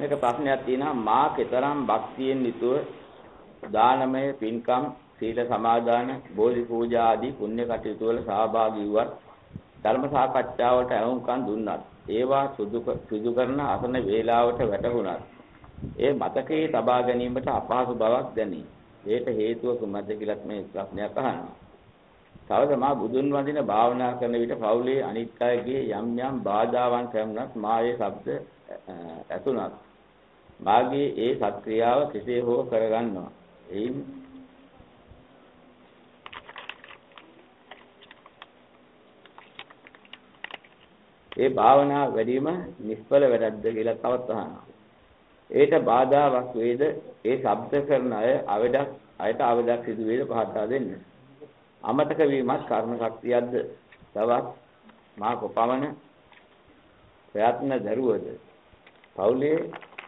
මේක ප්‍රශ්නයක් තියෙනවා මා කතරම් භක්තියෙන් යුතුව දානමය පින්කම් සීල සමාදාන බෝධි පූජා ආදී පුණ්‍ය කටයුතු වල සහභාගී වුවත් ධර්ම සාකච්ඡාවට ඇහුම්කන් දුන්නත් ඒවා සුදු කරන අසන වේලාවට වැටහුණත් ඒ මතකයේ තබා ගැනීමට අපහසු බවක් දැනේ. ඒට හේතුව කුමක්ද කියලා මේ ප්‍රශ්නයක් අහනවා. තවද මා බුදුන් වඳින භාවනා කරන විට පවුලේ අනිත් අයගේ යම් යම් බාධාවන් පැමුණත් මා ඒ ශබ්ද ඇතුණත් මාගේ ඒ සත්ක්‍රියාව කෙසේ හෝ කරගන්නවා. එයින් ඒ භාවනා වැඩිම නිෂ්ඵල වැඩක්ද කියලා තවත් අහනවා. ඒට බාධාවක් වේද ඒ ශබ්ද කරන අයට අවදක් සිදු වේද පහදා දෙන්න. අමතක වීමත් කර්ම ශක්තියක්ද තවත් මා කොපමණ ප්‍රයත්න දරුවද පවුලේ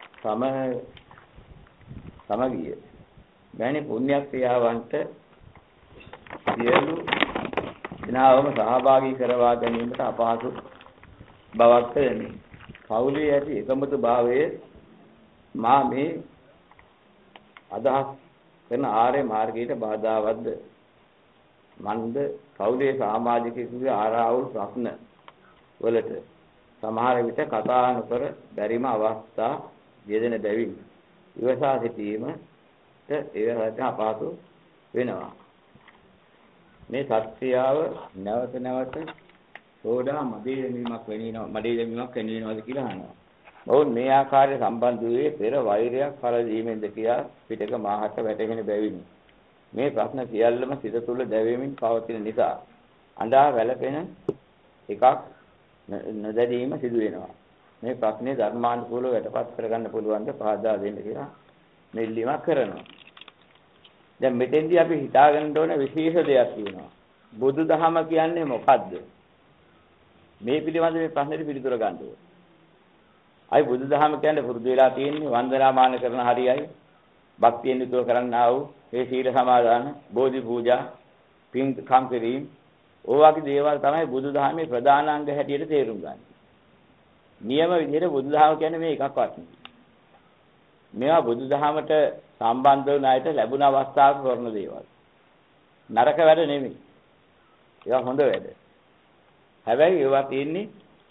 සමගිය මෑණි පුණ්‍ය ක්‍රියාවන්ට සියලු දිනාවම සහභාගී කරවා ගැනීමට අපහසු බවක් දැනේ. පවුලේ ඇති එකමුතු භාවයේ මා මේ අදහස් කරන ආර්ය මාර්ගයට බාධාවත්ද මන්ද පවුලේ සමාජිකයෙකුගේ ආරාවුල් ප්‍රශ්න වලට සමහර විට කතා නොකර බැරිම අවස්ථා යෙදෙන බැවින් ඉවසා සිටීමට ඒකට අපහසු වෙනවා. මේ සත්‍යාව නැවත නැවත සෝඩා මඩේ දැමීමක් වෙනවද කියලා අහනවා. ඔවුන් මේ ආකාරය සම්බන්ධ වූයේ පෙර වෛරයක් පළදීමෙන්ද කියලා පිටක මාහට වැටහෙන බැවින් මේ ප්‍රශ්න සියල්ලම සිත තුළ දැවෙමින් පවතින නිසා අඬා වැළපෙන එකක් නොදැදීම සිදු වෙනවා. මේ ප්‍රශ්නේ ධර්මානුකූලව යටපත් කරගන්න පුළුවන්ද පහදා දෙන්න කියලා මෙල්ලීමක් කරනවා. දැන් මෙතෙන්දී අපි හිතාගන්න ඕන විශේෂ දෙයක් තියෙනවා. බුදුදහම කියන්නේ මොකද්ද? මේ පිළිබඳ මේ ප්‍රශ්නෙට පිළිතුර ගන්න ඕනේ. අයි බුදුදහම කියන්නේ පුරුදු වෙලා තියෙන්නේ වන්දනාමාන කරන හරියයි භක්තියෙන් යුතුව කරන්නා වූ ඒ සීල සමාදාන බෝධි පූජා පින්කම් කිරීම ඕවාගේ දේවල් තමයි බුදුදහමේ ප්‍රධානාංග හැටියට තේරුම් ගන්න. නියම විදිහට බුදුදහම කියන්නේ මේ එකක්වත් නෙවෙයි. මේවා බුදුදහමට සම්බන්ධ වුණ අයට ලැබුණ අවස්ථාවක කරන දේවල්. නරක වැඩ නෙමෙයි. ඒවා හොඳ වැඩ. හැබැයි ඒවා තියෙන්නේ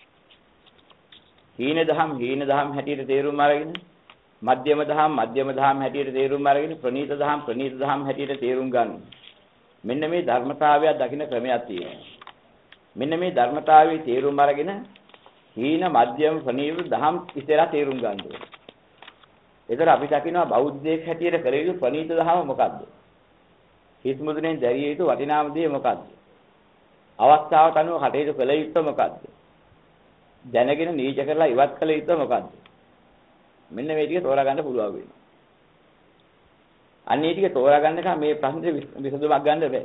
හීන දහම් හැටියට තේරුම් අරගෙන මධ්‍යම දහම් හැටියට තේරුම් අරගෙන ප්‍රණීත දහම් හැටියට තේරුම් ගන්න. මෙන්න මේ ධර්මතාවය දකින්න ක්‍රමයක් තියෙනවා. මෙන්න මේ ධර්මතාවයේ තේරුම් අරගෙන හීන මධ්‍යම ප්‍රණීත දහම් ඉස්සරහා තේරුම් ගන්න ඕනේ. ඒතර අපි දකිනවා බෞද්ධයෙක් හැටියට කළ යුතු ප්‍රණීත දහම මොකද්ද? හිස් මුදුනේ දැරිය යුතු වටිනාම දේ මොකද්ද? අවස්ථාවට අනුව කටයුතු කළ යුත්තේ මොකද්ද? දැනගෙන නීච කරලා ඉවත් කළ යුත්තේ මොකද්ද? මෙන්න මේ ටික තෝරා ගන්න පුළුවන් වෙනවා. අන්නේ ටික තෝරා ගන්න එක මේ ප්‍රශ්නේ විසඳුමක් ගන්න බෑ.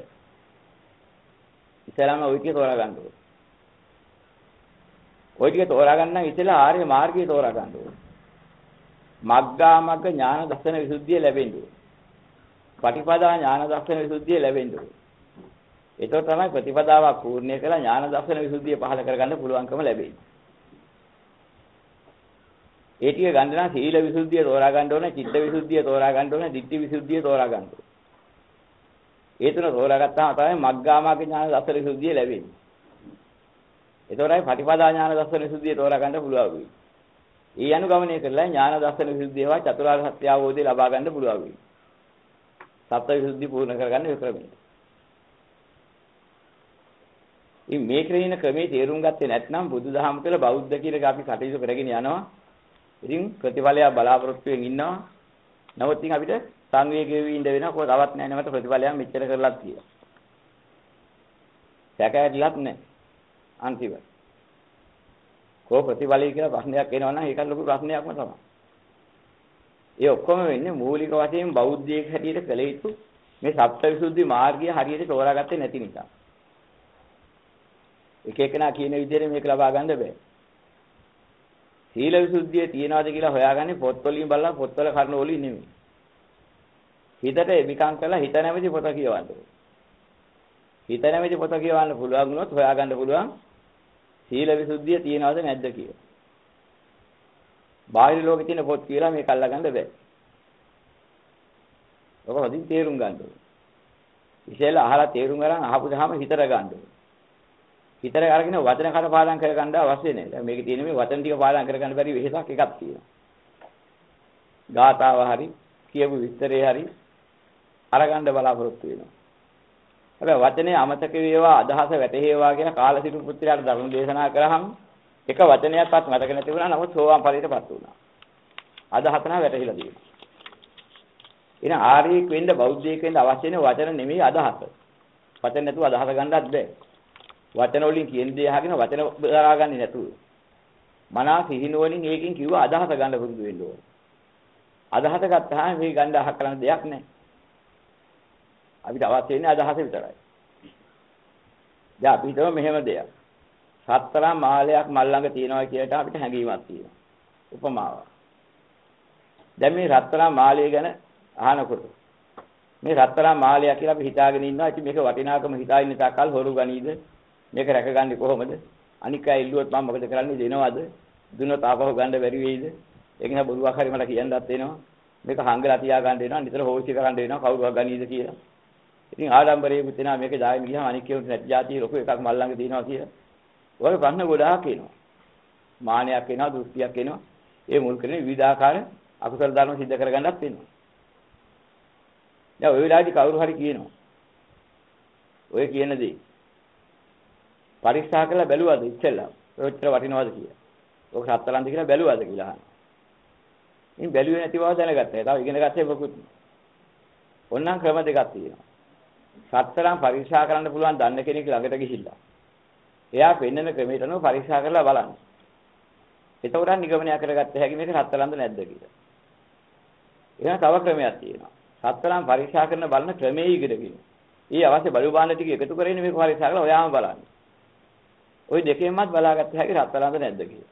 ඉතලම ওই ටික තෝරා ගන්න ඕනේ. ওই ටික තෝරා ගන්න නම් ඉතල ආර්ය මාර්ගය තෝරා ගන්න ඕනේ. මග්ගා මග්ග ඥාන දර්ශන විසුද්ධිය ලැබෙන්න ඕනේ. පටිපදා ඥාන දර්ශන විසුද්ධිය ලැබෙන්න ඕනේ. ඒතකොට තමයි ප්‍රතිපදාවක් පූර්ණය කළා ඥාන දර්ශන විසුද්ධිය පහළ කරගන්න පුළුවන්කම ලැබෙන්නේ. ඒ ටික ගන්න නම් සීල විසුද්ධිය තෝරා ගන්න ඕනේ, චිත්ත විසුද්ධිය තෝරා ගන්න ඕනේ, ditthi විසුද්ධිය තෝරා ගන්න ඕනේ. ඒ තුන තෝරාගත්තාම තමයි මග්ගාමග්ග ඥාන දර්ශන විසුද්ධිය ලැබෙන්නේ. ඒතොරයි පටිපදා ඥාන දර්ශන විසුද්ධිය තෝරා ගන්න පුළුවන් වෙයි. ඒ අනුගමනය කරලා ඥාන දර්ශන විසුද්ධියව චතුරාර්ය සත්‍ය අවබෝධය ලබා ගන්න පුළුවන් වෙයි. සත්‍ය විසුද්ධිය පූර්ණ කරගන්න ඒ ක්‍රමය. මේ ක්‍රමයේ තේරුම් ගත්තේ නැත්නම් බුදුදහම තුළ බෞද්ධ කියන එක අපි කටයුතු කරගෙන යනවා. ඉතින් ප්‍රතිඵලය බලාපොරොත්තු වෙමින් ඉන්නවා. නමුත් ඉතින් අපිට සංවේගී වෙවි ඉඳ වෙනවා. කොහොමද තවත් නැහැ නැවත ප්‍රතිඵලයක් මෙච්චර කරලත් කියලා. සැකයටලත් නැහැ. අන්තිමට. කො ප්‍රතිඵලය කියලා ප්‍රශ්නයක් එනවා නම් ඒක ලොකු ප්‍රශ්නයක්ම තමයි. ඒ ඔක්කොම වෙන්නේ මූලික වශයෙන් බෞද්ධයෙක් හැටියට කළ යුතු මේ සත්‍යවිසුද්ධි මාර්ගය හරියට තෝරාගත්තේ නැති නිසා. එක එකනා කියන විදිහට මේක ලබා ගන්න බෑ. සීල විසුද්ධිය තියනවාද කියලා හොයාගන්නේ පොත්වලින් බලලා පොත්වල කරුණු වලින් නෙමෙයි. හිතට එවිකම් කරලා හිත නැමැති පොත කියවන්න ඕනේ. හිත නැමැති පොත කියවන්න පුළුවන් වුණොත් හොයාගන්න පුළුවන් සීල විසුද්ධිය තියනවාද නැද්ද කියලා. බාහිර ලෝකේ තියෙන පොත් කියලා මේක අල්ලගන්න බෑ. ඔක හොඳින් තේරුම් ගන්න ඕනේ. ඉතින් අහලා තේරුම් ගන්න අහපු දහම හිතට ගන්න ඕනේ. හිතට අරගෙන වචන කර පාඩම් කර ගන්න අවශ්‍ය නැහැ. දැන් මේකේ තියෙන මේ වචන ටික පාඩම් කර ගන්න බැරි වෙහසක් එකක් තියෙනවා. ගාතාව හරි කියපු විස්තරේ හරි අරගන්න බලාපොරොත්තු වෙනවා. හැබැයි වචනේ අමතක වේවා අදහස වැටහෙවා කියන කාලසිටු පුත්‍රයාට ධර්ම දේශනා කරාම එක වචනයක්වත් මතක නැති වුණා. නමුත් සෝවාන් ඵලයටපත් වුණා. අදහස නම් වැටහිලා තියෙනවා. එහෙනම් ආර්යෙක් වෙන්න බෞද්ධයෙක් වෙන්න අවශ්‍ය වෙන වචන නෙමෙයි අදහස. වචන නැතුව අදහස ගන්නත් බෑ. වචන වලින් කියන දේ අහගෙන වචන දරාගන්නේ නැතුව. මනස සිහිනුවණින් ඒකෙන් කිව්ව අදහස ගන්න පුරුදු වෙන්න ඕනේ. අදහස ගත්තාම මේ ගන්න අහ කරන්න දෙයක් නැහැ. අපිට අවශ්‍ය වෙන්නේ අදහස විතරයි. දැන් අපි හිතමු මෙහෙම දෙයක්. සතරම් මාලයක් මල් ළඟ තියනවා කියලා අපිට හැඟීමක් තියෙනවා. උපමාවක්. දැන් මේ රත්තරන් මාලය ගැන අහනකොට මේ රත්තරන් මාලය කියලා අපි හිතාගෙන ඉන්නවා. ඉතින් මේක වටිනාකම හිතාගෙන ඉන්න තාක්කල් හොරු ගනීද? මේක රැකගන්නේ කොහොමද? අනික අය ඉල්ලුවොත් මම මොකද කරන්නේ? දෙනවද? දුන්නොත් ආපහු ගන්න බැරි වෙයිද? ඒක නේ බොරුවක් හරි මට කියන්නත් වෙනවා. මේක හංගලා තියා ගන්න වෙනවා. නිතර හොල්සි කරන්න වෙනවා. කවුරුවක් ගනීද කියලා. ඉතින් ආඩම්බරයේ පුතේනා මේක දාගෙන ගියාම අනික් කෙනෙකුට නැති જાතිය ලොකු එකක් මල් ළඟ තියෙනවා කියලා. ඔය ප්‍රශ්න ගොඩාක් එනවා. මානයක් එනවා, දෘෂ්ටියක් එනවා. ඒ මුල් කරගෙන විවිධාකාර අකුසල ධර්ම සිද්ධ කරගන්නත් වෙනවා. දැන් ඔය වෙලාවේදී කවුරු හරි කියනවා. ඔය කියන දේ පරීක්ෂා කරලා බැලුවද ඉස්සෙල්ලා? ඔය උත්තර වටිනවද කියලා. ඔක සත්තරන්ද කියලා බැලුවද කියලා අහනවා. ඉතින් බැලුවේ නැති බව දැනගත්තා. තව ඉගෙන ගත්තේ මොකුත්. ඕනනම් ක්‍රම දෙකක් තියෙනවා. සත්තරන් පරීක්ෂා කරන්න පුළුවන් දන්න කෙනෙක් ළඟට ගිහිල්ලා. එයා පෙන්නන ක්‍රමයට අනුව පරීක්ෂා කරලා බලන්න. එතකොට නිගමනය කරගත්ත හැකි මේක සත්තරන්ද නැද්ද කියලා. එහෙනම් තව ක්‍රමයක් තියෙනවා. සත්තරන් පරීක්ෂා කරන බලන ක්‍රමයේ ඉගෙනගෙන. ඊ අවශ්‍ය බලු බාණ්ඩ ටික එකතු කරගෙන මේක පරීක්ෂා කරලා ඔයාම බලන්න. ওই දෙකෙන්මත් බලාගත්ත හැකි සත්තරන්ද නැද්ද කියලා.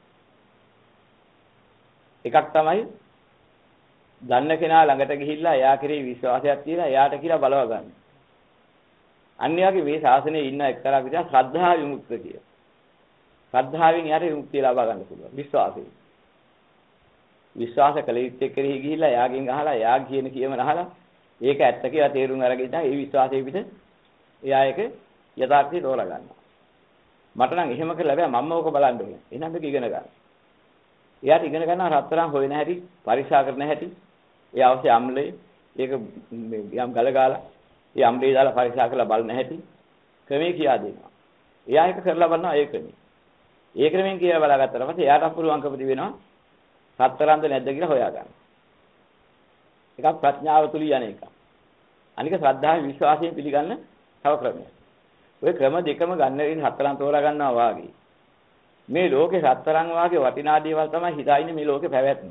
එකක් තමයි දන්න කෙනා ළඟට ගිහිල්ලා එයා කෙරෙහි විශ්වාසයක් තියලා එයාට කියලා බලව ගන්න. අන්‍යයාගේ මේ ශාසනයේ ඉන්න එක්තරා විදිහක් ශ්‍රද්ධා විමුක්ත කිය. ශ්‍රද්ධාවෙන් යාට විමුක්තිය ලබා ගන්න පුළුවන් විශ්වාසයෙන්. විශ්වාස කළ යුත්තේ කෙරෙහි ගිහිල්ලා එයාගෙන් අහලා එයා කියන කියමන අහලා ඒක ඇත්ත කියලා තේරුම් අරගෙන ඒ විශ්වාසයේ පිට එයා ඒක යථාර්ථය තෝරා ගන්නවා. මට නම් එහෙම කරලා බෑ මම ඕක බලන්න ඕනේ. එහෙනම් මේක ඉගෙන ගන්න. එයාට ඉගෙන ගන්නවා රත්තරන් හොයන හැටි, පරීක්ෂා කරන හැටි, ඒ අවශ්‍ය අම්ලය, ඒක යම් ගල ගාලා, ඒ අම්ලය දාලා පරීක්ෂා කරලා බලන හැටි ක්‍රමයේ කියා දෙනවා. එයා ඒක කරලා බලනවා ඒ ක්‍රමයේ. ඒ ක්‍රමයෙන් කියලා බලාගත්තා පස්සේ එයාට පුළුවන්කම තිබෙනවා රත්තරන්ද නැද්ද කියලා හොයාගන්න. එකක් ප්‍රඥාව තුලින් යන එක. අනික ශ්‍රද්ධාවේ විශ්වාසයෙන් පිළිගන්න තව ක්‍රමයක්. ඔය ක්‍රම දෙකම ගන්න වෙන රත්තරන් තෝරා ගන්නවා වාගේ. මේ ලෝකේ රත්තරන් වාගේ වටිනා දේවල් තමයි හිතාන්නේ මේ ලෝකේ පැවැත්ම.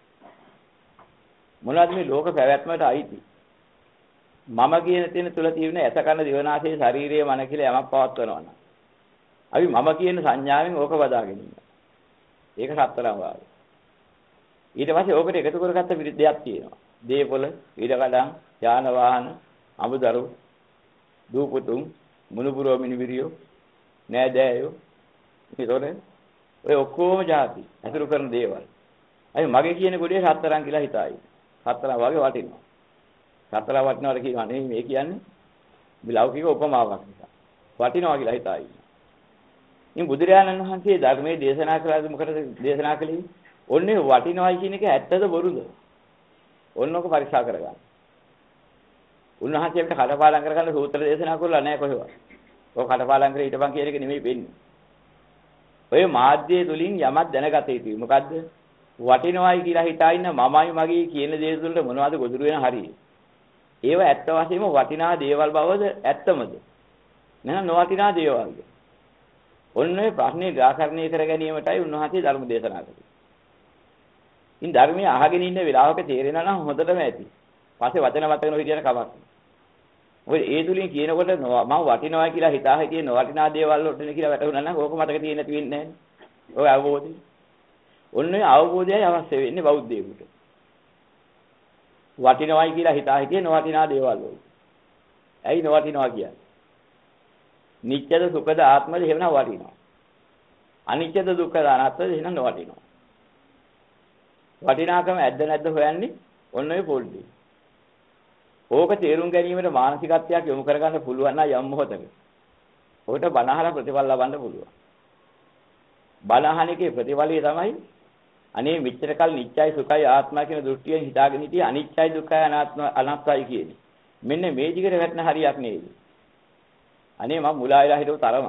මොනවද මේ ලෝක පැවැත්මට අයිති? මම කියන තැන තුල තියෙන ඇස කන දිවනාසය ශරීරය මන කියලා යමක් පවත්වනවා නම්. අපි මම කියන සංඥාවෙන් ඕක වදාගෙන ඉන්නවා. ඒක රත්තරන් වාගේ. ඊට පස්සේ ඕකට එකතු කරගත්ත විරුද්ධයක් තියෙනවා. දේපොළ, ඊඩකඩම්, යාන වාහන, අමුදරු, දූපුතුන්, මුණුපුරෝ මිනිබිරියෝ, නෑදෑයෝ. ඒතොරේ ඔය ඔක්කොම જાති අතුරු කරන දේවල්. අයි මගේ කියන ගොඩේ රත්තරන් කියලා හිතයි. රත්තරන් වගේ වටිනවා. රත්තරන් වටිනවද කියනවා නෙමෙයි මේ කියන්නේ. මේ ලෞකික උපමාවක් නිසා. වටිනවා කියලා හිතයි. ඉතින් බුදුරජාණන් වහන්සේ ධර්මයේ දේශනා කළාද මොකටද දේශනා කළේ? ඔන්නේ වටිනවයි කියන එක ඇත්තද බොරුද? ඔන්නෝක පරීක්ෂා කරගන්න. උන්වහන්සේ අපිට කඩපාඩම් කරගන්න සූත්‍ර දේශනා කරලා නැහැ කොහෙවත්. ඔය කඩපාඩම් කරේ ඊටපන් කියන එක නෙමෙයි වෙන්නේ. ඔය මාධ්‍යය තුලින් යමක් දැනගත යුතුයි. මොකද්ද? වටිනවයි කියලා හිතා ඉන්න මමයි මගේ කියන දේ තුළට මොනවද ගොදුරු වෙන හරිය. ඒව ඇත්ත වශයෙන්ම වටිනා දේවල් බවද ඇත්තමද? නැත්නම් නොවටිනා දේවල්ද? ඔන්න ඔය ප්‍රශ්නේ निराකරණය කර ගැනීමටයි උන්වහන්සේ ධර්ම දේශනා කළේ. ඉතින් ධර්මයේ අහගෙන ඉන්න වෙලාවක තේරෙනවා නම් හොඳටම ඇති. පස්සේ වචන වතගෙන හිටියන කමක් නෑ. ඔය ඒ තුලින් කියනකොට මම වටිනවා කියලා හිතා හිටියේ නොවටිනා දේවල් වලට කියලා වැටුණා නම් ඕක මතක තියෙන්නේ නැති වෙන්නේ නෑනේ. ඔය අවබෝධය. ඔන්න ඔය අවබෝධයයි අවශ්‍ය වෙන්නේ බෞද්ධයෙකුට. වටිනවයි කියලා හිතා හිටියේ නොවටිනා දේවල් වලට. ඇයි නොවටිනවා කියන්නේ? නිත්‍යද සුඛද ආත්මද එහෙමනම් වටිනවා. අනිත්‍යද දුක්ඛද අනාත්මද එහෙනම් නොවටිනවා. වටිනාකම ඇද්ද නැද්ද හොයන්නේ ඔන්න ඔය පොඩ්ඩේ. ඕක තේරුම් ගැනීමට මානසිකත්වයක් යොමු කරගන්න පුළුවන් නම් යම් මොහොතක. ඔකට බණහල ප්‍රතිඵල ලබන්න පුළුවන්. බණහනකේ ප්‍රතිඵලය තමයි අනේ මෙච්චර කල් නිත්‍යයි සුඛයි ආත්මයි කියන දෘෂ්ටියෙන් හිතාගෙන හිටියේ අනිත්‍යයි දුක්ඛයි අනාත්මයි කියන්නේ. මෙන්න මේ දිගට වැටෙන හරියක් නේද? අනේ මම මුලා වෙලා හිටව තරම.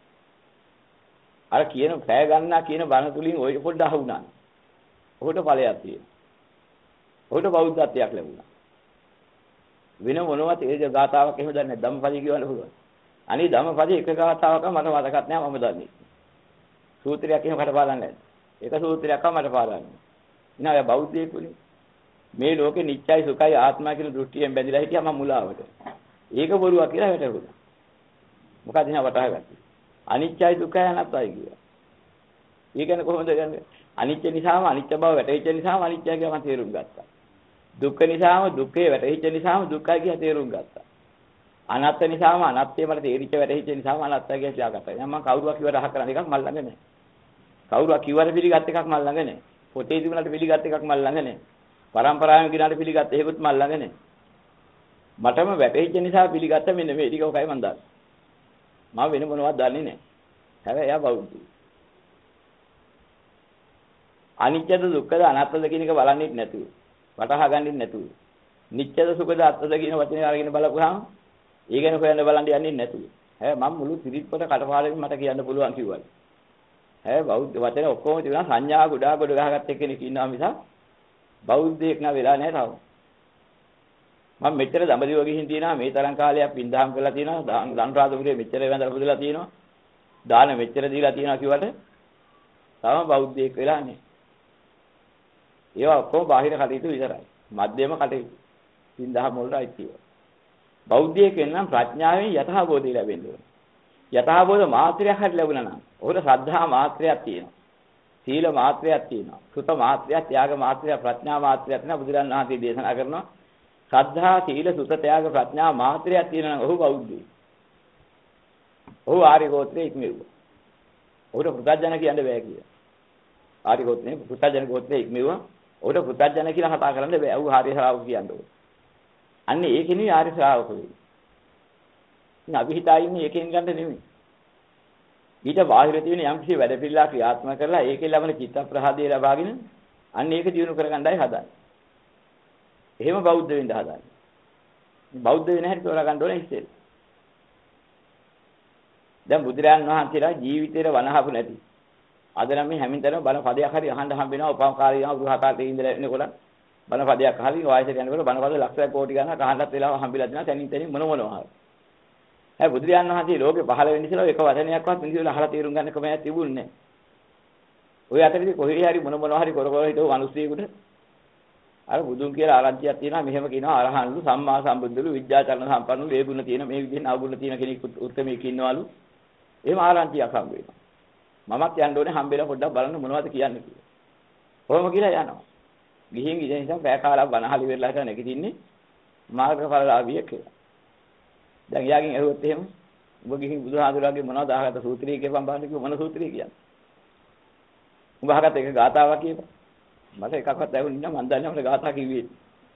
අර කියන පැය ගන්නා කියන බණ තුලින් ඔය පොඩ්ඩ අහුණා. ඔහුට ඵලයක් තියෙනවා. ඔහුට බෞද්ධත්වයක් ලැබුණා. වෙන මොනවත් ඒ ගාතාවක් එහෙම දන්නේ නැහැ. ධම්මපදේ කියවන්න පුළුවන්. අනේ ධම්මපදේ එක ගාතාවක මට මතකත් නැහැ මම දන්නේ. සූත්‍රයක් එහෙම කටපාඩම් නැහැ. එක සූත්‍රයක්ම මට පාඩම්. ඉතින් අය බෞද්ධයෙකුනේ. මේ ලෝකේ නිත්‍යයි සුඛයි ආත්මයි කියන දෘෂ්ටියෙන් බැඳිලා හිටියා මම මුලාවට. ඒක බොරුවක් කියලා වැටහුණා. මොකද එහෙනම් වටහාගත්තේ. අනිත්‍යයි දුක්ඛයි අනාත්මයි කියලා. ඒ කියන්නේ කොහොමද කියන්නේ? අනිත්‍ය නිසාම අනිත්‍ය බව වැටහිච්ච නිසාම අනිත්‍ය කියලා මම තේරුම් ගත්තා. දුක්ඛ නිසාම දුක්ඛේ වැටහිච්ච නිසාම දුක්ඛයි කියලා තේරුම් ගත්තා. අනාත්ම නිසාම අනාත්මය මට තේරිච්ච වැටහිච්ච නිසාම අනාත්මයි කියලා ගත්තා. දැන් මම කවුරුවා කිව්වට අහ කරන එකක් මල් ළඟ නැහැ. කවුරුවා කිව්වට පිළිගත් එකක් මල් ළඟ නැහැ. පොතේ තිබුණාට පිළිගත් එකක් මල් ළඟ නැහැ. පරම්පරාවෙන් ගිනාට පිළිගත් එහෙකුත් මල් ළඟ නැහැ. මටම වැටහිච්ච නිසා පිළිගත්ත මෙන්න මේ ටික ඔකයි මම දන්නේ. මම වෙන මොනවද දන්නේ නැහැ. හැබැයි එයා බෞද්ධ. අනිත්‍යද දුක්ඛද අනාත්මද කියන එක බලන්නේ නැතුව වටහා ගන්නෙත් නැතුව නිත්‍යද සුඛද අත්‍යද කියන වචනේ අරගෙන බලපුවාම ඒ ගැන හොයන්න බලන්න යන්නේ නැතුව හැබැයි මම මුළු පිරිත් කොට කටපාඩමින් මට කියන්න පුළුවන් කිව්වා. හැබැයි බෞද්ධ වචනේ ඔක්කොම තිබුණා සංඥා ගොඩාක් ගොඩ ගහගත්ත එක්කෙනෙක් ඉන්නවා මිසක් බෞද්ධයෙක් නා වෙලා නැහැ තාම. මම මෙච්චර දඹදිව ගිහින් තියෙනවා මේ තරම් කාලයක් පින්දහම් කරලා තියෙනවා ධනරාජපුරේ මෙච්චර වැඳලා පුදලා තියෙනවා දාන මෙච්චර දීලා තියෙනවා කිව්වට තාම බෞද්ධයෙක් වෙලා නැහැ. ඒවා ඔක්කොම බාහිර කටයුතු විතරයි. මධ්‍යම කටයුතු. පින්දහම් වලට අයිතිව. බෞද්ධයෙක් වෙනනම් ප්‍රඥාවෙන් යථාබෝධය ලැබෙන්න ඕනේ. යථාබෝධ මාත්‍රයක් හරි ලැබුණා නම් ඔහුට ශ්‍රද්ධා මාත්‍රයක් තියෙනවා. සීල මාත්‍රයක් තියෙනවා. සුත මාත්‍රයක්, ත්‍යාග මාත්‍රයක්, ප්‍රඥා මාත්‍රයක් තියෙනවා. බුදුරණන් වහන්සේ දේශනා කරනවා. ශ්‍රද්ධා, සීල, සුත, ත්‍යාග, ප්‍රඥා මාත්‍රයක් තියෙනවා නම් ඔහු බෞද්ධයෙක්. ඔහු ආර්ය ගෝත්‍රයේ ඉක්මෙව්වා. ඔහුට පුතඥ කියන්න බෑ කියලා. ආර්ය ගෝත්‍රයේ පුතඥ ගෝත්‍රයේ ඉක්මෙව්වා. ඔහුට පුතඥ කියලා කතා කරන්න බෑ. ඔහු ආර්ය ශ්‍රාවක කියන්නේ. අන්නේ ඒකෙනේ ආර්ය ශ්‍රාවක වෙන්නේ. ඉතින් අපි හිතා ඉන්නේ ඒකෙන් ගන්න නෙමෙයි. ඊට බාහිර තියෙන යම් කිසි වැඩ පිළිලා ක්‍රියාත්මක කරලා ඒකේ ලැබෙන චිත්ත ප්‍රහාදය ලබාගෙන අන්න ඒක දිනු කරගන්නයි හදන්නේ. එහෙම බෞද්ධ වෙන්න හදන්නේ. බෞද්ධ වෙන හැටි තෝරා ගන්න ඕනේ ඉතින්. දැන් බුදුරයන් වහන්සේලා ජීවිතේට වනහපු නැති. අද නම් මේ හැමින්තරම බණ පදයක් හරි අහන්න හම්බ වෙනවා උපකාරී ගෘහකාරී ඉඳලා එනකොට බණ පදයක් අහලා වයසට යනකොට බණ පද ලක්ෂයක් කෝටි ගණනක් අහන්නත් වෙලාව හම්බෙලා දෙනවා තනින් තනින් මොනවා. හැබැයි බුදුරජාණන් වහන්සේ ලෝකේ පහළ වෙන්න ඉස්සෙල්ලා එක වචනයක්වත් මිනිස්සුන්ට අහලා තේරුම් ගන්න ක්‍රමයක් තිබුණේ නැහැ. ඔය අතරේදී කොහේ හරි මොනවා හරි කර කර හිටව මිනිස්සුයෙකුට අර බුදුන් කියලා ආරංචියක් තියෙනවා මෙහෙම කියනවා අරහන්ලු සම්මා සම්බුද්ධලු විද්‍යාචරණ සම්පන්නලු ඒ ගුණ තියෙන මේ විදිහෙන් ආගුණ තියෙන කෙනෙක් උත්තරමෙක් ඉන්නවලු. එහෙම ආරංචියක් හම්බ වෙනවා. මමත් යන්න ඕනේ හම්බෙලා පොඩ්ඩක් බලන්න මොනවද කියන්නේ කියලා. කොහොම කියලා යනවා. ගිහින් ඉතින් ඉතින් පැය කාලක් බනහලි වෙලා හිටා නැගිටින්නේ මාර්ගඵලලාභියෙක් කියලා. දැන් යාගින් ඇහුවොත් එහෙම ඔබ ගිහින් බුදුහාඳුරාගේ මොනවද අහගත්ත සූත්‍රය කියපන් බලන්න කිව්ව මොන සූත්‍රය කියන්නේ. උඹ අහගත්ත එක ගාතාවක් කියපන්. මට එකක්වත් ඇහුන්නේ නැහැ මන් දන්නේ මට ගාථා කිව්වේ.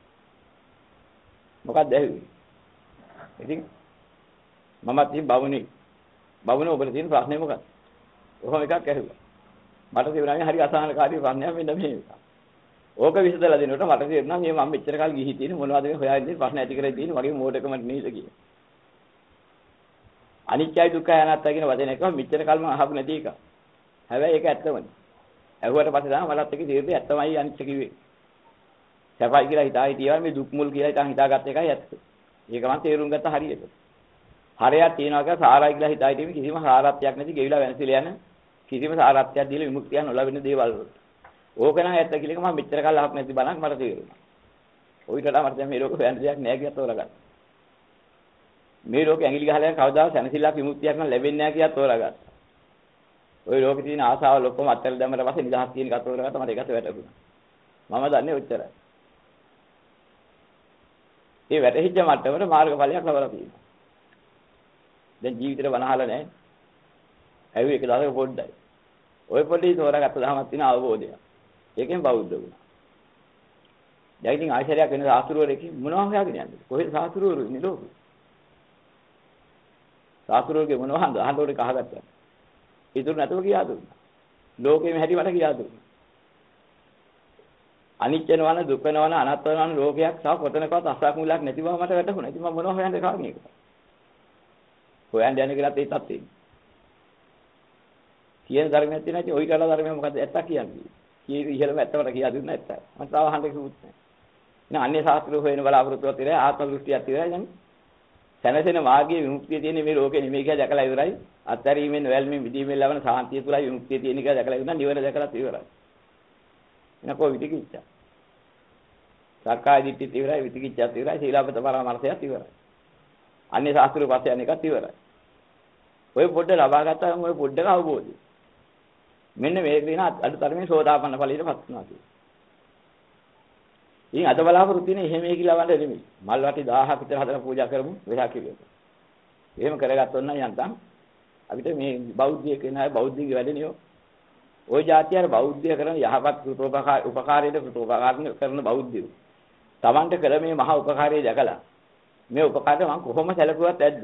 මොකක්ද ඇහුවේ? ඉතින් මමත් ඉතින් බවුනේ ඔබට තියෙන ප්‍රශ්නේ මොකක්ද? ඔහොම එකක් ඇහුවා. මට තේරුණා හරි අසහනකාරී ප්‍රශ්නයක් මෙන්න මේක. ඕක විසඳලා දෙනකොට මට තේරුණා මේ මම මෙච්චර කාල ගිහි තියෙන මොනවද මේ හොයාගෙන ප්‍රශ්න ඇති කරලා තියෙන වගේ මෝඩකම නේද කියලා. අනිත්‍යයි දුක්ඛයි අනාත්තයි කියන වචන එක මෙච්චර කාල මම අහපු නැති එක. හැබැයි ඒක ඇත්තමයි. ඇහුවට පස්සේ තමයි මලත් එක තේරෙන්නේ ඇත්තමයි අනිත්‍ය කිව්වේ. සැපයි කියලා හිතා හිටියා මේ දුක් මුල් කියලා හිතාගත්ත එකයි ඇත්ත. ඒක මම තේරුම් ගත්ත හරියට. හරයක් තියනවා කියලා සාරයි කියලා හිතා හිටියේ කිසිම සාරත්වයක් නැති ගෙවිලා වෙනසිලා යන කිසිම සාරත්වයක් දීලා විමුක්තිය නොලැබෙන දේවල් වලට. ඕක නම් ඇත්ත කියලා එක මම මෙච්චර කාල අහක් නැති බණක් මට තේරුණා. ඔයිට වඩා මට දැන් මේ ලෝකේ හොයන්න දෙයක් නැහැ කියලා තෝරගත්තා. මේ ලෝකේ ඇඟිලි ගහලා කවදාවත් සැනසෙල්ලක් විමුක්තියක් නම් ලැබෙන්නේ නැහැ කියලා තෝරගත්තා. ওই ලෝකේ තියෙන ආසාවල් ඔක්කොම අත්හැර දැම්මට පස්සේ නිදහස් තියෙන එක තෝරගත්තා මට ඒකට වැටුණා. මම දන්නේ ඔච්චරයි. මේ වැටහිච්ච මට්ටමට මාර්ගඵලයක් ලබලා තියෙනවා. දැන් ජීවිතේට වනහල නැහැ. ඇවි එක දවසක පොඩ්ඩයි. ওই පොඩි තෝරාගත්ත දහමක් තියෙන අවබෝධය. ඒකෙන් බෞද්ධ වුණා. දැන් ඉතින් ආශ්චර්යයක් වෙන සාස්ත්‍රවරයෙක් මොනවා හොයාගෙන යන්නේ? කොහෙද සාස්ත්‍රවරු ඉන්නේ ලෝකෙ? සාස්ත්‍රවරුගේ මොනවා අහන්න කහගත්තා. ඉතුරු නැතුව කියා දුන්නා. ලෝකෙම හැටි මට කියා දුන්නා. අනිත්‍ය වෙනවන දුක් වෙනවන අනාත්ම වෙනවන ලෝකයක් තව කොතනකවත් අසක්මුලක් නැති බව මට වැටහුණා. ඉතින් මම මොනවා හොයන්නේ කාගෙක? හොයන්න යන්නේ කියලාත් ඒකත් තියෙනවා. කියන ධර්මයක් තියෙනවා ඉතින් ওই කලා ධර්මය මොකද්ද ඇත්ත කියන්නේ? කී ඉහෙලම ඇත්තවට කියා දුන්නා ඇත්ත. මම තාම අහන්න කිව්වොත් නැහැ. නෑ අන්නේ ශාස්ත්‍රය හොයන බලාපොරොත්තුවක් ඉරයි ආත්ම දෘෂ්ටියක් ඉරයි දැන්. සැනසෙන මාර්ගයේ විමුක්තිය තියෙන මේ ලෝකේ නෙමෙයි කියලා දැකලා ඉවරයි. අත්හැරීමෙන් වැල්මෙන් විදීමෙන් ලබන සාන්තිය තුලයි විමුක්තිය තියෙන කියලා දැකලා ඉවරයි. නිවන දැකලා ඉවරයි. එනකෝ විතිකිච්ඡා. සක්කාය දිට්ඨිය ඉවරයි විතිකිච්ඡාත් ඉවරයි සීලාපත පරාමර්ශයත් ඉවරයි. අන්නේ ශාස්ත්‍රීය පස්සේ යන එකත් ඉවරයි. ඔය පොඩ්ඩ ලබා ගත්තාම ඔය පොඩ්ඩක අවබෝධය. මෙන්න මේක වෙන අඩුතරමින් සෝදාපන්න ඵලයටපත් වෙනවා කියන්නේ. ඉතින් අද බලාපොරොත්තු වෙන්නේ එහෙම මේ කියලා වන්ද නෙමෙයි. මල් වටි 1000ක් විතර හදලා පූජා කරමු වෙලා කියලා. එහෙම කරගත්තොත් නම් යන්තම් අපිට මේ බෞද්ධයෙක් වෙන අය බෞද්ධික වැඩනියෝ. ওই જાතිය අර බෞද්ධය කරන යහපත් උපකාරයට කරන බෞද්ධයෝ. Tamanට කළ මේ මහා උපකාරය දැකලා මේ උපකාරය මම කොහොම සැලකුවත් ඇද්ද?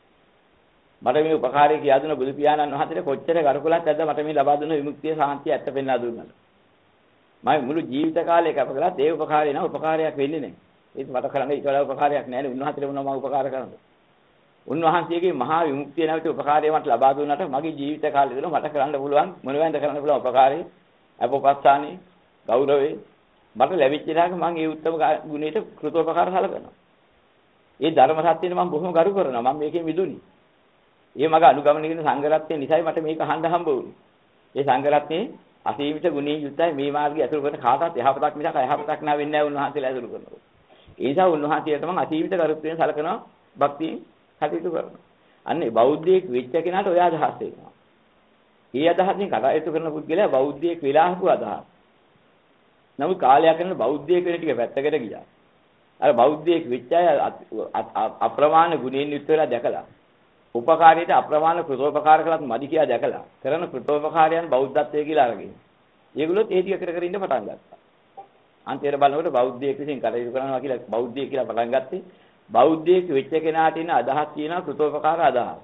මට මේ උපකාරය කියා දුන බුදු පියාණන් වහන්සේට කොච්චර ගරුකලක් ඇද්ද මට මේ ලබා දුන විමුක්තිය සාන්තිය ඇත්ත පෙන්වා දුන්නාද? මම මුළු ජීවිත කාලේ කැප කළා ඒ උපකාරය නම් උපකාරයක් වෙන්නේ නැහැ. ඒක මට කරන්න ඊට වඩා උපකාරයක් නැහැ නේ. උන්වහන්සේට මොනවා මම උපකාර කරන්නද? උන්වහන්සේගේ මහා විමුක්තිය නැවත උපකාරය මට ලබා දුන්නාට මගේ ජීවිත කාලේ තුල මට කරන්න පුළුවන් මොනවද කරන්න පුළුවන් උපකාරය අපෝපස්ථානේ ගෞරවේ මට ලැබිච්ච දාක මම ඒ උත්තම ගුණයට කෘතෝපකාර සලකනවා. ඒ ධර්ම සත්‍යෙට මම බොහොම ගරු කරනවා. මම මේකෙන් මිදුණි. ඒ මග අනුගමනය කරන සංඝ රත්නය නිසායි මට මේක අහන්න හම්බ වුනේ. ඒ සංඝ රත්නයේ අසීමිත ගුණී යුක්තයි මේ මාර්ගය අතුරු කරන කාටවත් යහපතක් මිසක් අයහපතක් නා වෙන්නේ නැහැ උන්වහන්සේලා අතුරු කරනකොට. ඒ නිසා උන්වහන්සේට මම අසීමිත කරුත්වයෙන් සලකනවා භක්තියෙන් කටයුතු කරනවා. අන්නේ බෞද්ධයෙක් වෙච්ච කෙනාට ඔය අදහස් එනවා. මේ අදහසින් කටයුතු කරන පුද්ගලයා බෞද්ධයෙක් වෙලා හසු අදහස්. නමුත් කාලයක් යනකොට බෞද්ධයෙක් වෙන ටික පැත්තකට ගියා. අර බෞද්ධයෙක් වෙච්ච අය අප්‍රමාණ ගුණයෙන් යුක්ත වෙලා දැකලා උපකාරයට අප්‍රමාණ කෘතෝපකාර කළත් මදි කියලා දැකලා කරන කෘතෝපකාරයන් බෞද්ධත්වයේ කියලා අරගෙන. ඒගොල්ලොත් ඒ ටික කර ඉන්න පටන් ගත්තා. අන්තිමට බලනකොට බෞද්ධයෙක් විසින් කටයුතු කරනවා කියලා බෞද්ධයෙක් කියලා පටන් ගත්තේ බෞද්ධයෙක් වෙච්ච කෙනාට ඉන්න අදහස් තියෙනවා කෘතෝපකාර අදහස්.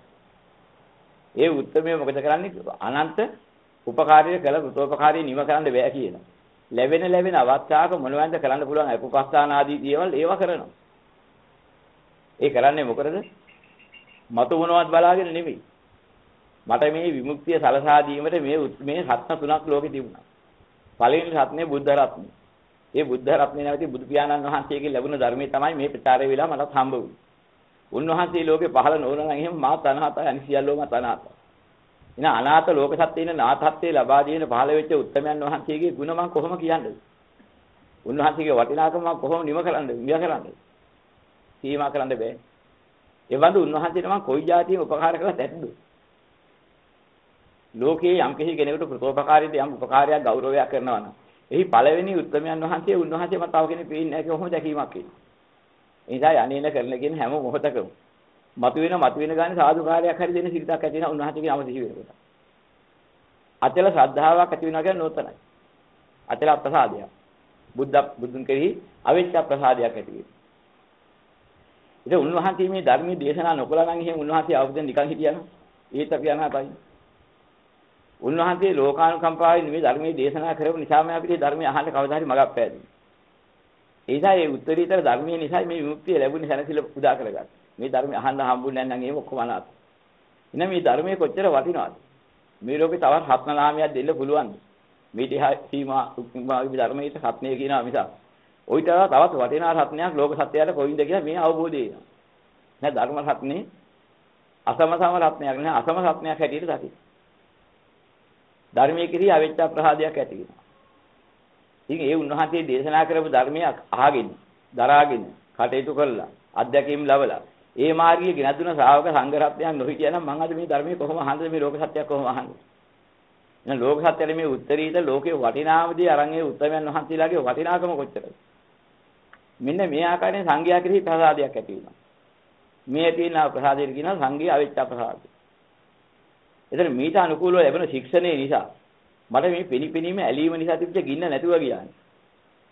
ඒ උත්තරමය මොකද කරන්නේ? අනන්ත උපකාරය කළ කෘතෝපකාරී නිම කරන්න බෑ කියනවා. ලැබෙන අවස්ථාවක මොනවද කරන්න පුළුවන් අපෝපස්ථාන ආදී දේවල් ඒවා කරනවා. ඒ කරන්නේ මොකටද? මතු මොනවත් බලාගෙන නෙමෙයි. මට මේ විමුක්තිය සලසා දීමට මේ රත්න තුනක් ලෝකේ තිබුණා. පළවෙනි රත්නේ බුද්ධ රත්නේ. ඒ බුද්ධ රත්නේ නැවති බුදු පියාණන් වහන්සේගෙන් ලැබුණ ධර්මයේ තමයි මේ ප්‍රචාරය වෙලා මටත් හම්බ වුනේ. උන්වහන්සේ ලෝකේ පහළ නොවන නම් එහෙම මාත් අනාථයි අනිසියල්ලෝම අනාථයි. එන අනාථ ලෝක සත්‍යයේ නාථත්වයේ ලබා දීන පහළ වෙච්ච උත්තමයන් වහන්සේගේ ගුණ මම කොහොම කියන්නද? උන්වහන්සේගේ වටිනාකම මම කොහොම නිම කරන්නද? සීමා කරන්න බෑ. ඒ වඳු උන්වහන්සේට මම කොයි જાතියෙම උපකාර කළත් ඇද්ද? ලෝකයේ යම් කිසි කෙනෙකුට කෘතෝපකාරීද යම් උපකාරයක් ගෞරවයක් කරනවා නම් එහි පළවෙනි උත්තමයන් වහන්සේ උන්වහන්සේම තව කෙනෙක් වෙන්නේ නැහැ කොහොමද දැකීමක් එන්නේ. ඒ නිසා යන්නේන කරන කියන හැම මොහොතකම මතුවෙන ගානේ සාදුකාරයක් හරි දෙන සිරිතක් ඇති වෙන උන්වහන්සේගේ නම සිහි වෙනකොට. අචල ශ්‍රද්ධාවක් ඇති වෙනවා කියන්නේ නෝතනයි. අචල ප්‍රසාදයක්. බුදුන් කෙරෙහි අවිච්ඡ ප්‍රසාදයක් ඇති වෙනවා. ඉතින් උන්වහන්සේ මේ ධර්මයේ දේශනා නොකළා නම් එහෙම උන්වහන්සේ අවුදෙන් නිකන් හිටියනම් ඒත් අපි අනාතයි. උන්වහන්සේ ලෝකානුකම්පාවෙන් මේ ධර්මයේ දේශනා කරපු නිසාම අපිට ධර්මය අහන්න කවදා හරි මගක් පෑදී. ඒ නිසා මේ උත්තරීතර ධර්මයේ නිසා මේ විමුක්තිය ලැබුණේ සැනසෙල උදා කරගත්තා. මේ ධර්මය අහන්න හම්බුනේ නැත්නම් එහෙම ඔක්කොම අනාත. එන මේ ධර්මයේ කොච්චර වටිනවද? මේ ලෝකේ තවත් රත්න නාමයක් දෙන්න පුළුවන්ද? මේ දිහා සීමා ධර්මයේ රත්නය කියනවා මිසක් ඔයිට තවත් වටිනා රත්නයක් ලෝක සත්‍යයට කොයින්ද කියලා මේ අවබෝධය එනවා. නෑ ධර්ම රත්නේ අසමසම රත්නයක් නෑ අසම රත්නයක් හැටියට දකින්න. ධර්මයේ කිරී අවිච්ඡ ප්‍රහාදයක් ඇති වෙනවා. ඉතින් ඒ උන්වහන්සේ දේශනා කරපු ධර්මයක් අහගෙන, දරාගෙන, කටයුතු කළා, අධ්‍යක්ීම් ලැබලා, ඒ මාර්ගයේ ගෙනදුන ශ්‍රාවක සංඝ රත්නයක් නොහිටියනම් මම අද මේ ධර්මයේ කොහොම අහන්නද මේ ලෝක සත්‍යයක් කොහොම අහන්නේ? එහෙනම් ලෝක සත්‍යයේ මේ උත්තරීත ලෝකේ වටිනාමදී අරන් ඒ උත්තමයන් වහන්සේලාගේ වටිනාකම කොච්චරද? මෙන්න මේ ආකාරයෙන් සංඝයා කෙරෙහි ප්‍රසාදයක් ඇති වෙනවා. මේ තියෙන ප්‍රසාදයට කියනවා සංඝයා අවිච්ඡ ප්‍රසාදය. ඒතර මීට අනුකූලව ලැබෙන ශික්ෂණය නිසා මට මේ පිනිපිනීම ඇලීම නිසා තිබිච්ච ගින්න නැතුව ගියානේ.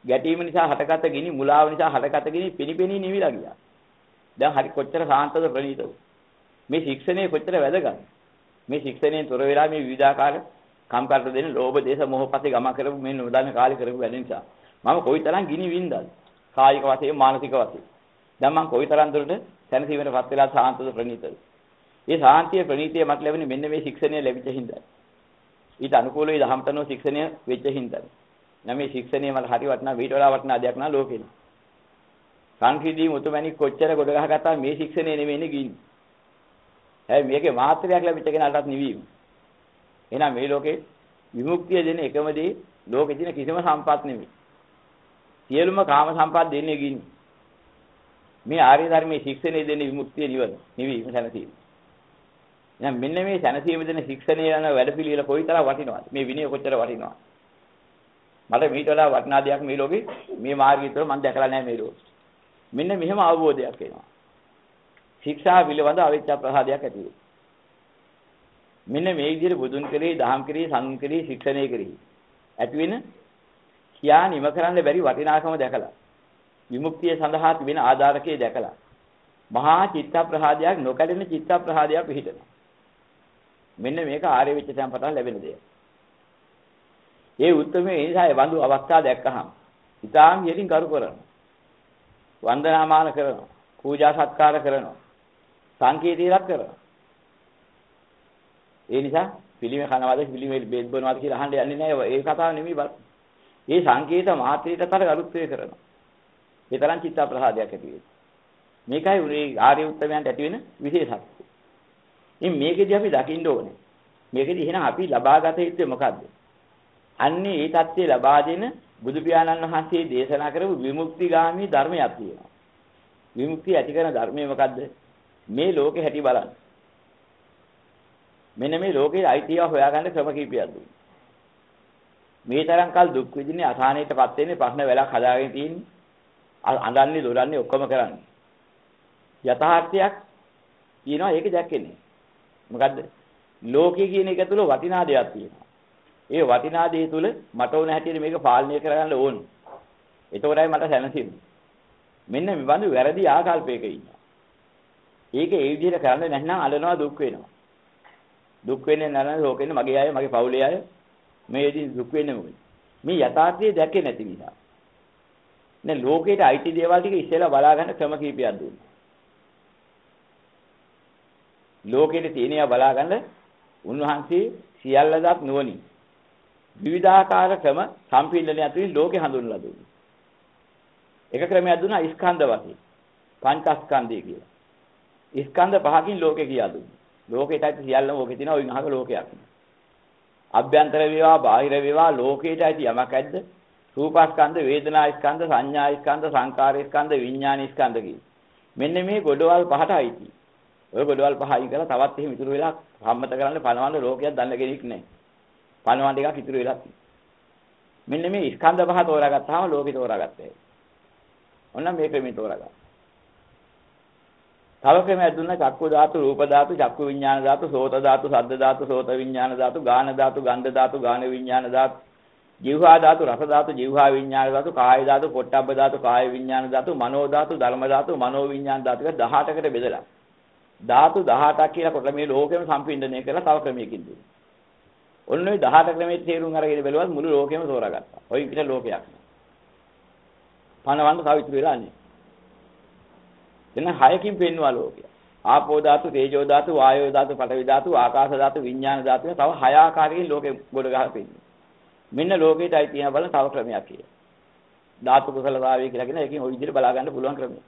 ගැටීම නිසා හටගත ගිනි මුලාව නිසා හටගත ගිනි පිනිපිනි නිවිලා ගියා. දැන් හරි කොච්චර සාන්තද ප්‍රණීතද. මේ ශික්ෂණය කොච්චර වැදගත්. මේ ශික්ෂණයෙන් තොර වෙලා මේ විවිධාකාර කම්කටොළු දෙන ලෝභ දේශ මොහ පස්සේ ගම කරපු මේ නොදන්න කාලේ කරපු වැඩ නිසා මම කොයිතරම් ගිනි වින්දාද කායික වශයෙන් මානසික වශයෙන්. දැන් මම කොයිතරම් දුරට දැනසීමටපත් වෙලා සාන්තද ප්‍රණීතද. මේ සාන්තිය ප්‍රණීතිය මට ලැබෙන්නේ මෙන්න මේ ශික්ෂණය ලැබිච්ච හින්දා. ඊට අනුකූලව දහම්තනෝ ශික්ෂණය වෙච්ච හින්දා. නම් මේ ශික්ෂණය මට හරි වටිනා ඊට වඩා වටිනා දෙයක් නා ලෝකෙ. සංකීර්ණී මුතුමැණි කොච්චර ගොඩ ගහගත්තා මේ ශික්ෂණය නෙමෙයිනේ ගින්නේ. හැබැයි මේකේ මාත්‍රයක් ලැබිච්ච කෙනාටත් නිවීම. එහෙනම් මේ ලෝකේ විමුක්තිය දෙන එකම දේ ලෝකෙ තියෙන කිසිම සම්පත් නෙමෙයි. සියලුම කාම සම්පත් දෙන්නේ ගින්නේ. මේ ආර්ය ධර්මයේ ශික්ෂණය දෙන විමුක්තිය නිවන. නිවීම සැනසීම. එහෙනම් මෙන්න මේ සැනසීම දෙන ශික්ෂණය යන වැඩපිළිවෙල කොයිතරම් වටිනවද? මේ විනය කොච්චර වටිනවද? මට මීට වඩා වටිනා දෙයක් මේ ලෝකේ මේ මාර්ගය තුළ මම දැකලා නැහැ මේ ලෝකේ. මෙන්න මෙහෙම අවබෝධයක් එනවා. ශික්ෂා පිළිබඳ අවිච්ඡා ප්‍රසාදයක් ඇති වෙනවා. මෙන්න මේ විදිහට බුදුන් කෙරෙහි, දහම් කෙරෙහි, සංඝ කෙරෙහි, ශික්ෂණය කෙරෙහි ඇති වෙන කියා නිම කරන්න බැරි වටිනාකම දැකලා විමුක්තිය සඳහා තිබෙන ආධාරකයේ දැකලා මහා චිත්ත ප්‍රසාදයක් නොකඩෙන චිත්ත ප්‍රසාදයක් පිහිටනවා. මෙන්න මේක ආර්ය විච්ඡ සම්පතන් ලැබෙන දෙයක්. ඒ උත්තරමේ නිසා වඳු අවස්ථා දැක්කහම ඊටාම් යෙලින් කරු කරනවා. වන්දනාමාන කරනවා. පූජා සත්කාර කරනවා. සංකීර්ණයක් කරනවා. ඒ නිසා පිළිමේ කනවාද පිළිමේ බෙහෙත් බොනවාද කියලා අහන්න යන්නේ නැහැ. ඒ කතාව නෙමෙයි බල. මේ සංකේත මාත්‍රියටතර ගරුත්වය කරනවා. ඒ තරම් චිත්ත ප්‍රසාදයක් ඇති වෙනවා. මේකයි උනේ ආර්ය උත්තමයන්ට ඇති වෙන විශේෂත්වය. ඉතින් මේකෙදි අපි දකින්න ඕනේ. මේකෙදි එහෙනම් අපි ලබාගත යුත්තේ මොකද්ද? අන්නේ ඒ தත්ත්වය ලබා දෙන බුදු පියාණන් වහන්සේ දේශනා කරපු විමුක්තිගාමී ධර්මයක් තියෙනවා. විමුක්තිය ඇති කරන ධර්මය මොකද්ද? මේ ලෝකේ හැටි බලන්න. මෙන්න මේ ලෝකේ අයිතිය හොයාගන්න ක්‍රම කීපයක් දුන්නා. මේ තරම් කල් දුක් විඳින්නේ අසහනයටපත් වෙන්නේ ප්‍රශ්න වෙලක් හදාගෙන තියෙන්නේ. අඬන්නේ දොඩන්නේ ඔක්කොම කරන්නේ. යථාර්ථයක් කියනවා ඒක දැක්කේ. මොකද්ද? ලෝකයේ කියන එක තුල වටිනා දෙයක් තියෙනවා. ඒ වටිනා දේ තුල මට ඕන හැටියට මේක පාලනය කරගන්න ඕනේ. එතකොටයි මට සැනසෙන්නේ. මෙන්න මේ බඳු වැරදි ආකල්පයක ඉන්නවා. ඒක ඒ විදිහට කරන්නේ නැත්නම් අඬනවා දුක් වෙනවා. දුක් වෙන්නේ නැරන ලෝකෙන්නේ මගේ අය මගේ පවුලේ අය මේ ඉතින් දුක් වෙන්නේ මොකද? මේ යථාර්ථය දැක්කේ නැති නිසා. නේ ලෝකේට අයිති දේවල් ටික ඉස්සෙල්ලා බලා ගන්න ක්‍රම කීපයක් දුන්නා. ලෝකෙට තියෙනවා බලා ගන්න උන්වහන්සේ සියල්ලදත් නුවණින් විවිධාකාර ක්‍රම සම්පීඩනය ඇතුළේ ලෝකේ හඳුන්වලා දුන්නා. එක ක්‍රමයක් දුන්නා ස්කන්ධ වශයෙන්. පංචස්කන්ධය කියලා. ස්කන්ධ පහකින් ලෝකේ කියලා දුන්නා. ලෝකේට ඇති සියල්ලම ඕකේ තියෙනවා ඔයින් අහක ලෝකයක්. අභ්‍යන්තර වේවා බාහිර වේවා ලෝකේට ඇති යමක් ඇද්ද? රූපස්කන්ධ, වේදනාස්කන්ධ, සංඥාස්කන්ධ, සංකාරස්කන්ධ, විඥානස්කන්ධ කියන. මෙන්න මේ ගොඩවල් පහට අයිති. ඔය ගොඩවල් පහ අයින් කරලා තවත් එහෙම ඉතුරු වෙලා සම්මත කරන්න පණවන්න ලෝකයක් දන්න කෙනෙක් නැහැ. පණවන්න ටිකක් ඉතුරු වෙලා තියෙනවා. මෙන්න මේ ස්කන්ධ පහ තෝරාගත්තාම ලෝකේ තෝරාගත්තා. ඔන්න මේ ක්‍රමෙ තෝරාගත්තා. තව ක්‍රමයක් දුන්නා චක්කු ධාතු, රූප ධාතු, චක්කු විඥාන ධාතු, සෝත ධාතු, සද්ද ධාතු, සෝත විඥාන ධාතු, ගාන ධාතු, ගන්ධ ධාතු, ගාන විඥාන ධාතු, જીවහා ධාතු, රස ධාතු, જીවහා විඥාන ධාතු, කාය ධාතු, පොට්ටබ්බ ධාතු, කාය විඥාන ධාතු, මනෝ ධාතු, ධර්ම ධාතු, මනෝ විඥාන ධාතු කියලා 18කට බෙදලා. ධාතු 18ක් කියලා කොට මේ ලෝකෙම සම්පින්දනය කරලා තව ක්‍රමයකින් දුන්නා. ඔන්න ඔය 18 ක්‍රමයේ තේරුම් අරගෙන බැලුවත් මුළු ලෝකෙම තෝරාගත්තා. ඔය පිට ලෝකයක්. පණවන්න තව ඉතුරු වෙලා නැහැ. එන 6කින් පෙන්වනවා ලෝකය. ආපෝ ධාතු, තේජෝ ධාතු, වායෝ ධාතු, පඨවි ධාතු, ආකාශ ධාතු, විඥාන ධාතු තව 6 ආකාරයකින් ලෝකෙ ගොඩ ගහලා පෙන්නනවා. මෙන්න ලෝකෙටයි තියෙන බලන තව ක්‍රමයක් කියලා. ධාතු කුසලතාවය කියලා කියන එකකින් ওই විදිහට බලා ගන්න පුළුවන් ක්‍රමයක්.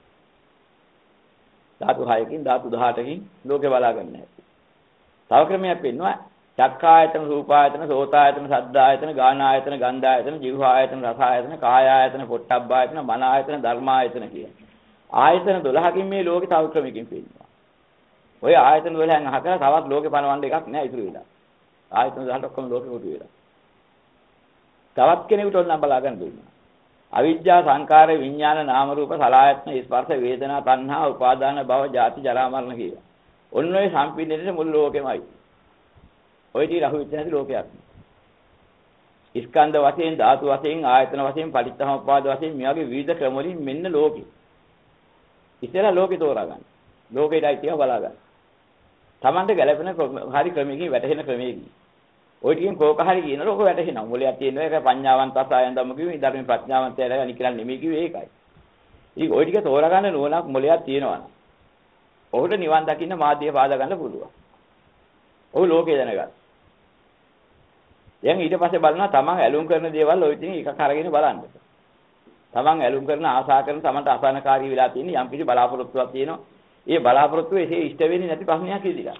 ධාතු 6කින් ධාතු 18කින් ලෝකෙ බලා ගන්න හැටි. තව ක්‍රමයක් පෙන්වනවා චක්කායතන, රූපායතන, සෝතායතන, සද්දායතන, ගානායතන, ගන්ධායතන, જીවහායතන, රසායතන, කායායතන, පොට්ටබ්බායතන, මනායතන, ධර්මායතන කියන. ආයතන 12කින් මේ ලෝකේ තව ක්‍රමයකින් පෙන්නනවා. ඔය ආයතන 12න් අහකලා තවත් ලෝකේ පනවන්න එකක් නෑ ඉතුරු වෙලා. ආයතන 18 ඔක්කොම ලෝකෙ කොට වෙලා. තවත් කෙනෙකුට ඕන නම් බලා ගන්න දුන්නා. අවිජ්ජා සංකාර විඥාන නාම රූප සලආයතන ස්පර්ශ වේදනා තණ්හා උපාදාන භව ජාති ජරා මරණ කියලා. ඔන්න ඔය සම්පීඩනයේ මුළු ලෝකෙමයි. ඔය ටි රහු විච්ච නැති ලෝකයක්. ස්කන්ධ වශයෙන්, ධාතු වශයෙන්, ආයතන වශයෙන්, පටිච්චසමුප්පාද වශයෙන් මේ වගේ විවිධ ක්‍රම වලින් මෙන්න ලෝකේ. ඉතලා ලෝකේ තෝරා ගන්න. ලෝකේටයි තියා බලා ගන්න. Tamante ගැලපෙන හරි ක්‍රමයකින් වැටහෙන ක්‍රමයකින්. ওই ටිකෙන් කෝක හරි කියන ලෝක වැටහෙනවා. මොලයක් තියෙන එක පඤ්ඤාවන්ත අසයන් ධම්ම කිව්වේ ධර්මයේ ප්‍රඥාවන්තයලා අනිකලන් නෙමෙයි කිව්වේ ඒකයි. ඉතින් ওই ටික තෝරා ගන්න නුවණක් මොලයක් තියෙනවා. ඔහුට නිවන් දකින්න මාධ්‍ය පාදා ගන්න පුළුවන්. ඔහු ලෝකේ දැනගන්න. දැන් ඊට පස්සේ බලනවා තමන් ඇලුම් කරන දේවල් ඔය ඉතින් එකක් අරගෙන බලන්න. තමන් ඇලුම් කරන ආශා කරන තමන්ට අසහනකාරී වෙලා තියෙන යම් කිසි බලාපොරොත්තුවක් තියෙනවා. ඒ බලාපොරොත්තුව එසේ ඉෂ්ට වෙන්නේ නැති ප්‍රශ්නයක් ඉදිරියට.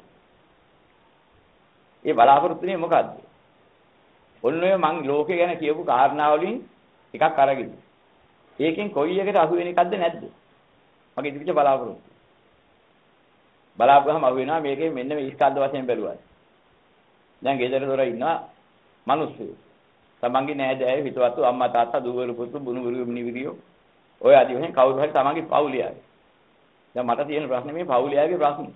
ඒ බලාපොරොත්තුනේ මොකද්ද? ඔන්න ඔය මං ලෝකේ ගැන කියපු කාරණා වලින් එකක් අරගෙන. ඒකෙන් කොයි එකට අහු වෙන එකක්ද නැද්ද? මගේ ඉදිරියට බලාපොරොත්තු. බලාපුවාම අහු වෙනවා මේකේ මෙන්න මේ ස්කන්ධ වශයෙන් බැලුවා. දැන් ගෙදර දොර ඉන්නවා මිනිස්සු. තමන්ගේ නෑදෑයෝ හිතවත්තු අම්මා තාත්තා දුවරු පුතු බුණුවරු මිනිවිරියෝ ඔය ආදි වශයෙන් කවුරු හරි තමන්ගේ පවුලේ. දැන් මට තියෙන ප්‍රශ්නේ මේ පවුලයාගේ ප්‍රශ්නේ.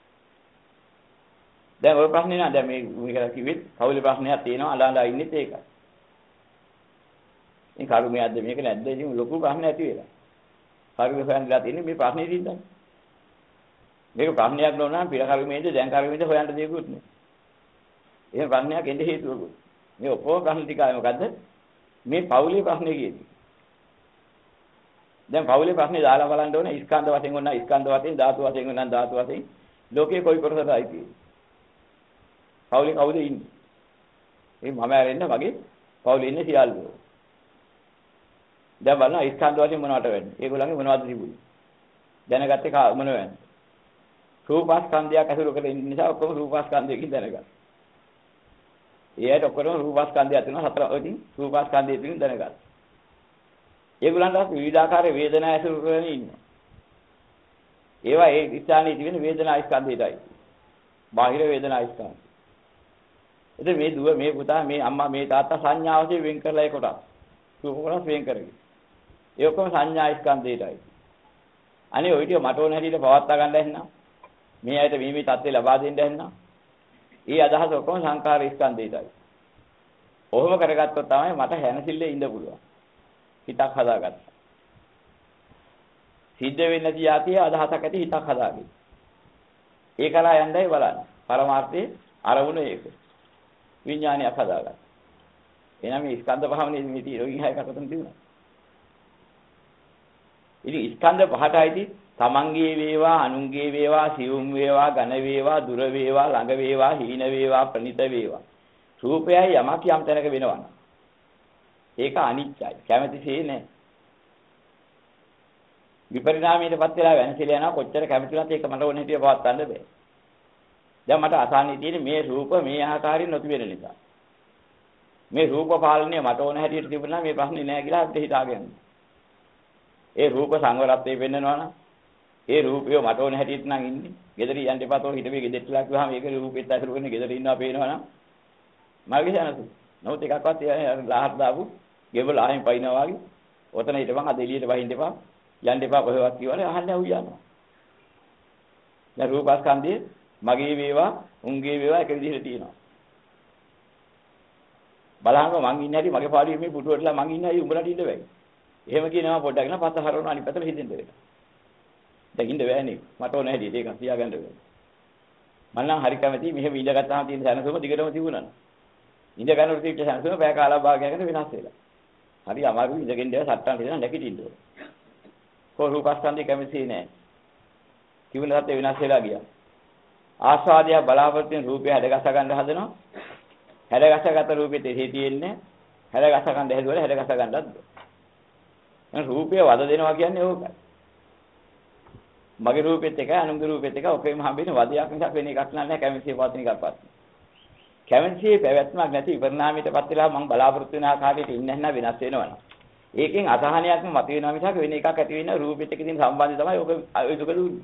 දැන් ඔය ප්‍රශ්නේ නෑ දැන් මේක කිව්වෙත් පවුලේ ප්‍රශ්නයක් තියෙනවා අඬා ඉන්නෙත් ඒකයි. මේ කර්මයක්ද මේක නැද්ද ඉතින් ලොකු ප්‍රශ්න ඇති වෙලා. කර්මය හොයන්නලා තියෙන්නේ මේ ප්‍රශ්නේ දින්දා. මේක ප්‍රශ්නයක් නොවනම් පිර කර්මයේද දැන් කර්මයේද හොයන්න දෙයක්වත් නෑ. එහෙම ප්‍රශ්නයක් එන්නේ හේතුවකුත්. මේ ඔපෝ ප්‍රශ්න ටිකයි මොකද්ද? මේ පවුලේ ප්‍රශ්නේ කියන්නේ. දැන් පවුලේ ප්‍රශ්නේ දාලා බලන්න ඕනේ ස්කන්ධ වශයෙන් වුණා ස්කන්ධ වශයෙන් ධාතු වශයෙන් වුණා ධාතු වශයෙන් ලෝකේ කොයි කොටසද ආйти. පවුලේ කවුද ඉන්නේ? මේ මම ඇරෙන්න මගේ පවුලේ ඉන්නේ සියල්ලෝ. දැන් බලන්න ස්කන්ධ වශයෙන් මොනවට වෙන්නේ? ඒගොල්ලන්ගේ මොනවද තිබුණේ? දැනගත්තේ මොන වෙන්නේ? රූපස්කන්ධයක් ඇසුරු කරගෙන ඉන්න නිසා ඔක්කොම රූපස්කන්ධයකින් දැනගන්න. ඒයට ඔක්කොම රූපස්කන්ධය තියෙනවා හතර වලින් රූපස්කන්ධය තියෙන දැනගන්න. ඒගොල්ලන්ට විවිධාකාර වේදනා ඇසුරු කරගෙන ඉන්නේ. ඒවා ඒ ස්ථානයේ තියෙන වේදනා ස්කන්ධයටයි. බාහිර වේදනා ස්කන්ධය. එතකොට මේ දුව මේ පුතා මේ අම්මා මේ තාත්තා සංඥා වශයෙන් වෙන් කරලා ඒ කොටස්. රූප කොටස් වෙන් කරගෙන. ඒ ඔක්කොම සංඥා ස්කන්ධයටයි. අනේ ඔය ටික මට ඕන හැටියට පවත්වා ගන්න හැන්නා. මේ ඇයිට මේ තත්ත්වේ ලබා දෙන්න හැන්නා. ඒ අදහස ඔක්කොම සංකාර ස්කන්ධයටයි. ඔහොම කරගත්තොත් තමයි මට හැනසිල්ලේ ඉන්න පුළුවන්. හිතක් හදාගත්තා. සිද්ධ වෙන්නේ නැති යතිය අදහසක් ඇති හිතක් හදාගන්න. ඒකලා යන්නයි බලන්න. පරමාර්ථයේ අරමුණ ඒක. විඥානයක් හදාගන්න. එහෙනම් මේ ස්කන්ධ පහමනේ මේ තියෙන හයකටම තිබුණා. ඉතින් ස්කන්ධ පහටයිදී තමන්ගේ වේවා අනුන්ගේ වේවා සියුම් වේවා ඝන වේවා දුර වේවා ළඟ වේවා හීන වේවා ප්‍රණිත වේවා රූපයයි යමක් යම් තැනක වෙනවනම් ඒක අනිත්‍යයි කැමැතිසේ නෑ විපරිණාමයටපත් වෙලා වෙනසෙලා යනවා කොච්චර කැමතිවත් ඒක මට ඕන හිටිය පවත් ගන්න බෑ දැන් මට අසහනෙ තියෙන්නේ මේ රූප මේ ආකාරයෙන් නොති වෙන නිසා මේ රූප පාලනය මට ඕන හැටියට තිබුණා මේ ප්‍රශ්නේ නෑ කියලා අපිට හිතාගන්න ඒ රූප සංවරත්වයේ වෙන්නනවා නම් ඒ රූපය මට ඕන හැටියට නම් ඉන්නේ. ගෙදර යන්න එපා තෝ හිටපේ ගෙදරටලා කිව්වහම ඒක රූපෙත් ඇසුරු කරන්නේ ගෙදර ඉන්නවා පේනවා නම් මගේ දැනසු. නමුත් එකක්වත් ලාහත් දාපු ගෙවල ආයෙත් පයින්නවා වගේ. ඔතන හිටපන් අද එළියට වහින්න එපා. යන්න එපා කොහෙවත් කියවනේ අහන්නේ අවු යනවා. දැන් රූපස්කන්ධයේ මගේ වේවා උන්ගේ වේවා එක විදිහට තියෙනවා. බලහංග මං ඉන්නේ හැටි මගේ පාඩුවේ මේ පුටුවටලා මං ඉන්නේ අය උඹලට ඉන්න බෑ. එහෙම කියනවා පොඩ්ඩක් නා පස්ස හරවන අනිත් පැත්තට හිටින්න වෙනවා. දැන් ඉන්න බෑනේ. මට ඕන හැටි ඒක තියාගන්න වෙනවා. මම නම් හරි කැමතියි මෙහෙම ඉඳගත්තාම තියෙන සැනසුම දිගටම තිබුණා. ඉඳ ගන්නකොට තිබ්බ සැනසුම පැය කාලා භාගයකට වෙනස් වෙලා. හරි අමාරුයි ඉඳගෙන ඉඳලා සට්ටන් දෙනවා නැගිටින්න ඕන. කො රූපස්කන්ධය කැමති නෑ. කිව්වනත් වෙනස් වෙලා ගියා. ආස්වාදය බලාපොරොත්තු වෙන රූපය හැඩගස්ස ගන්න හදනවා. හැඩගස්සගත රූපෙත් එහි තියෙන්නේ හැඩගස්ස ගන්න හැදුවල හැඩගස්ස ගන්නත් බෑ. රූපය වද දෙනවා කියන්නේ ඕකයි. මගේ රූපෙත් එකයි අනුන්ගේ රූපෙත් එකයි ඔකේම හම්බෙන්නේ වදයක් නිසා වෙන එකක් නැහැ කැමැතිසේ පවතින එකක්වත්. කැමැතිසේ පැවැත්මක් නැති විපරිණාමයටපත් වෙලා මම බලාපොරොත්තු වෙන ආකාරයට ඉන්නේ නැත්නම් වෙනස් වෙනවනේ. ඒකෙන් අසහනයක්ම මත වෙනවා මිසක් වෙන එකක් ඇති වෙන රූපෙත් එක්ක තියෙන සම්බන්ධය තමයි ඔක ඒක දුන්නේ.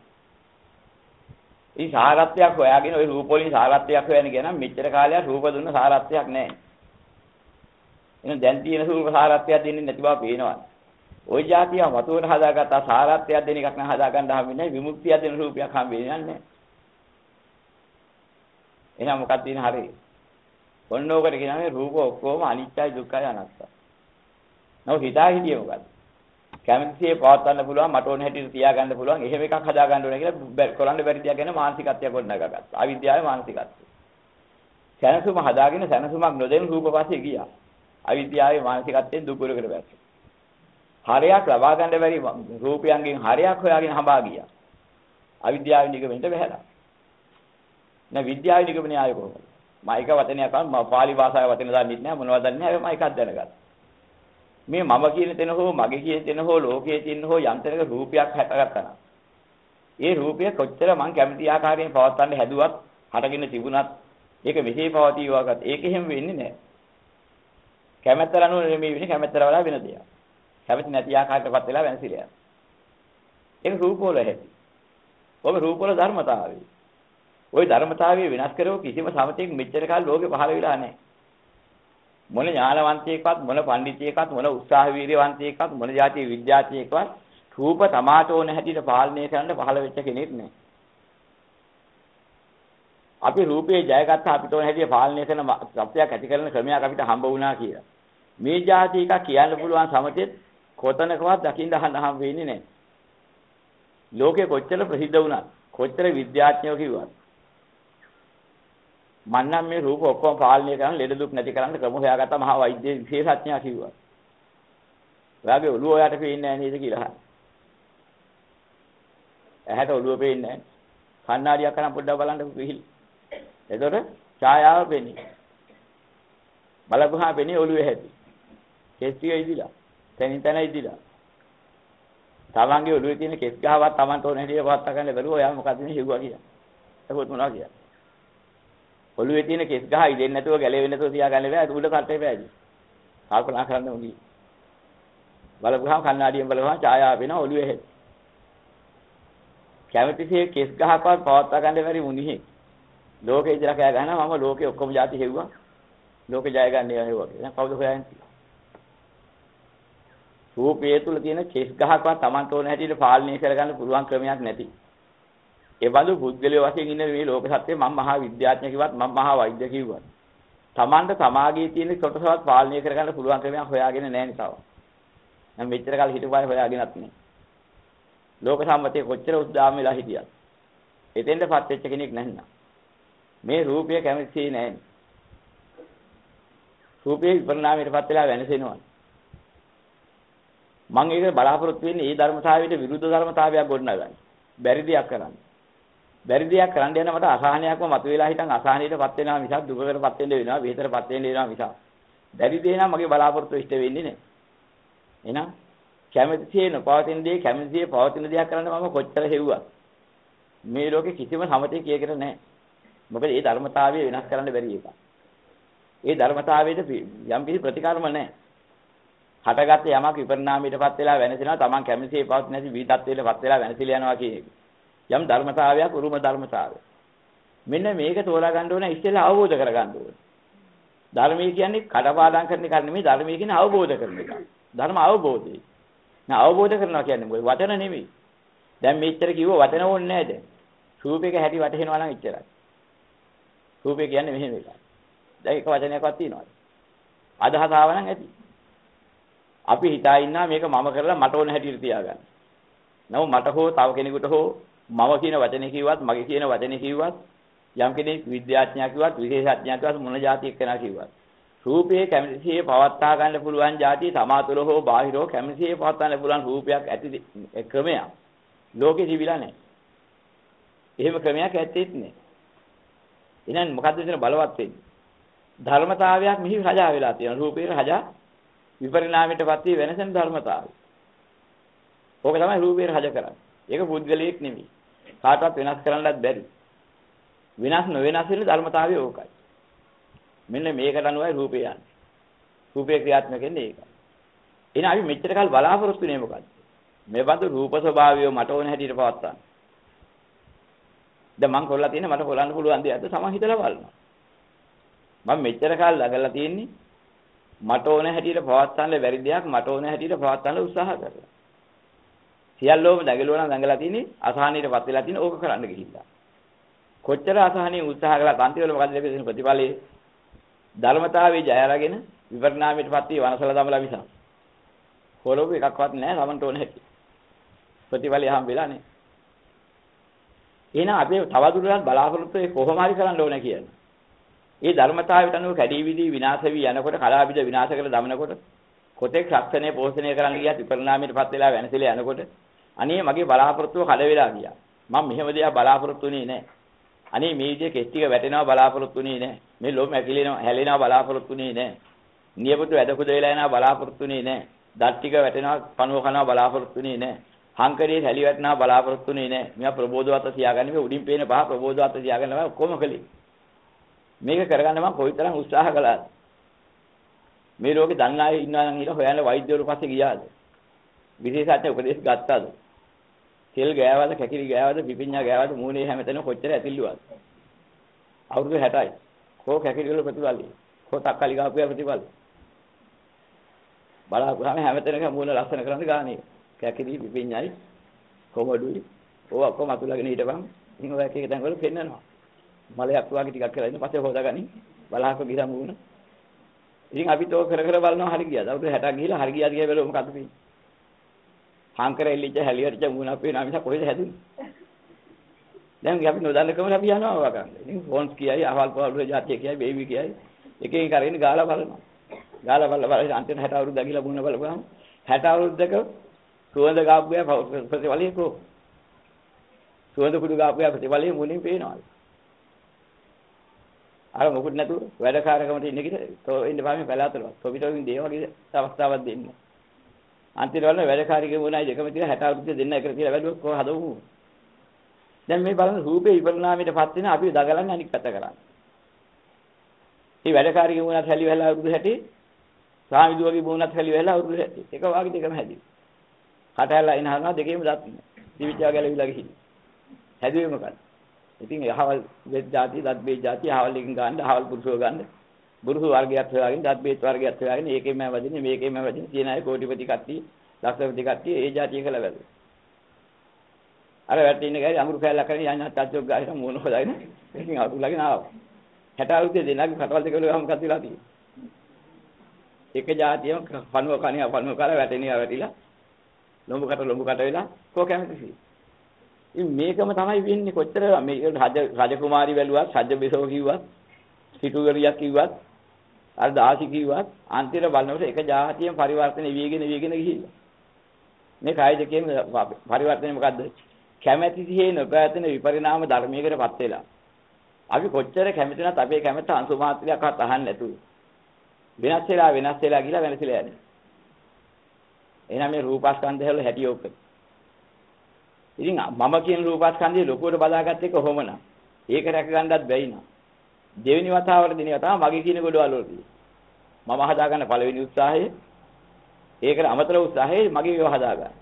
මේ සාරත්වයක් හොයාගෙන ওই රූප වලින් සාරත්වයක් හොයන්න ගියා නම් මෙච්චර කාලයක් රූප දුන්න සාරත්වයක් නැහැ. එහෙනම් දැන් තියෙන රූප සාරත්වයක් දෙන්නේ නැති බව පේනවා. ওই જાතිය වතුරට හදාගත්ත සාරත්වයක් දෙන එකක් නම් හදාගන්න හම්බෙන්නේ නැහැ විමුක්තිය දෙන රූපයක් හම්බෙන්නේ නැහැ. එහෙනම් මොකක්ද තියෙන හරිය? ඔන්න ඕකට කියනවා මේ රූප ඔක්කොම අනිත්‍යයි දුක්ඛයි අනාත්තයි. නෝ හිතා හිටියේ මොකද්ද? කැමතිසේ පවත්වන්න පුළුවන් මට ඕන හැටියට තියාගන්න පුළුවන් එහෙම එකක් හදා ගන්න ඕනේ කියලා කරන්න බැරි දෙයක් ගැන මානසිකත්වයක් ගොඩනගා ගත්තා. අවිද්‍යාවේ මානසිකත්වය. සැනසුම හදාගෙන සැනසුමක් නොදෙන රූප පස්සේ ගියා. අවිද්‍යාවේ මානසිකත්වයෙන් දුක උරකට බැස්සේ. හරයක් ලබා ගන්න බැරි රූපයන්ගෙන් හරයක් හොයාගෙන හඹා ගියා. අවිද්‍යාවේ නිගමනට බහැලා. නැ විද්‍යාවේ නිගමනය ආයේ කොහොමද? මම එක වචනයක් අහම පාලි භාෂාවේ වචන දන්නේ නැහැ මොනවද දන්නේ නැහැ මම එකක් දැනගත්තා. මේ මම කියන තැන හෝ මගේ කියන තැන හෝ ලෝකයේ තියෙන හෝ යන්ත්‍රයක රූපයක් හැටගත්තා නම් ඒ රූපය කොච්චර මං කැමති ආකාරයෙන් පවත්වන්න හැදුවත් හටගෙන තිබුණත් ඒක මෙසේ පවතිවාගත් ඒක එහෙම වෙන්නේ නැහැ. කැමැත්තට අනුව නෙමෙයි වෙන්නේ කැමැත්තට වඩා වෙන දෙයක්. කැමැති නැති ආකාරයකටපත් වෙලා වෙනසිලා යනවා. ඒක රූප වල හැටි. ඔබ රූප වල ධර්මතාවය. ওই ධර්මතාවය වෙනස් කරව කිසිම සමතෙක් මෙච්චර කාල ලෝකේ පහළ වෙලා නැහැ. මොන ඥානවන්තයෙක්වත් මොන පඬිතියෙක්වත් මොන උත්සාහ වීර්යවන්තයෙක්වත් මොන જાතිය විද්‍යාඥයෙක්වත් රූප තමාටෝන හැටියට පාලනය කරන්න පහළ වෙච්ච කෙනෙක් නෑ. අපි රූපේ ජයගත්ත අපිට ඕන හැටියට පාලනය කරන සත්‍යයක් ඇති කරන ක්‍රමයක් අපිට හම්බ වුණා කියලා. මේ જાති එකක් කියන්න පුළුවන් සමතෙත් කොතනකවත් දකින්න හම් වෙන්නේ නෑ. ලෝකේ කොච්චර ප්‍රසිද්ධ වුණත් කොච්චර විද්‍යාඥයෝ කිව්වත් මන්නම් මේ රූප ඔක්කොම පාලනය කරන ලෙඩ දුක් නැති කරන්න ක්‍රම හොයාගත්ත මහා වෛද්‍ය විශේෂඥයා කිව්වා. ඔයාගේ ඔළුව ඔයාට පේන්නේ නැහැ නේද කියලා අහනවා. ඇහැට ඔළුව පේන්නේ නැහැ. කණ්ණාඩියක් කරන් පොඩ්ඩක් බලන්න පිහිල්. එතකොට ඡායාව පේන්නේ. බලපුවාම පේන්නේ ඔළුවේ හැටි. කෙස් ටික ඉදිලා. තනින් තන ඉදිලා. තමන්ගේ ඔළුවේ තියෙන කෙස් ගහවත් තමන්ට ඕන හැටියට පවත් ගන්න බැරුව ඔයා මොකද මේ හිව්වා කියලා. ඒකත් මොනවා කියන්නේ? ඔළුවේ තියෙන කෙස් ගහ ඉදෙන්නේ නැතුව ගැලවෙන්නේ නැතුව තියාගන්න බෑ. උඩ කටේ බෑදි. කල්පනා කරන්න ඕනේ. බලපුවාම කණ්ණාඩියෙන් බලපුවාම ඡායාව වෙනවා ඔළුවේ හැටි. කැමතිසේ කෙස් ගහක්වත් පවත්වා ගන්න බැරි මුනිහේ. ලෝකේ ඉඳලා කෑ ගහනවා මම ලෝකේ ඔක්කොම જાති හෙව්වා. ලෝකේ ජය ගන්න ඒවා හෙව්වා කියලා. දැන් කවුද හොයන්නේ? රූපයේ තුල තියෙන කෙස් ගහක්වත් Tamanට ඕන හැටියට පාලනය කරගන්න පුළුවන් ක්‍රමයක් නැති. ඒ බඳු පුද්ගලයෝ වශයෙන් ඉන්න මේ ලෝක සත්‍යය මම මහා විද්‍යාඥයෙක් කිව්වත් මම මහා වෛද්‍ය කිව්වත් Tamanට සමාගයේ තියෙන කොටසවත් පාලනය කරගන්න පුළුවන් ක්‍රමයක් හොයාගෙන නැහැ නිතාව. දැන් මෙච්චර කාලෙ හිටපුවායි හොයාගෙනත් නෑ. ලෝක සම්මතයේ කොච්චර උද්දාම වෙලා හිටියත් එතෙන්ටපත් වෙච්ච කෙනෙක් නැන්නා. මේ රූපය කැමති නැහැ. රූපේ විපරිණාමයටපත් වෙලා වෙනසෙනවා. මම ඒක බලාපොරොත්තු වෙන්නේ මේ ධර්මතාවයට විරුද්ධ ධර්මතාවයක් ගොඩනගන්න. බැරි දෙයක් කරන්න. බැරි දෙයක් කරන්න යන මට අසහනයක්ම මතුවලා හිටන් අසහනයටපත් වෙනවා මිසක් දුකකටපත් වෙන්න වෙනවා විහෙතරපත් වෙන්න වෙනවා මිසක්. බැරි දේ නම් මගේ බලාපොරොත්තු ඉෂ්ට වෙන්නේ නැහැ. එහෙනම් කැමැතිසේ නොපවතින දේ කැමැතිසේ පවතින දෙයක් කරන්න මම කොච්චර හෙව්වත් මේ ලෝකේ කිසිම සමතේ කියකට නැහැ. මොකද මේ ධර්මතාවය වෙනස් කරන්න බැරි එකක්. ඒ ධර්මතාවයට යම් කිසි ප්‍රතිකර්ම නැහැ. හටගත්ත යමක් විපරිණාමයටපත් වෙලා වෙනසෙනවා Taman කැමැතිසේ පවතින නැති විදත්වයටපත් වෙලා වෙනසිලා යනවා කියන එක. යම් ධර්මතාවයක් උරුම ධර්මතාවය. මෙන්න මේක තෝරා ගන්න ඕනේ ඉස්සෙල්ලා අවබෝධ කර ගන්න ඕනේ. ධර්මයේ කියන්නේ කඩපාඩම් කරන එක නෙමෙයි ධර්මයේ කියන්නේ අවබෝධ කරන එක. ධර්ම අවබෝධය. නා අවබෝධ කරනවා කියන්නේ මොකද? වචන නෙමෙයි. දැන් මෙච්චර කිව්ව වචන ඕනේ නැහැ දැන්. රූපයක හැටි වැටහෙනවා නම් එච්චරයි. රූපය කියන්නේ මෙහෙම එකක්. දැන් එක වචනයක්වත් තියනවාද? අදහස ආව නම් ඇති. අපි හිතා ඉන්නා මේක මම කරලා මට ඕන හැටියට තියාගන්න. නමුත් මට හෝ තව කෙනෙකුට හෝ මම කියන වචනේ කිව්වත් මගේ කියන වචනේ කිව්වත් යම් කෙනෙක් විද්‍යාඥයා කිව්වත් විශේෂඥයා කිව්වත් මොන જાතියක් කෙනා කිව්වත් රූපයේ කැමැතිසේ පවත්වා ගන්න පුළුවන් જાතිය සමාතුල හෝ බාහිරව කැමැතිසේ පවත්වා ගන්න පුළුවන් රූපයක් ඇති ක්‍රමයක් ලෝකෙ තිබිලා නැහැ. එහෙම ක්‍රමයක් ඇත්තෙත් නැහැ. එහෙනම් මොකද්ද මෙතන බලවත් වෙන්නේ? ධර්මතාවයක් මිහි රජා වෙලා තියෙනවා. රූපේ රජා විපරිණාමයටපත් වී වෙනසෙන් ධර්මතාවය. ඕක තමයි රූපේ රජ කරන්නේ. ඒක පුද්ගලයෙක් නෙමෙයි. කාටවත් වෙනස් කරන්නවත් බැරි. විනාශ නොවෙනස් වෙන ධර්මතාවය ඕකයි. මෙන්න මේකට අනුවයි රූපය යන්නේ. රූපේ ක්‍රියාත්මක වෙන්නේ ඒකයි. එහෙනම් අපි මෙච්චර කාල බලාපොරොත්තු වෙන්නේ මොකද්ද? මේ බඳු රූප ස්වභාවය මට ඕන හැටියට පවත්වන්න. දැන් මං කරලා තියෙන්නේ මට හොලන්න පුළුවන් දෙයක්ද සමන් හිතලා බලනවා. මම මෙච්චර කාල ළඟලා තියෙන්නේ මට ඕන හැටියට පවත්වන්න බැරි දෙයක් මට ඕන හැටියට පවත්වන්න උත්සාහ කරලා. සියල්ලෝම දඟලුවා නම් දඟලා තියෙන්නේ අසහනීයටපත් වෙලා තියෙන ඕක කරන්න ගිහිල්ලා. කොච්චර අසහනීය උත්සාහ කළා අන්තිම වල මොකද ලැබෙන්නේ ප්‍රතිඵලයේ? ධර්මතාවයේ ජය අරගෙන විපරිණාමයටපත් වී වනසල දමලා මිසක්. හොරව එකක්වත් නැහැ සමන්ට ඕන හැටි. ප්‍රතිඵලය හම් වෙලා නැහැ. එහෙනම් අපි තවදුරටත් බලාපොරොත්තු වෙ කොහොම හරි කරන්න ඕන කියන්නේ. ඒ ධර්මතාවයට අනුව කැඩී විදී විනාශ වී යනකොට කලාබිද විනාශ කරලා දමනකොට කොතෙක් ශක්ෂණය පෝෂණය කරන්න ගියත් විපරිණාමයටපත් වෙලා වෙනසෙලා යනකොට අනේ මගේ බලාපොරොත්තුව කඩ වෙලා ගියා. මම මෙහෙම දෙයක් බලාපොරොත්තු වෙන්නේ නැහැ. අනේ මේ විදිහේ කෙස් ටික වැටෙනවා බලාපොරොත්තු වෙන්නේ නැහැ. මේ ලොම් ඇකිලෙනවා හැලෙනවා බලාපොරොත්තු වෙන්නේ නැහැ. නියපොතු වැඩකුද වෙලා යනවා බලාපොරොත්තු වෙන්නේ නැහැ. දත් ටික වැටෙනවා පණුව කනවා බලාපොරොත්තු වෙන්නේ නැහැ. හංකරේ හැලි වැටෙනවා බලාපොරොත්තු වෙන්නේ නැහැ. මේවා ප්‍රබෝධවත්ව තියාගන්න මේ උඩින් පේන පහ ප්‍රබෝධවත්ව තියාගන්න බෑ කොහොම කළේ. මේක කරගන්න මම කොයිතරම් උත්සාහ කළාද. මේ රෝගේ දන්නා අය ඉන්නවා නම් ඊට හොයන්න වෛද්‍යවරු පස්සේ ගියාද? විශේෂඥ උපදේශ ගත්තාද? තෙල් ගෑවද, කැකිලි ගෑවද, පිපිඤ්ඤා ගෑවද, මූණේ හැමතැනම කොච්චර ඇතිල්ලුවද? අවුරුදු 60යි. කෝ කැකිලි වල ප්‍රතිඵලයි. කෝ තක්කලි ගාපුවා ප්‍රතිඵලයි. බලාපුවාම හැමතැනකම මූණ ලස්සන කරන්න ගානේ. කැකිලි පිපිඤ්ඤායි කොමඩුයි ඕවා ඔක්කොම අතුලගෙන හිටපන්. ඉතින් ඔය එක එක තැන් වල පෙන්නනවා. මලයක් වගේ ටිකක් කරලා ඉන්න පස්සේ හොදාගනි. බලහක ගිහලා මූණ. ඉතින් අපි තෝ කර කර බලනවා හරි ගියාද? අවුරුදු 60ක් ගිහලා හරි ගියාද කියලා බලමු මොකද්ද වෙන්නේ? හංකර එල්ලිච්ච හැලියටච මූණක් පේනවා මිස කොහෙද හැදුනේ? දැන් අපි නොදන්නකම අපි යනවා වගන්න. ඉතින් ෆෝන්ස් කියයි, අහවල් පවුලේ જાතිය කියයි, බේබි කියයි. එක එක කරගෙන ගාලා බලනවා. ගාලා බලලා අන්තිම 60 අවුරුද්ද ගිහලා මුණ බලපුවාම 60 අවුරුද්දක සුවඳ ගාපුවා ප්‍රතිඵලයේ කො. සුවඳ කුඩු ගාපුවා ප්‍රතිඵලයේ මුලින් පේනවා. අර මොකුත් නැතුව වැඩකාරකමට ඉන්න කිට තෝ ඉන්න පාමේ පළාතලවත්. තෝ පිටවෙන් දේ වගේ අවස්ථාවක් දෙන්න. අන්තිමට වල වැඩකාරිකේ වුණායි දෙකම තියලා 60 අවුරුද්ද දෙන්න එකට කියලා බැලුවොත් කොහොම හදවමු. දැන් මේ බලන්න රූපේ විපරිණාමයටපත් වෙන අපි දගලන්නේ අනික් පැත්ත කරන්නේ. මේ වැඩකාරිකේ වුණත් හැලි වෙලා අවුරුදු 60 සාමිදුවගේ වුණත් හැලි වෙලා අවුරුදු 60 එක වාගේ දෙකම හැදි. කටහැල්ලා එන හරනවා දෙකේම දත් නෑ. දිවිචා ගැලවිලා ගිහින්. හැදුවේ මොකක්ද? ඉතින් අහවල් වෙත් જાති දත් බේ જાති අහවල් එකකින් ගන්න අහවල් පුරුෂව ගන්න බුරුසු වර්ගයක් හොයාගෙන දත් බේත් වර්ගයක් හොයාගෙන ඒකෙම වදින්නේ මේකෙම වදින්නේ තියෙන අය කෝටිපති කට්ටිය ලක්ෂපති කට්ටිය ඒ જાතිය කියලා වැළුවා. අර වැටේ ඉන්න ගෑයි අඟුරු කෑල්ලක් කරගෙන යන්න ටච්චොක් ගාගෙන මූණ හොදාගෙන ඉතින් අතුලගෙන ආවා. 60 අවුරුද්දේ දෙනාගේ කටවල් දෙක වල ගම මොකක්ද වෙලා තියෙන්නේ? එක જાතියම පණුව කණියා පණුව කාලා වැටෙනියා වැටිලා ලොඹ කට වෙලා කෝ කැමතිසි. ඉතින් මේකම තමයි වෙන්නේ කොච්චර මේ රජකුමාරි වැළුවත් රජ බිසව කිව්වත් සිටුවරියක් කිව්වත් අර දාසි කිව්වත් අන්තිම බලනකොට එක જાතියෙන් පරිවර්තන වීගෙන ගිහිල්ලා මේ කාය දෙකේම පරිවර්තනය මොකද්ද කැමැතිසිහේ නොපැවැතෙන විපරිණාම ධර්මයකටපත් වෙලා අපි කොච්චර කැමති නැත් අපේ කැමැත්ත අංශු මාත්‍රයක්වත් අහන්න නැතුව වෙනස් වෙලා ගිහලා වෙනසලා යන්නේ එහෙනම් මේ රූපස්කන්ධය වල හැටි ඕක ඉතින් මම කියන රූපස්කන්ධය ලොකුවට බදාගත්ත එක කොහොමනම් ඒක රැක ගන්නවත් බැයි නා දෙවෙනි වතාවට දින වතාව මගේ කියන ගොඩවල වලදී මම හදාගන්න පළවෙනි උත්සාහය ඒකට අමතර උත්සාහය මගේ ඒවා හදාගන්න.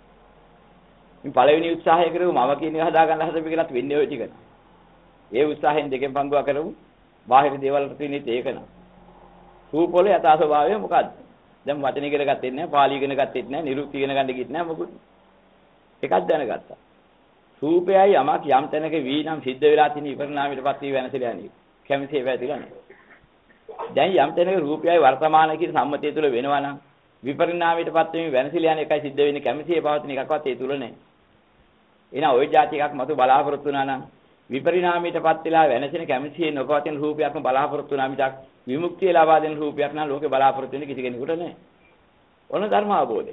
ඉතින් පළවෙනි උත්සාහය කරුව මම කියන ඒවා හදාගන්න හදපු එකලත් වෙන්නේ ඔය ටික. ඒ උත්සාහයෙන් දෙකෙන් පංගුවා කරමු. බාහිර දේවල් වලට තියෙන්නේ ඒක නා. රූප වල යථා ස්වභාවය මොකද්ද? දැන් වචන ඉගෙන ගත්තේ නැහැ, පාලි ඉගෙන ගත්තේ නැහැ, නිරුක්ති ඉගෙන ගන්න ගිත් නැහැ මොකුත්. එකක් දැනගත්තා. රූපයයි යමක් යම් තැනක වී නම් සිද්ධ වෙලා තියෙන විපරිණාමයටපත් වී වෙනසලා යන්නේ. කැමැති වෙදිලා නැහැ. දැන් යම් තැනක රූපයයි වර්තමාන කියන සම්මතය තුල වෙනවා නම් විපරිණාමයටපත් වෙමින් වෙනසලා යන එකයි සිද්ධ වෙන්නේ කැමැතිේ පවතින එකක්වත් ඒ තුල නැහැ. එහෙනම් ওই જાති එකක් මතු බලාපොරොත්තු වුණා නම් විපරිණාමයටපත් වෙලා වෙනසෙන කැමැතිේ නොපවතින රූපයක්ම බලාපොරොත්තු වුණා මිසක් විමුක්තිය ලබා දෙන රූපයක් නම් ලෝකේ බලාපොරොත්තු වෙන්නේ කිසි කෙනෙකුට නැහැ. ඔන්න ධර්ම අවබෝධය.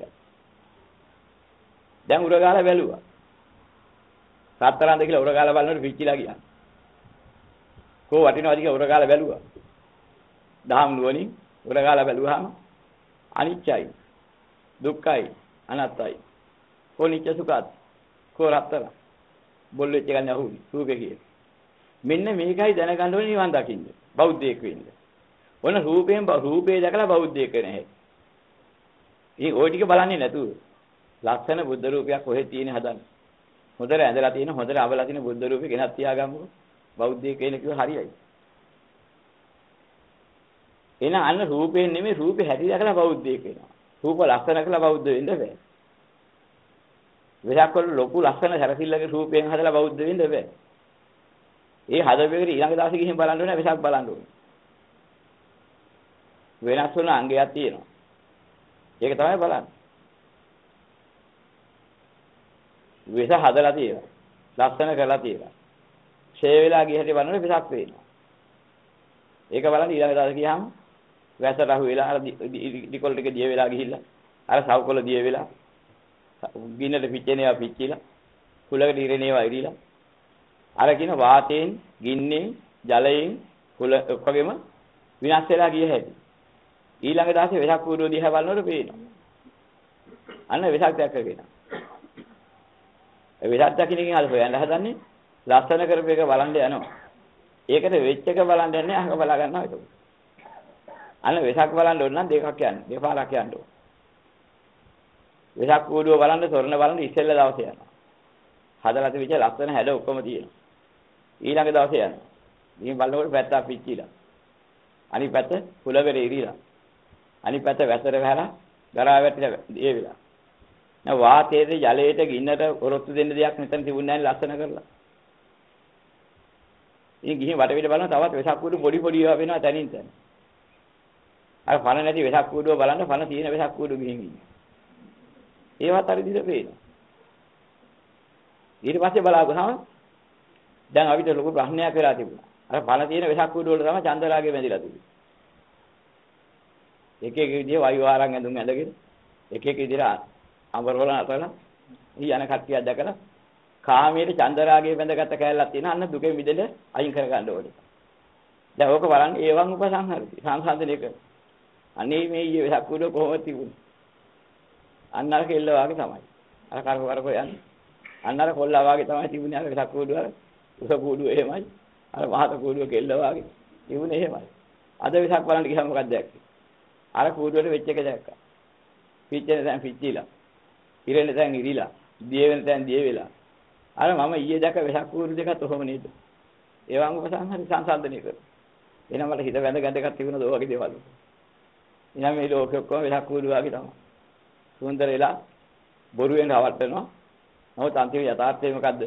දැන් උරගාලා බැලුවා. සතරන්ද කියලා උරගාලා බලනකොට පිච්චිලා ගියා. කෝ වටිනවද කියලා උරගාලා බැලුවා. දහම් නුවණින් උරගාලා බැලුවාම අනිත්‍යයි, දුක්ඛයි, අනාත්තයි. කෝ නිත්‍ය සුඛත්, කෝ රත්තර. බොල්ලෙච්ච ගන්න අහුයි රූපේ කියේ. මෙන්න මේකයි දැනගන්න ඕනේ නිවන් දකින්න. බෞද්ධයෙක් වෙන්න. ඔන්න රූපේ දැකලා බෞද්ධයෙක් වෙන හැටි. ඉතින් ওই ටික බලන්නේ නැතුව ලක්ෂණ බුද්ධ රූපයක් කොහෙද තියෙන්නේ හදන්න. හොඳට ඇඳලා තියෙන හොඳට අවලා තියෙන බුද්ධ රූපේ ගෙනත් තියාගමුකෝ. බෞද්ධයෙක් වෙන කිව්ව හරියයි. එන අන්න රූපේ නෙමෙයි රූපේ හැටි දැකලා බෞද්ධයෙක් වෙනවා. රූප ලක්ෂණ කළා බෞද්ධ වෙන්න බෑ. වෙලක් වල ලොකු ලක්ෂණ සැරසිල්ලගේ රූපයෙන් හදලා බෞද්ධ වෙන්න බෑ. ඒ හදපෙකට ඊළඟ දවසේ ගිහින් බලන්න ඕනේ වෙසක් බලන්න ඕනේ. වෙනස් වෙන අංගයක් තියෙනවා. ඒක තමයි බලන්න. විස හදලා තියෙනවා. ලස්සන කරලා තියෙනවා. ෂේ වෙලා ගිය හැටි බලනකොට විසක් පේනවා. ඒක බලන්න ඊළඟ දවසේ ගියාම වැස රහු වෙලා අර ඩිකොල් ටික දිය වෙලා ගිහිල්ලා අර සව්කොළ දිය වෙලා ගින්නට පිච්චෙනවා පිච්චිලා කුලකට ඉරෙනවා ඉරිලා අර කියන වාතයෙන් ගින්නෙන් ජලයෙන් කුල ඔක්කොගෙම විනාශ වෙලා ගිය හැටි ඊළඟ දවසේ වෙසක් කූඩුව දිහා බලනකොට පේනවා. අන්න වෙසක් දැක්කගෙන. ඒ වෙසක් දකින්නකින් අර හොයන්න හදන්නේ ලස්සන කරපු එක බලන්න යනවා. ඒකට වෙච්ච එක බලන්න යන්නේ අහක බලා ගන්නවා ඒක. අන්න වෙසක් බලන්න ඕන නම් දෙකක් යන්න. දෙපාරක් යන්න ඕන. වෙසක් කූඩුව බලන්න තොරණ බලන්න ඉස්සෙල්ල දවසේ යනවා. හදලා තිබිච්ච ලස්සන හැඩ ඔක්කොම තියෙනවා. ඊළඟ දවසේ යනවා. ඉතින් බලනකොට පැත්තක් පිච්චිලා. අනිත් පැත්ත කුලකට ඉරිලා. අනිත් පැත්ත වැසර වැහලා ගරා වැටිලා ඒ වෙලා. දැන් වාතයේ ජලයට ගින්නට ඔරොත්තු දෙන්න දෙයක් මෙතන තිබුණේ නැහැ ලස්සන කරලා. ඉතින් ගිහින් වටපිට බලනවා තවත් වෙසක් කූඩු පොඩි පොඩි ඒවා වෙනවා තනින් තන. අර පණ නැති වෙසක් කූඩුව බලන්න පණ තියෙන වෙසක් කූඩු ගිහින් ඉන්නේ. ඒවත් අර දිහා පේනවා. ඊට පස්සේ බලාගුණාම දැන් අපිට ලොකු ප්‍රශ්නයක් වෙලා තිබුණා. අර පණ තියෙන වෙසක් කූඩු වල තමයි චන්දරාගේ බැඳිලා තිබුණේ. එක එක විදිහේ වයු ආරං ඇඳුම් ඇඳගෙන එක එක විදිහට අඹරවල අතලා යන කට්ටියක් දැකලා කාමයේ චන්දරාගේ බැඳගත්ත කැලලක් තියෙන අන්න දුකෙ මිදෙන්න අයින් කර ගන්න ඕනේ. දැන් ඕක බලන්න ඒවන් උපසංහරති සංසන්දනය කර. අනේ මේ ඊයේ වෙසක් කූඩුව කොහොමද තිබුණේ? අන්න අර කෙල්ල වාගේ තමයි. අර කරකෝ යන්නේ. අන්න අර කොල්ලා වාගේ තමයි තිබුණේ අර වෙසක් කූඩුව අර උස කූඩුව එහෙමයි. අර මහත කූඩුව කෙල්ල වාගේ තිබුණේ එහෙමයි. අද වෙසක් බලන්න ගියාම මොකක්ද දැක්කේ? අර කූඩුවට වෙච්ච එක දැක්කා. පිච්චෙන තැන් පිච්චිලා. ඉරෙන තැන් ඉරිලා. දිය වෙන තැන් දිය වෙලා. අර මම ඊයේ දැක වෙසක් කූඩු දෙකත් ඔහොම නේද? ඒවන් උපසංහරි සංසන්දනය කර. එහෙනම් මට හිත වැඳ ගැඳ එකක් තිබුණා දෝ වගේ දේවල්. එහෙනම් මේ ලෝකෙ ඔක්කොම වෙසක් කූඩු වගේ තමයි. සුන්දර වෙලා බොරුවෙන් රවට්ටනවා. නමුත් අන්තිම යථාර්ථය මොකද්ද?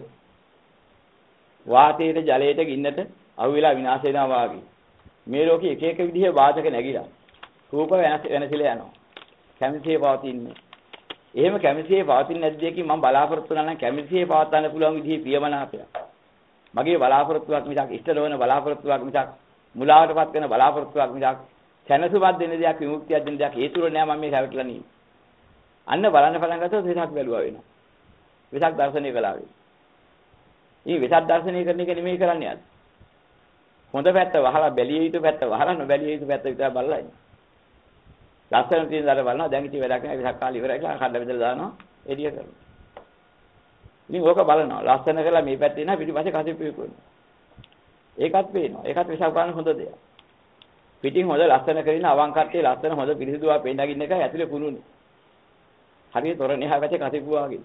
වාතයේ ජලයට ගින්නට අහු වෙලා විනාශ වෙනවා වාගේ. මේ ලෝකෙ එක එක විදිහේ වාදක නැగిලා. රූප වෙනසිලා යනවා. කැමැතිේ පවතින්නේ. එහෙම කැමැතිේ පවතින්නේ නැද්ද කියකින් මම බලාපොරොත්තු වෙනා නම් කැමැතිේ පවත්වන්න පුළුවන් විදිහේ ප්‍රියමනාපය. මගේ බලාපොරොත්තුවක් මිසක් ඉෂ්ට නොවන බලාපොරොත්තුවක් මිසක් මුලාවටපත් වෙන බලාපොරොත්තුවක් මිසක් සැනසුමක් දෙන දෙයක් විමුක්තියක් දෙන දෙයක් ඒ තුර නෑ මම මේ හැවටලා නේ. අන්න බලන්න පටන් ගත්තොත් වෙසක් බැලුවා වෙනවා. වෙසක් දර්ශනය කළා වෙනවා. මේ වෙසක් දර්ශනය කරන එක නෙමෙයි කරන්නේ අද. හොඳ පැත්ත වහලා බැලිය යුතු පැත්ත වහලා නොබැලිය යුතු පැත්ත විතර බලලා ඉන්න. ලස්සන තියෙන දර බලනවා දැන් ඉතින් වැඩක් නැහැ වෙසක් කාලේ ඉවරයි කියලා කඩ බෙදලා දානවා එළිය කරනවා. ඉතින් ඕක බලනවා ලස්සන කරලා මේ පැත්තේ ඉන්න පිටිපස්සේ කසිප්පු කරනවා. ඒකත් පේනවා. ඒකත් වෙසක් බලන හොඳ දෙයක්. පිටින් හොඳ ලස්සන කරගෙන අවංකත්වයේ ලස්සන හොඳ පිරිසිදුවා පෙන්නගින්න එක ඇතුලේ කුණුනේ. හරියට තොරණ එහා පැත්තේ කසිප්පු වගේ.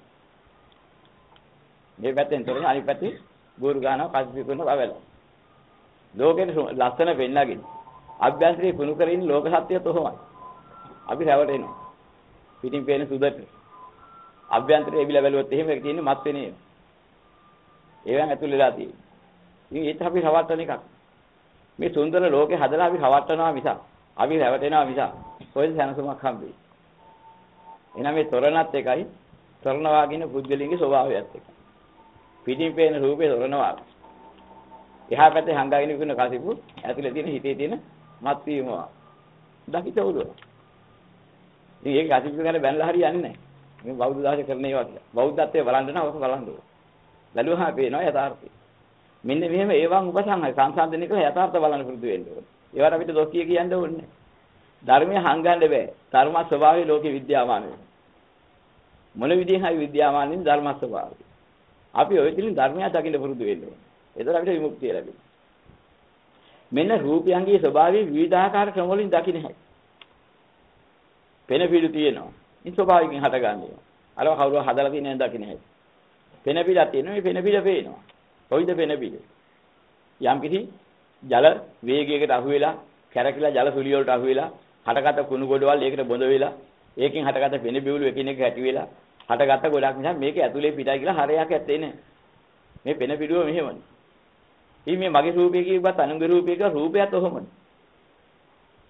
මේ පැත්තෙන් තොරණ අනිත් පැත්තේ බෝරු ගන්නවා කසිප්පු කරනවා බබලා. ලෝකෙට ලස්සන පෙන්නගින්න. අභ්‍යන්තරේ කුණු කරගෙන ලෝක සත්‍යය තොහොමයි. අපි රැවටෙනවා. පිටින් පේන සුදට. අභ්‍යන්තරේ එවිලා බැලුවොත් එහෙම තියෙන්නේ මත් වෙනේ. ඒවෙන් ඇතුළේලා තියෙන්නේ. ඉතින් ඒත් අපි රවට්ටන එකක්. මේ සුන්දර ලෝකේ හදලා අපි රවට්ටනවා මිසක් අපි රැවටෙනවා මිසක් කොහෙද සැනසුමක් හම්බෙන්නේ. එහෙනම් මේ තොරණත් එකයි තොරණ වාගින පුද්ගලින්ගේ ස්වභාවයත් එකයි. පිටින් පේන රූපේ තොරණ වාගේ. එහා පැත්තේ හංගාගෙන ඉන්න කසිපු ඇතුලේ තියෙන හිතේ තියෙන මත් වීම වා. දකිත උදුව. ඉතින් ඒක කසිපු කරලා බැලලා හරියන්නේ නැහැ. මේ බෞද්ධ දාශය කරන ඒවා කියලා. බෞද්ධත්වයේ බලන්න නම් ඔක බලන්න ඕන. බැලුවහම පේනවා යථාර්ථය. මෙන්න මෙහෙම ඒවන් උපසංහය සංසන්දනය කරලා යථාර්ථ බලන්න පුරුදු වෙන්න ඕනේ. ඒවට අපිට දොස් කියන්න ඕනේ. ධර්මයේ හංගන්න බෑ. ධර්ම ස්වභාවය ලෝකේ විද්‍යාමාන වෙනවා. මොන විදිහෙන් හරි විද්‍යාමාන වෙන ධර්ම ස්වභාවය. අපි ඔය තුලින් ධර්මය දකින්න පුරුදු වෙන්න ඕනේ. ඒතර අපිට විමුක්තිය ලැබෙනවා. මෙන්න රූපයන්ගේ ස්වභාවය විවිධාකාර ක්‍රම වලින් දකින්න හැකියි. පෙන පිළි තියෙනවා. මේ ස්වභාවයෙන් හටගන්නේ. අරව කවුරුව හදලා තියෙන දකින්න හැකියි. පෙන පිළක් තියෙනවා. මේ පෙන පිළ පේනවා. කොයිද පෙන පිළ? යම් කිසි ජල වේගයකට අහු වෙලා කැරකිලා ජල සුලිය වලට අහු වෙලා හටගත කුණු ගොඩවල් ඒකට බොඳ වෙලා ඒකෙන් හටගත පෙන බිවුළු එකිනෙක ඇති වෙලා හටගත ගොඩක් නිසා මේක ඇතුලේ පිටයි කියලා හරයක් ඇත්තේ නැහැ. මේ පෙන පිළුව මෙහෙමයි. ඉතින් මේ මගේ රූපය කියවත් අනුන්ගේ රූපය කියව රූපයත් ඔහොමයි.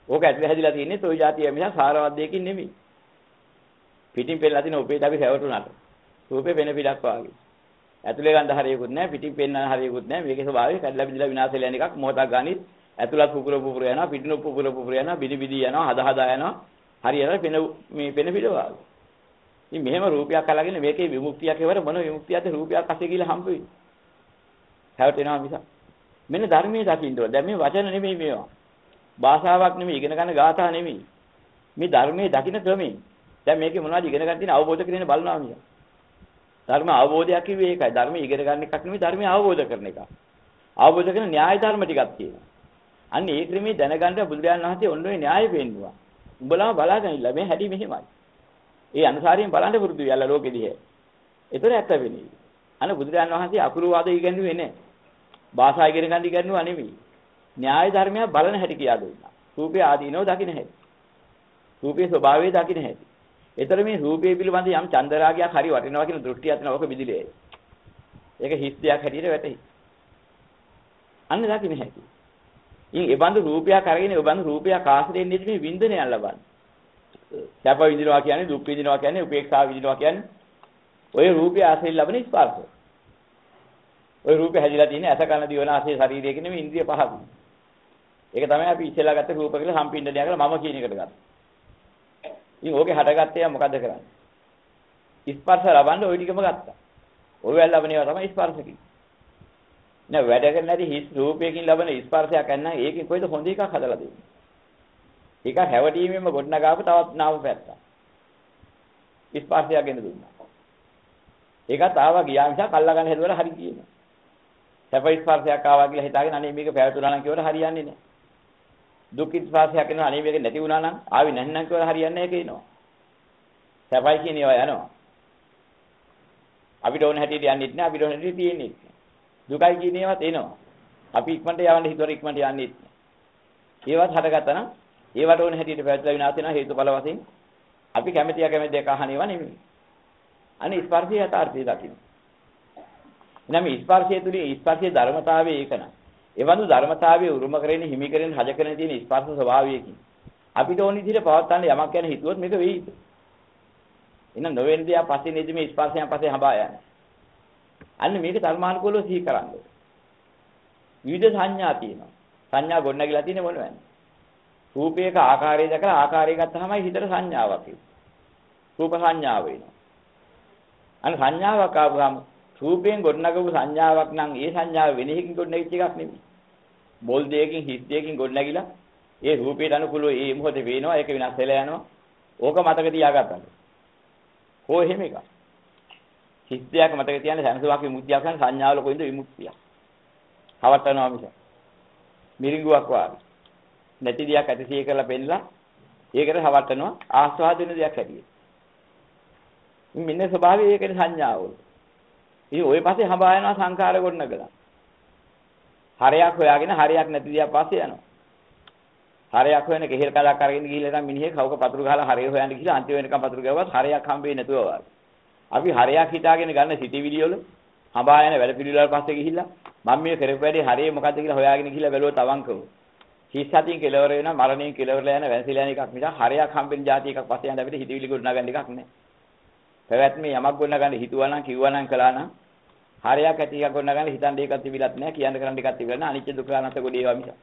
ඕක ඇතුලේ හැදිලා තියෙන්නේ toy જાතිය මිස සාරවත් දෙයකින් නෙමෙයි. පිටින් පෙන්නලා තියෙන උපේට අපි හැවටුණාට. රූපේ වෙන පිටක් වාගේ. ඇතුලේ ගන්න හරියකුත් නැහැ, පිටින් පෙන්නන හරියකුත් නැහැ. මේකේ ස්වභාවය කඩලා බිඳලා විනාශ වෙලා යන එකක් මොහොතක් ගානිත් ඇතුලත් පුපුර පුපුර යනවා, පිටින් පුපුර පුපුර යනවා, බිනි බිනි යනවා, හදා හදා යනවා. හරියට පෙන මේ පෙන පිට වාගේ. ඉතින් මෙහෙම රූපයක් අල්ලගෙන මේකේ විමුක්තියක් එවර මොන විමුක්තියක්ද රූපයක් අස්සේ කියලා හම්බ වෙන්නේ. හැවටෙනවා මිස. මෙන්න ධර්මයේ දකින්න ඕන. දැන් මේ වචන නෙමෙයි මේවා. භාෂාවක් නෙමෙයි, ඉගෙන ගන්න ගාථා නෙමෙයි. මේ ධර්මයේ දකින්න ක්‍රමේ. දැන් මේකේ මොනවද ඉගෙන ගන්න තියෙන අවබෝධ කරගෙන බලනවා මිස. ධර්ම අවබෝධයක් කිව්වේ ඒකයි. ධර්ම ඉගෙන ගන්න එකක් නෙමෙයි, ධර්මය අවබෝධ කරන එක. අවබෝධ කරන න්‍යාය ධර්ම ටිකක් තියෙනවා. අන්න ඒ ක්‍රමයේ දැනගන්න බුදුරජාණන් වහන්සේ ඔන්න ඔය න්‍යාය පෙන්නුවා. උඹලා බලාගෙන ඉන්න මේ හැටි මෙහෙමයි. ඒ අනුසාරයෙන් බලන්න පුරුදු වෙලා ලෝකෙ දිහා. ඒතර ඇත්ත වෙන්නේ. අනේ බුදුරජාණන් වහන්සේ අකුරු වාද ඉගෙනුවේ නැහැ. භාෂා ඉගෙන ගන්න ඉගෙනුවා නෙමෙයි. න්‍යාය ධර්මය බලන හැටි කියලා දුන්නා. රූපේ ආදීනව දකින්න හැටි. රූපේ ස්වභාවය දකින්න හැටි. ඒතර මේ රූපේ පිළිබඳ යම් චන්දරාගයක් හරි වටිනවා කියන දෘෂ්ටියක් තියෙනවා. ඔක විදිලේ. ඒක හිස්තියක් හැටියට වැටහි. අන්න දකින්න හැටි. ඉතින් ඒ බඳු රූපයක් අරගෙන ඒ බඳු රූපයක් ආශ්‍රයෙන් ඉඳි මේ වින්දනය ලබන්නේ. සැප විඳිනවා කියන්නේ දුක් විඳිනවා කියන්නේ උපේක්ෂා විඳිනවා කියන්නේ ඔය රූපය ආශ්‍රයෙන් ලබන ස්පර්ශය. ඔය රූපය හැදිලා තියෙන්නේ ඇස කන දිව නාසය ශරීරය කියන මේ ඉන්ද්‍රිය පහක්. ඒක තමයි අපි ඉස්සෙල්ලා ගත්ත රූප කියලා සම්පින්ඩණය කරලා මම කියන එකට ගත්තා. ඉතින් ඕකේ හටගත්තේ මොකද්ද කරන්නේ? ස්පර්ශ ලබන්න ওই ටිකම ගත්තා. ඔය වැල් ලබන ඒවා තමයි ස්පර්ශ කියන්නේ. නෑ වැඩ කරන්නේ නැති හිස් රූපයකින් ලබන ස්පර්ශයක් නැත්නම් ඒකෙන් කොයිද හොඳ එකක් හදලා දෙන්නේ? ඒක හැවටීමෙන්ම ගොඩනගාපු තවත් නාම පැත්තක්. ස්පර්ශයක් ගෙන දුන්නා. ඒකත් ආවා ගියා මිසක් අල්ලා ගන්න හැදුවල හරි කියනවා. සැප ස්පර්ශයක් ආවා කියලා හිතාගෙන අනේ මේක පැවතුණා නම් කියවට හරියන්නේ නැහැ. දුක් ස්පර්ශයක් එනවා අනේ මේක නැති වුණා නම් ආවි නැත්නම් කියවට හරියන්නේ නැහැ කියනවා. සැපයි කියන ඒවා යනවා. අපිට ඕන හැටියට යන්නෙත් නැහැ, අපිට ඕන හැටියට තියෙන්නේ නැහැ. දුකයි කියන ඒවාත් එනවා. අපි ඉක්මනට යවන්න හිතුවර ඉක්මනට යන්නේ නැහැ. ඒවත් හටගත්තා නම් ඒවට ඕන හැටියට පැවැත්ලා විනාශ වෙනවා හේතුඵල වශයෙන්. අපි කැමැතිය කැමැති දෙක අහන ඒවා නෙමෙයි. අනේ ස්පර්ශයේ යථාර්ථය දකින්න. එනනම් ස්පර්ශයේ තුලින් ස්පර්ශයේ ධර්මතාවය ඒකන. ඒ වඳු ධර්මතාවයේ උරුම කරගෙන හිමි කරගෙන හජ කරගෙන තියෙන ස්පර්ශ ස්වභාවයකින් අපිට ඕන විදිහට පවත්වන්න යමක් ගැන හිතුවොත් මේක වෙයිද? එහෙනම් නොවෙන්නේ ආ පස්සේ නේද මේ ස්පර්ශයන් පස්සේ හඹා යන්නේ. අන්න මේක ධර්මානුකූලව සිහි කරන්න ඕනේ. විවිධ සංඥා තියෙනවා. සංඥා ගොඩනගලා තියෙන්නේ මොනවද? රූපයක ආකාරය දැකලා ආකාරය ගත්තාමයි හිතට සංඥාවක් එන්නේ. රූප සංඥාව වෙනවා. අන්න සංඥාවක් ආවම රූපයෙන් ගොඩනගපු සංඥාවක් නම් ඒ සංඥාව වෙන එකකින් ගොඩනගිච්ච එකක් නෙමෙයි. බෝල් දෙයකින් හිස් දෙයකින් ගොඩනගිලා ඒ රූපයට අනුකූලව ඒ මොහොතේ වෙනවා ඒක විනාශ වෙලා යනවා. ඕක මතක තියාගන්න. හෝ එහෙම එකක්. හිස් දෙයක් මතක තියාගෙන සංසවාක විමුක්තියක් ගන්න සංඥාවල කොයින්ද විමුක්තිය. හවටනවා මිස. මිරිඟුවක් වාගේ. නැති දෙයක් ඇතිසිය කරලා පෙන්නලා ඒකට හවටනවා ආස්වාද වෙන දෙයක් හැටියට. මෙන්න ස්වභාවය ඒකේ සංඥාවල. ඉතින් ওই පස්සේ හඹා යනවා සංඛාර ගොඩනගලා. හරයක් හොයාගෙන හරයක් නැති දියා පස්සේ යනවා. හරයක් හොයන කෙහෙල් කලක් අරගෙන ගිහිල්ලා නම් මිනිහෙක් කවුක පතුරු ගහලා හරය හොයන්න ගිහිල්ලා අන්තිම වෙනකම් පතුරු ගාවත් හරයක් හම්බෙන්නේ නැතුව වගේ. අපි හරයක් හිතාගෙන ගන්න සිටිවිලි වල හඹා යන වැඩ පිළිවෙල පස්සේ ගිහිල්ලා මම මේ කරපු වැඩේ හරිය මොකද්ද කියලා හොයාගෙන ගිහිල්ලා බැලුවොත් අවංකව. හිස්සතින් කෙලවර වෙනවා මරණයෙන් කෙලවරලා යන වැසිලා යන එකක් මිස හරයක් හම්බෙන જાති එකක් පස්සේ යන අපිට හිතවිලි ගොඩනගන්න එකක් නැහැ. පැවැත්මේ යමක් ගොඩනගන්න හිතුවා නම් කිව්වා නම් කළා නම් හරයක් ඇති එකක් ගොඩනගන්න හිතන්න ඒකක් තිබිලත් නැහැ කියන්න කරන්න එකක් තිබිලා නැහැ අනිත්‍ය දුක්ඛ අනාත්ම ගොඩ ඒවා මිස.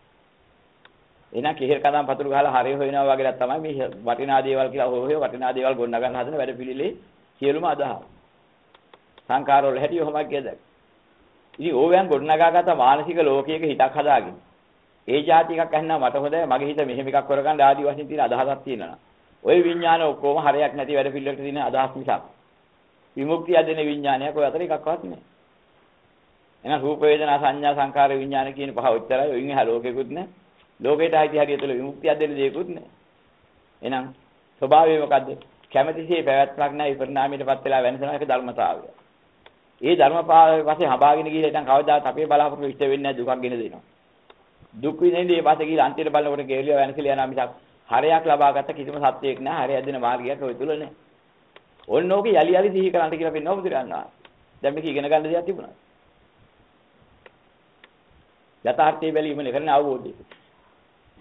එහෙනම් කෙහෙල් කඳන් පතුරු ගහලා හරය හොයනවා වගේලා තමයි මේ වටිනා දේවල් කියලා හොය වටිනා දේවල් ගොඩනගන්න හදන වැඩ පිළිලේ සියලුම අදහස්. සංකාර වල හැටි ඔහොමයි කියදක්. ඉතින් ඕවයන් ගොඩනගාගත්ත මානසික ලෝකයක හිතක් හදාගෙන ඒ જાති එකක් අහනවා මට හොඳයි මගේ හිත මෙහෙම එකක් කරගන්න ආදි වශයෙන් තියෙන අදහසක් තියෙනවා. ওই විඥාන ඔක්කොම හරයක් නැති වැඩ පිළිවෙලට තියෙන අදහස් මිසක් විමුක්තිය දෙන විඥානයක් ඔය අතර එකක්වත් නැහැ. එහෙනම් රූප වේදනා සංඥා සංකාර විඥාන කියන පහ උච්චරයි ඔයින් එහා ලෝකෙකුත් නැහැ. ලෝකයට ආйти හරිය තුළ විමුක්තිය දෙන දෙයක්වත් නැහැ. එහෙනම් ස්වභාවය මොකද්ද? කැමැතිසේ පැවැත්මක් නැහැ විපරිණාමයටපත් වෙලා වෙනසන එක ධර්මතාවය. ඒ ධර්මපාවයේ පස්සේ හඹාගෙන ගිහලා ඉතින් කවදාත් අපේ බලාපොරොත්තු ඉෂ්ට වෙන්නේ නැහැ දුකක් ගෙන දෙනවා. දුක් විඳින්නේ මේ පස්සේ ගිහලා අන්තිමට බලනකොට ගෙලිය වෙනසලා යනවා මිසක් හරයක් ලබාගත්ත කිසිම සත්‍යයක් නැහැ. හරය ඇදෙන මාර්ගයක් ඔය තුල නැහැ. ඕන්න ඕකේ යලි යලි සිහි කරන්න කියලා පෙන්නව බුදුරණා. දැන් මේක ඉගෙන ගන්න දෙයක් තිබුණා. යථාර්ථයේ බැලීමනේ කරන අවබෝධය.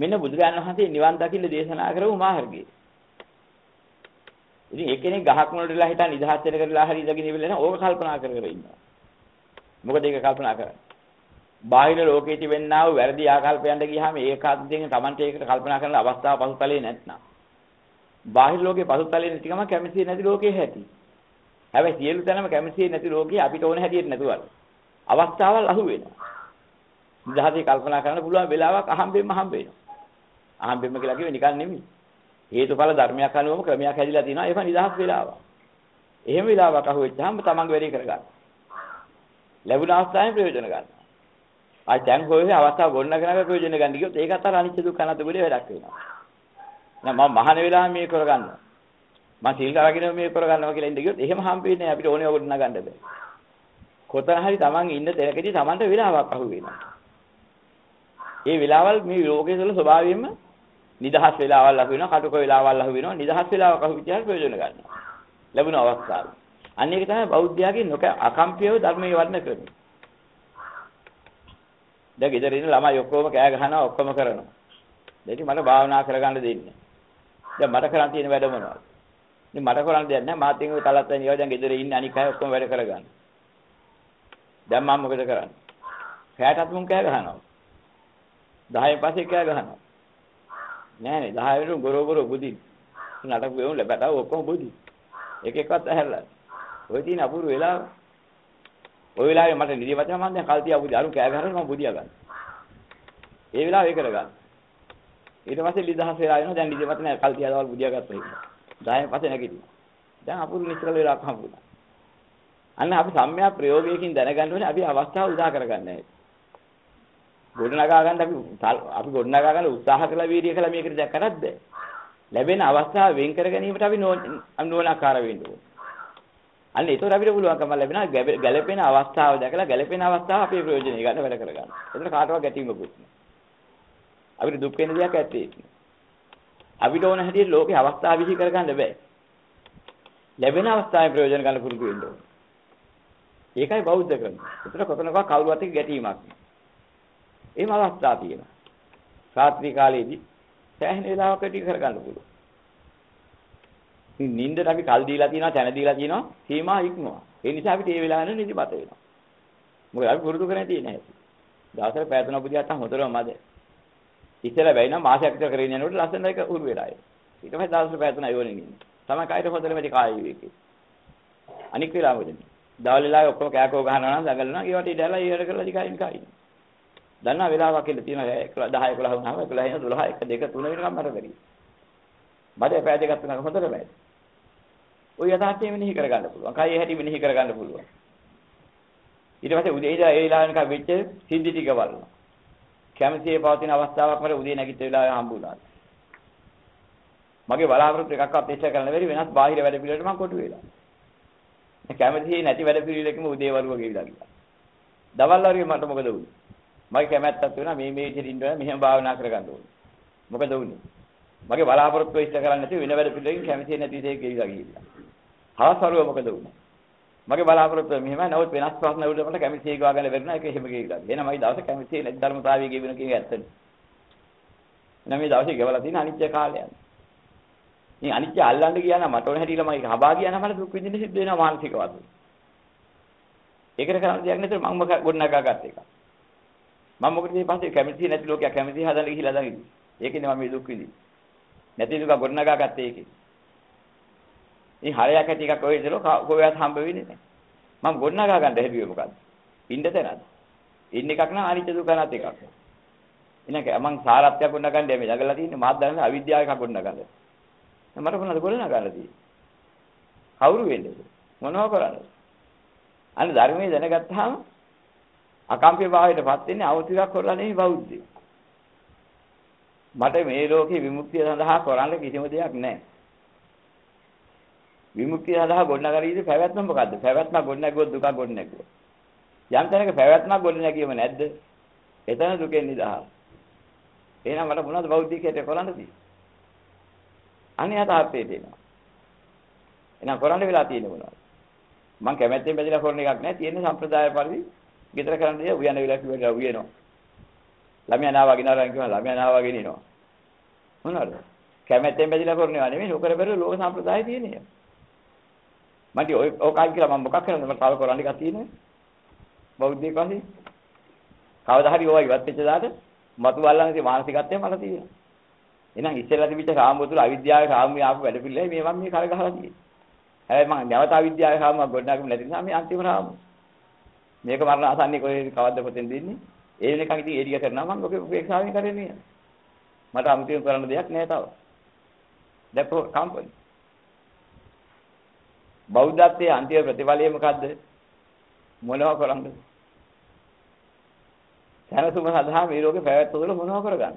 මෙන්න බුදුරජාණන් වහන්සේ නිවන් දකින්න දේශනා කරපු මාර්ගය. ඉතින් එක්කෙනෙක් ගහක් මුලට වෙලා හිටන් නිදහස් වෙන කරලා හරි ඉඳගෙන ඉවිල්ලා ඕක කල්පනා කර කර ඉන්නවා. මොකද ඒක කල්පනා කරන්නේ? බාහිර ලෝකයේ තිබෙනා වූ වැරදි ආකල්පයන්ට ගියාම ඒකාන්තයෙන් Tamante ඒකට කල්පනා කරන අවස්ථාව පසුතලයේ නැත්නම්. බාහිර ලෝකේ පසුතලයේ නැතිකම කැමති නැති ලෝකයේ ඇති. හැබැයි සියලු තැනම කැමති නැති ලෝකයේ අපිට ඕන හැටියට නැතුවල්. අවස්ථාවල් අහු වෙනවා. නිදහසේ කල්පනා කරන්න පුළුවන් වෙලාවක් අහම්බෙන්න හම්බෙනවා. අහම්බෙන්න කියලා කිව්වේ නිකන් නෙමෙයි. හේතුඵල ධර්මයක් අනුවම ක්‍රමයක් හැදිලා තියෙනවා. ඒක නිදහස් වෙලාවක්. එහෙම වෙලාවක් අහු වෙච්චාම තමන්ගේ වැඩේ කරගන්න. ලැබුණ අවස්ථාවේ ප්‍රයෝජන ගන්න. ආ දැන් කොහේ අවස්ථාව ගොඩනගනක ප්‍රයෝජන ගන්න ගියොත් ඒකත් අර අනිච්ච දුක්ඛ අනාත්ම වලේ වැඩක් වෙනවා. නෑ මම මහාන වෙලාවෙ මේ කරගන්නවා. මම සීල් කරගෙන මේ කරගන්නවා කියලා ඉඳ ගියොත් එහෙම හම්බෙන්නේ අපිට ඕනේ වගොඩ නගන්න බෑ. කොතන හරි තමන් ඉන්න තැනකදී තමන්ට වෙලාවක් අහු වෙනවා. ඒ වෙලාවල් මේ ලෝකයේ තුළ ස්වභාවයෙන්ම නිදහස් වෙලාවල් අහු වෙනවා, කටුක වෙලාවල් අහු වෙනවා, නිදහස් වෙලාවක් අහු විචාර ප්‍රයෝජන ගන්නවා. ලැබුණ අවස්ථාව. අන්න ඒක තමයි බෞද්ධයාගේ අකම්පියව ධර්මයේ වර්ණ ක්‍රමය. දැන් ගෙදර ඉන්න ළමයි ඔක්කොම කෑ ගහනවා, ඔක්කොම කරනවා. දෙටි මට භාවනා කරගන්න දෙන්නේ. දැන් මට කරන් තියෙන වැඩ මොනවද? ඉතින් මට කරන් දෙයක් නැහැ. මාත් එක්ක තලත් වෙනවා. දැන් ගෙදර ඉන්න අනික අය ඔක්කොම වැඩ කරගන්න. දැන් මම මොකද කරන්නේ? කෑටත් මුන් කෑ ගහනවා. 10න් පස්සේ කෑ ගහනවා. නෑනේ 10 වෙනු ගොරෝගොරෝ බුදින්. නටක වෙවුන් ලැබටව ඔක්කොම බුදි. එක එකවත් ඇහැරලා. ඔය තියෙන අපුරු වෙලාව. ඔය වෙලාවේ මට නිදිමත මම දැන් කල් තියා බුදි. අරු කෑ ගහනවා මම බුදියා ගන්න. ඒ වෙලාව ඒක කරගන්න. ඊට පස්සේ නිදහස් වෙලා එනවා. දැන් නිදිමත නෑ කල් තියා දවල් බුදියා ගත්තා ඉන්න. 10න් පස්සේ නැගිටිනවා. දැන් අපුරු නිශ්චල වෙලාවක් හම්බුණා. අන්න අපි සම්‍යක් ප්‍රයෝගයකින් දැනගන්න ඕනේ අපි අවස්ථාව උදා කරගන්න ඕනේ. ගොඩනගා ගන්න අපි ගොඩනගා ගන්න උත්සාහ කළා වීර්ය කළා මේකට දැක් කරත් බෑ. ලැබෙන අවස්ථාව වෙන් කර ගැනීමට අපි නෝනාකාර වෙන්න ඕනේ. අන්න ඒතකොට අපිට පුළුවන්කම ලැබෙනවා ගැළපෙන අවස්ථාව දැකලා ගැළපෙන අවස්ථාව අපේ ප්‍රයෝජනෙ ගන්න වැඩ කරගන්න. එතන කාටවත් ගැටීමකුත් නෑ. අපිට දුක් වෙන දෙයක් ඇත්තේ නෑ. අපිට ඕන හැටියට ලෝකේ අවස්ථාව විහි කරගන්න බෑ. ලැබෙන අවස්ථාවේ ප්‍රයෝජන ගන්න පුරුදු වෙන්න ඕනේ. ඒකයි බෞද්ධ ක්‍රමය. ඒතර කොතනකවත් කවුරුවත් එක්ක ගැටීමක් නෑ. එහෙම අවස්ථා තියෙනවා. රාත්‍රී කාලයේදී සෑහෙන වෙලාවක ටික කරගන්න පුළුවන්. ඉතින් නිින්දට අපි කල් දීලා තියෙනවා, තැන දීලා තියෙනවා, සීමා ඉක්මනවා. ඒ නිසා අපිට මේ වෙලාවෙ නිදිමත වෙනවා. මොකද අපි පුරුදු කරගෙන තියෙන හැටි. දවසට පැය 3ක් බුදියාට හොඳටම මැද. ඉතල වෙයි නම් මාසයක් විතර කරගෙන යනකොට ලස්සන එක උරු වෙලා එයි. ඊට පස්සේ දවසට පැය 3 යෝනේ ඉන්නේ. තමයි කායිට හොඳට මේ කාය විවේකේ. අනික් වෙලාව මොකද? දවල් වෙලාවේ ඔක්කොම කෑකෝ ගහනවා නම් දඟලනවා. ඒවට ඉඳලා ඊට කරලා දිගින් කයින්. දන්නා වෙලාවක් කියලා තියෙනවා 10 11 වුණාම 11 12 1 2 3 වෙනකම් මට බැරි. මට පැය දෙකක් තුනක් හොඳට බැරි. ඔය යථාර්ථය මෙනෙහි කරගන්න පුළුවන්. කයි හැටි මෙනෙහි කරගන්න පුළුවන්. ඊට පස්සේ උදේ ඉඳලා ඒ වෙලාවෙ නිකන් වෙච්ච සිද්ධි ටික බලනවා. කැමැතිේ පවතින අවස්ථාවක් මට උදේ නැගිට වෙලාවෙ හම්බුණා. මගේ බලාපොරොත්තු එකක්වත් ඉෂ්ට කරන්න බැරි වෙනස් බාහිර වැඩ පිළිවෙලට මම කොටු වෙලා. කැමැතිේ නැති වැඩ පිළිවෙලකම උදේ වරුව ගෙවිලා ගියා. දවල් වරුවේ මට මොකද වුනේ? මගේ කැමැත්තක් වෙනවා මේ විදිහට ඉන්න ඕනේ මෙහෙම භාවනා කරගන්න ඕනේ. මොකද වුනේ? මගේ බලාපොරොත්තු ඉෂ්ට කරන්නේ නැති වෙන වැඩ පිළිවෙලකින් කැමැති නැති දෙයක ගෙවිලා ගිහිල්ලා. හවසරුව මොකද වුනේ? මගේ බලාපොරොත්තු මෙහෙමයි නමුත් වෙනස් ප්‍රශ්න වලට මට කැමැති එක ගාගෙන වෙරනවා ඒක එහෙම ගෙවිලා. එහෙනම් මගේ දවසේ කැමැති නැති ධර්මතාවය ගෙවින කියන ඇත්තනේ. එහෙනම් මේ දවසේ ගෙවලා තියෙන අනිත්‍ය කාලයන්. මේ අනිත්‍ය අල්ලන්න ගියා නම් මට ඕන හැටියට මම හබා ගියා නම් මට දුක් විඳින්න සිද්ධ වෙනවා මානසික වශයෙන්. ඒකට කරන්න දෙයක් නැතුව මම ගොඩනගා ගත්ත එක. මම මොකද මේ පස්සේ කැමැති නැති ලෝකයක් කැමැති හදන්න ගිහිලා දැන් ඉන්නේ. ඒකනේ මම මේ දුක් විඳින්නේ. නැති දුක ගොඩනගා ගත්තේ ඒකේ. මේ හරයක් ඇති එකක් ඔය ඉතල කොහෙවත් හම්බ වෙන්නේ නැහැ. මම ගොඩනගා ගන්න හැදුවේ මොකද්ද? ඉන්න තැනද? ඉන්න එකක් නම් අනිත්‍ය දුක නැත් එකක්. එහෙනම් මම සාරත්වයක් ගොඩනගන්න මේ ළඟලා තියෙන්නේ මහත් දරන අවිද්‍යාව එකක් ගොඩනගන්න. මට මොනවද ගොඩනගන්න තියෙන්නේ? කවුරු වෙන්නේද? මොනව කරන්නද? අන්න ධර්මයේ දැනගත්තාම අකම්පිත භාවයටපත් වෙන්නේ අවතිරක් කරලා නෙවෙයි බෞද්ධය. මට මේ ලෝකේ විමුක්තිය සඳහා කරන්න කිසිම දෙයක් නැහැ. විමුක්තිය සඳහා ගොඩනගාරීදී පැවැත්ම මොකද්ද? පැවැත්ම ගොඩනගුවොත් දුක ගොඩනගුවා. යම් තැනක පැවැත්මක් ගොඩනගීම නැද්ද? එතන දුකෙන් නිදහස්. එහෙනම් මට මොනවද බෞද්ධිකයට කරන්න තියෙන්නේ? අනේ යථාර්ථයේ තියෙනවා. එහෙනම් කරන්න වෙලා තියෙන්නේ මොනවද? මම කැමැත්තෙන් බැඳලා කරන එකක් නෑ. තියෙන්නේ සම්ප්‍රදාය පරිදි ගෙදර කරන්න දේ උයන වෙලා කිව්වලා උයනවා. ළමයා නාවා ගෙනාවා කියනවා ළමයා නාවා ගෙනිනවා. මොනවාද? කැමැත්තෙන් බැඳිලා කරනවා නෙමෙයි. ඔකර බැලුව ලෝක සම්ප්‍රදාය තියෙන්නේ. මන්ට ඔය කායි කියලා මම මොකක් කරන්නද? මට තව කරන්න එකක් තියෙනවා. බෞද්ධයෙක් වශයෙන්. කවදා හරි ඕවා ඉවත් වෙච්ච දාට මතු බල්ලන්ගේ මානසිකත්වය මට තියෙනවා. එහෙනම් ඉස්සෙල්ලා තිබිච්ච කාමෝ තුල අවිද්‍යාවේ කාමයේ ආපු වැඩ පිළිලයි මේ මම මේ කර ගහලා තියෙන්නේ. හැබැයි මම නැවත අවිද්‍යාවේ කාමයක් ගොඩනගමු නැති නිසා මේ අන්තිම රාමු. මේක මරණ ආසන්නේ කොහේ කවද්ද කොතෙන් දෙන්නේ? ඒ වෙනකන් ඉතින් ඒ ටික කරනවා මම ඔක උපේක්ෂාවෙන් කරන්නේ. මට අමුතුවෙන් කරන්න දෙයක් නෑ තව. දැන් කම්පනි. බෞද්ධත්වයේ අන්තිම ප්‍රතිඵලය මොකද්ද? මොනවා කරන්නද? සැනසුම සඳහා මේ ලෝකේ පැවැත්ම තුළ මොනවා කරගන්නද?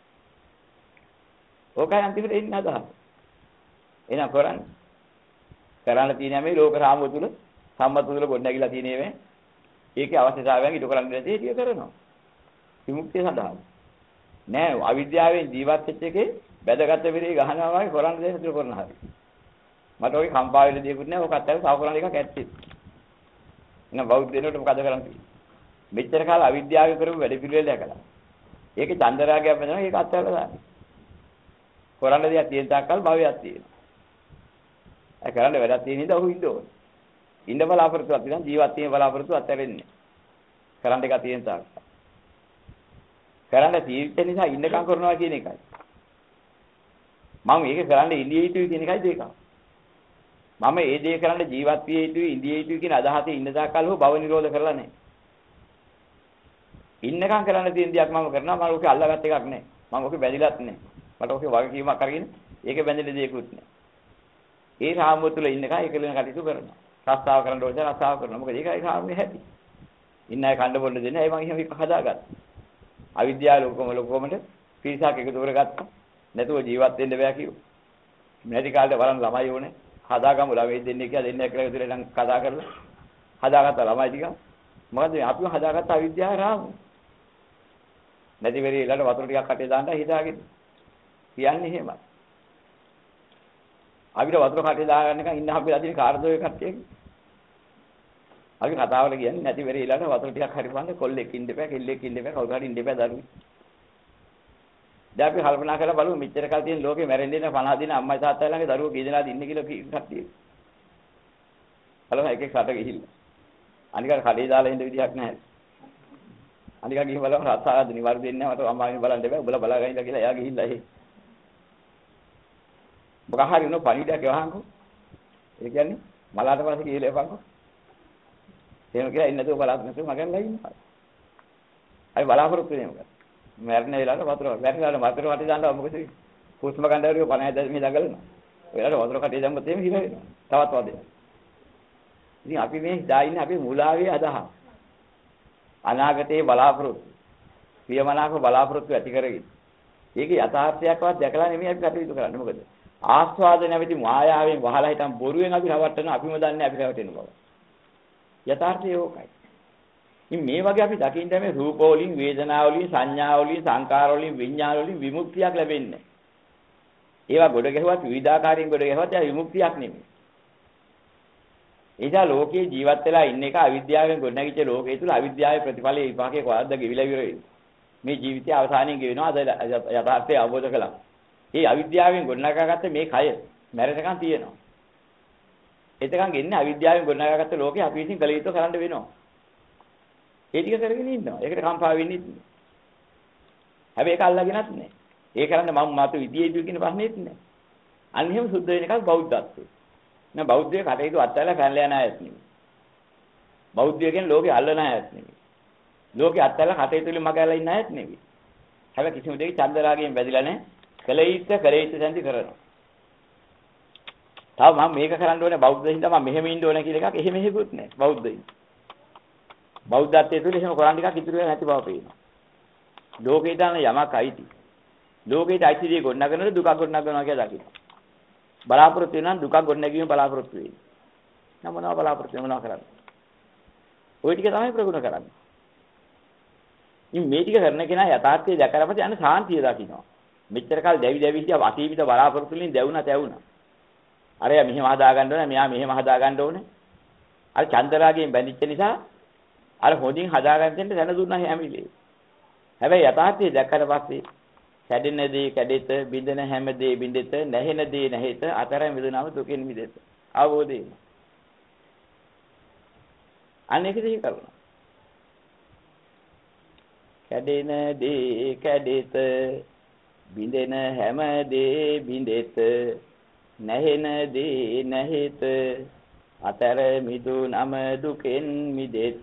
ඕකයි අන්තිමට එන්නේ අදහස. එහෙනම් කරන්නේ. කරන්න තියෙන මේ ලෝක රාමුව තුළ සම්මත තුළ ගොඩනැගිලා තියෙන ඒවා ඒකේ අවශ්‍යතාවයන් ඉටු කරන්න දෙන දේ ටික කරනවා. විමුක්තිය සඳහා. නෑ අවිද්‍යාවෙන් ජීවත් වෙච්ච එකේ බැදගත් වෙරේ ගහනවා වගේ කරන්න දෙන්න ඉතුරු කරන හැටි. මට ඔය කම්පා වෙන දේකුත් නෑ. ඔකත් අර තව කරන්න එකක් ඇත්තේ. එහෙනම් බෞද්ධ දෙනකොට මොකද කරන්නේ? මෙච්චර කාල අවිද්‍යාව කරපු වැඩ පිළිවෙල දැකලා. ඒකේ චන්දරාගයක් වෙනවා ඒක අත්හැරලා දාන්න. කරන්න දෙයක් තියෙන තාක්කල් භවයක් තියෙනවා. ඒ කරන්න වැඩක් තියෙන නිසා ඔහු ඉන්න ඕනේ. ඉන්න බලාපොරොත්තුවක් තියෙනවා ජීවත් වීම බලාපොරොත්තුව අත්හැරෙන්නේ. කරන්න එකක් තියෙන තාක්කල්. කරන්න තීර්ථ නිසා ඉන්නකම් කරනවා කියන එකයි. මම මේක කරන්න ඉඳී යුතුයි කියන එකයි දෙක. මම මේ දේ කරන්න ජීවත් විය යුතුයි ඉඳී යුතුයි කියන අදහසේ ඉන්න තාක්කල් හෝ භව නිරෝධ කරලා නැහැ. ඉන්නකම් කරන්න තියෙන දේක් මම කරනවා මම ඔකේ අල්ලගත් එකක් නැහැ. මම ඔකේ බැඳිලත් නැහැ. මට ඔකේ වගකීමක් අරගෙන ඒකේ බැඳෙන දෙයක්වත් නැහැ. ඒ රාමුව තුල ඉන්නකම් ඒකලෙන කටයුතු කරනවා. රස්සාව කරන්න ඕනේ රස්සාව කරනවා. මොකද ඒකයි රාමුවේ හැටි. ඉන්න අය කන්න බොන්න දෙන්නේ. ඒ මම එහෙම එක හදාගත්තා. අවිද්‍යාව ලොකමට පිරිසක් එකතු කරගත්තා. නැතුව ජීවත් වෙන්න බෑ කිව්වා. නැති කාලේ බලන්න ළමයි ඕනේ. හදාගමු ළමයි දෙන්නේ කියලා දෙන්නේ කියලා විතර නම් කතා කරලා හදාගත්ත ළමයි ටික. මොකද අපිව හදාගත්ත අවිද්‍යාව රාමුව. නැති වෙරේ ඊළඟ වතුර ටිකක් කටේ දාන්න හිතාගෙන. කියන්නේ එහෙමයි. අපිට වතුර කටේ දාගන්න එක ඉන්න අපි අදින කාර්යෝය කට්ටියක. අපි කතාවල කියන්නේ නැති වෙරේ ඊළඟ වතුර ටිකක් හරි බලන්න කොල්ලෙක් ඉන්න එපා, කෙල්ලෙක් ඉන්න එපා, කවුරු හරි ඉන්න එපා දරුවෝ. දැන් අපි කල්පනා කරලා බලමු මෙච්චර කල් තියෙන ලෝකේ මැරෙන්නේ නැ 50 දින අම්මයි තාත්තයි ළඟ දරුවෝ කී දෙනාද ඉන්නේ කියලා කට්ටිය. බලමු එකෙක් රට ගිහිල්ලා. අනිකට කඩේ දාලා ඉන්න විදිහක් නැහැ. අනික ගිහින් බලමු රස්සාවද නිවාරු දෙන්නේ නැහැ මට අම්මාගෙන් බලන්න බෑ උඹලා බලා ගනින්න කියලා එයා ගිහිල්ලා එහෙ. මොකක් හරි උන පණිවිඩයක් යවහන්කෝ. ඒ කියන්නේ මලාට පස්සේ කියලා එපන්කෝ. එහෙම කියලා ඉන්නේ නැතුව බලාත් නැතුව මගෙන්ලා ඉන්නවා. අපි බලාපොරොත්තු වෙන්නේ මොකද? මැරෙන වෙලාවට වතුර මැරෙන වෙලාවට වතුර කටේ දානවා මොකද වෙන්නේ? හුස්ම ගන්න දරුවෝ 50 මේ දඟලනවා. ඒ වෙලාවට වතුර කටේ දැම්මොත් එහෙම හිර වෙනවා. තවත් වදේ. ඉතින් අපි මේ දා ඉන්නේ අපි මුලාවේ අදහස්. අනාගතයේ බලාපොරොත්තු ප්‍රියමනාප බලාපොරොත්තු ඇති කරගෙන ඒකේ යථාර්ථයක්වත් දැකලා නෙමෙයි අපි කටයුතු කරන්නේ මොකද ආස්වාද නැවති මායාවෙන් වහලා හිටන් බොරුවෙන් අපි රවට්ටන අපිම දන්නේ අපි රවටෙන බව යථාර්ථය ඕකයි ඉතින් මේ වගේ අපි දකින්න මේ රූප වලින් වේදනා වලින් සංඥා වලින් සංකාර වලින් විඥාන වලින් විමුක්තියක් ලැබෙන්නේ ඒවා ගොඩ ගැහුවත් විවිධාකාරයෙන් ගොඩ ගැහුවත් ඒ විමුක්තියක් නෙමෙයි එදා ලෝකේ ජීවත් වෙලා ඉන්න එක අවිද්‍යාවෙන් ගොඩනැගිච්ච ලෝකයේ තුල අවිද්‍යාවේ ප්‍රතිඵලයේ විපාකයේ කොහොමද ගෙවිලා ඉවර වෙන්නේ මේ ජීවිතය අවසානයේ ගෙවෙනවා අද යථාර්ථය අවබෝධ කළා මේ අවිද්‍යාවෙන් ගොඩනගාගත්ත මේ කය මැරෙනකන් තියෙනවා එතකන් ගෙන්නේ අවිද්‍යාවෙන් ගොඩනගාගත්ත ලෝකේ අපි විසින් කළ යුතු කරන්න වෙනවා ඒ ටික කරගෙන ඉන්නවා ඒකට කම්පා වෙන්නේ නැහැ හැබැයි ඒක අල්ලගෙනත් නැහැ ඒ කරන්නේ මම මාතු විදියේ කියන ප්‍රශ්නේත් නැහැ අන්න එහෙම සුද්ධ වෙන එකක් බෞද්ධත්වය නෑ බෞද්ධය කටයුතු අත්හැරලා පැනලා යන අයත් නෙමෙයි. බෞද්ධය කියන්නේ ලෝකේ අල්ලන අයත් නෙමෙයි. ලෝකේ අත්හැරලා කටයුතු වලින් මගහැරලා ඉන්න අයත් නෙමෙයි. හැබැයි කිසිම දෙයක චන්දරාගයෙන් බැඳිලා නැහැ. කලෙයිත් සැන්දි කරනවා. තව මම මේක කරන්න ඕනේ බෞද්ධයින්ද මම මෙහෙම ඉන්න ඕනේ කියලා එකක් එහෙම හේකුත් නැහැ බෞද්ධයින්. බෞද්ධත්වයේ තුල එහෙම කරන්න ටිකක් ඉතුරු වෙලා නැති බව පේනවා. ලෝකේ දාන යමක් අයිති. ලෝකේට අයිති දේ ගොඩනගනකොට දුක ගොඩනගනවා කියලා දකින්න. බලාපොරොත්තු වෙනවා දුක ගොඩනැගීම බලාපොරොත්තු වෙයි. නම් මොනවා බලාපොරොත්තු වෙනවා කරන්නේ? ওই ටික තමයි ප්‍රගුණ කරන්නේ. ඉතින් මේ ටික කරන කෙනා යථාර්ථය දැකලා පස්සේ අන්න සාන්තිය දකින්නවා. මෙච්චර කාල දැවි හිටියා අතීත බලාපොරොත්තු වලින් දැවුණා. අරයා මෙහෙම හදා ගන්න ඕනේ, මෙයා මෙහෙම හදා ගන්න ඕනේ. අර චන්දරාගයෙන් බැඳිච්ච නිසා අර හොඳින් හදා ගන්න දෙන්න දැන දුන්නා හැම වෙලේම. හැබැයි යථාර්ථය දැක්කට පස්සේ කැඩෙන දේ කැඩෙත, බිඳෙන හැම දේ බිඳෙත, නැහෙන දේ නැහෙත, අතර මිදුනම දුකෙන් මිදෙත. අවබෝධය. අනේක දෙහි කරුණා. කැඩෙන දේ කැඩෙත, බිඳෙන හැම දේ බිඳෙත, නැහෙන දේ නැහෙත, අතර මිදුනම දුකෙන් මිදෙත.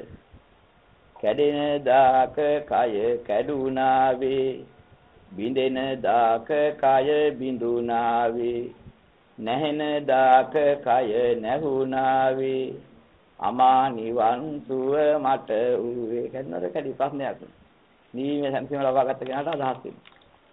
කැඩෙන දාක කය කැඩුනා වේ, බිඳෙන දාක කය බිඳුනා වේ, නැහෙන දාක කය නැහුණා වේ, අමා නිවන් සුව මට ඌවේ. කැඩනද කැඩි ප්‍රශ්නයක් නීමේ සංසිම ලබාගත්ත කෙනාට අදහස් වෙනවා.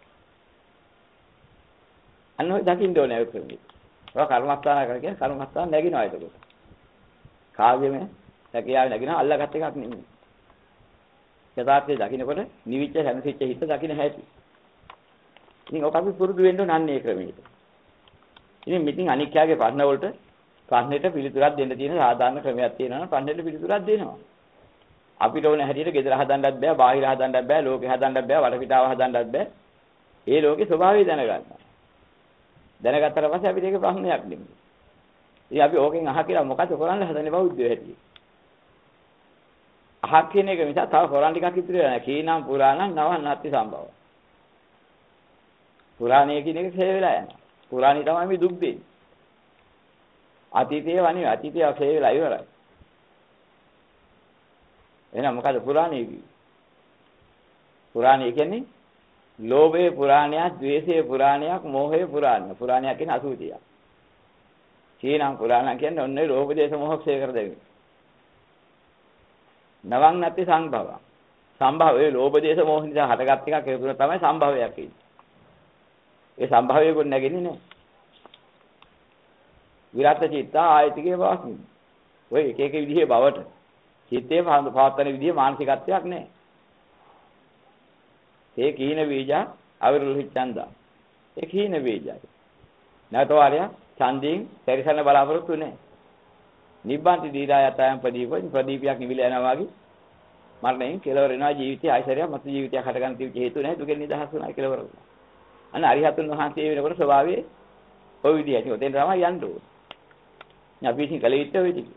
අන්න ඔය දකින්න ඕනේ ඔය ක්‍රමෙ. ඔය කර්මස්ථාන කරගෙන කර්මස්ථාන නැගිනවා ඒකට. කාව්‍යමය හැකියාව නැගිනවා අල්ලගත් එකක් නෙමෙයි. යථාර්ථයේ දකින්නකොට නිවිච්ච හැමසිච්ච හිත දකින්න හැටි. ඉතින් ඔක අපි පුරුදු වෙන්න ඕන අන්නේ ක්‍රමයට. ඉතින් මෙතින් අනික්යාගේ ප්‍රශ්න වලට ප්‍රශ්නෙට පිළිතුරක් දෙන්න තියෙන සාධාරණ ක්‍රමයක් තියෙනවා නම් ප්‍රශ්නෙට පිළිතුරක් දෙනවා. අපිට ඕන හැටියට ගෙදර හදන්නත් බෑ, බාහිර හදන්නත් බෑ, ලෝකේ හදන්නත් බෑ, වටපිටාව හදන්නත් බෑ. ඒ ලෝකේ ස්වභාවය දැනගන්න. දැනගත්තට පස්සේ අපිට ඒක ප්‍රශ්නයක් නෙමෙයි. ඉතින් අපි ඕකෙන් අහ කියලා මොකද කරන්න හදන්නේ බෞද්ධයෝ හැටි. අහක් කියන එක නිසා තව කොරන් ටිකක් ඉතුරු වෙනවා. කීනම් පුරාණං නවං නැති සම්භව. පුරාණයේ කියන එක ඡේ වෙලා යනවා. පුරාණි තමයි මේ දුක් දෙන්නේ. අතීතයේ වනේ අතීතය ඡේ වෙලා ඉවරයි. එහෙනම් මොකද පුරාණයේ කිව්වේ? පුරාණය කියන්නේ ලෝභයේ පුරාණයක්, ද්වේෂයේ පුරාණයක්, මෝහයේ පුරාණයක්. පුරාණයක් කියන්නේ අසුචියක්. කීනම් පුරාණ කියන්නේ ඔන්නේ ලෝභ දේශ මොහ ක්ෂය කර දෙන්නේ. නවං නැති සංභව. සම්භවයේ ලෝභ දේශ මොහ නිසා හටගත් එකක් ඒක තමයි සම්භවයක් කියන්නේ. ඒ සම්භවයේ ගොඩ නැගෙන්නේ නැහැ. විරත් චිත්ත ආයතිකේ වාසි. ඔය එක එක විදිහේ බවට චිත්තේ පවත්තන විදිහේ මානසිකත්වයක් නැහැ. ඒ කීන බීජ අවිරුද්ධ ඒ කීන බීජයි. නැතෝාරය ඡන්දයෙන් පරිසරණ බලාපොරොත්තු නැහැ. නිබ්බන්ති දීරා යතයන් ප්‍රදීපයක් නිවිල යනවා වගේ මරණයෙන් කෙලවර වෙනවා ජීවිතය ආයශරයක් මත ජීවිතයක් හටගන්න තිබෙච්ච හේතු නැහැ දුකෙන් නිදහස් වුණා කෙලවර වුණා. අන්න අරිහතුන් වහන්සේ වෙනකොට ස්වභාවයේ ඔය විදිහට ඔතෙන් තමයි යන්න ඕනේ. අපි ඉතින් කලෙ ඉත්තේ ඔය ටික.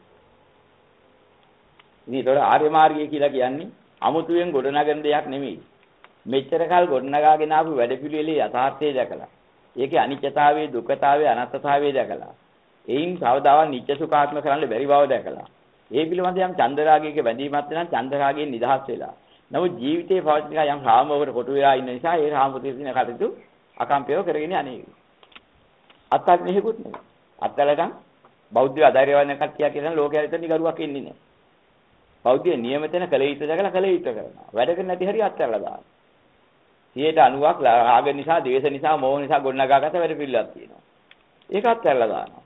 ඉතින් ඒතකොට ආර්ය මාර්ගය කියලා කියන්නේ අමුතුවෙන් ගොඩනගන දෙයක් නෙමෙයි. මෙච්චර කල් ගොඩනගාගෙන ආපු වැඩපිළිවෙලේ යථාර්ථය දැකලා ඒකේ අනිත්‍යතාවයේ දුක්ඛතාවයේ අනාත්මතාවයේ දැකලා එයින් කවදාවත් නිත්‍ය සුඛාත්ම කරන්න බැරි බව දැකලා ඒ පිළිබඳ යම් චන්දරාගයක බැඳීමක් වෙනවා චන්දරාගයෙන් නිදහස් වෙලා නමුත් ජීවිතේ පවතින යම් රාමවකට කොටු වෙලා ඉන්න නිසා ඒ රාමපතිය දින කටයුතු අකම්පිතව කරගෙන යන්නේ අත්තක් නෙහිකුත් නෙවෙයි අත්තලටන් බෞද්ධ ආධාරයවන්න කට්ටිය කියන ලෝකයේ හිතන්නේ ගරුවක් ඉන්නේ නැහැ බෞද්ධ නියමිතන කල යුතු දකලා කල යුතු කරනවා වැඩ කරන්නේ නැති හරිය අත්හැරලා දානවා 90ක් රාග නිසා, ද්වේෂ නිසා, මෝහ නිසා ගොඩනගාගත්ත වැඩ පිළිලක් තියෙනවා. ඒකත් කරලා දානවා.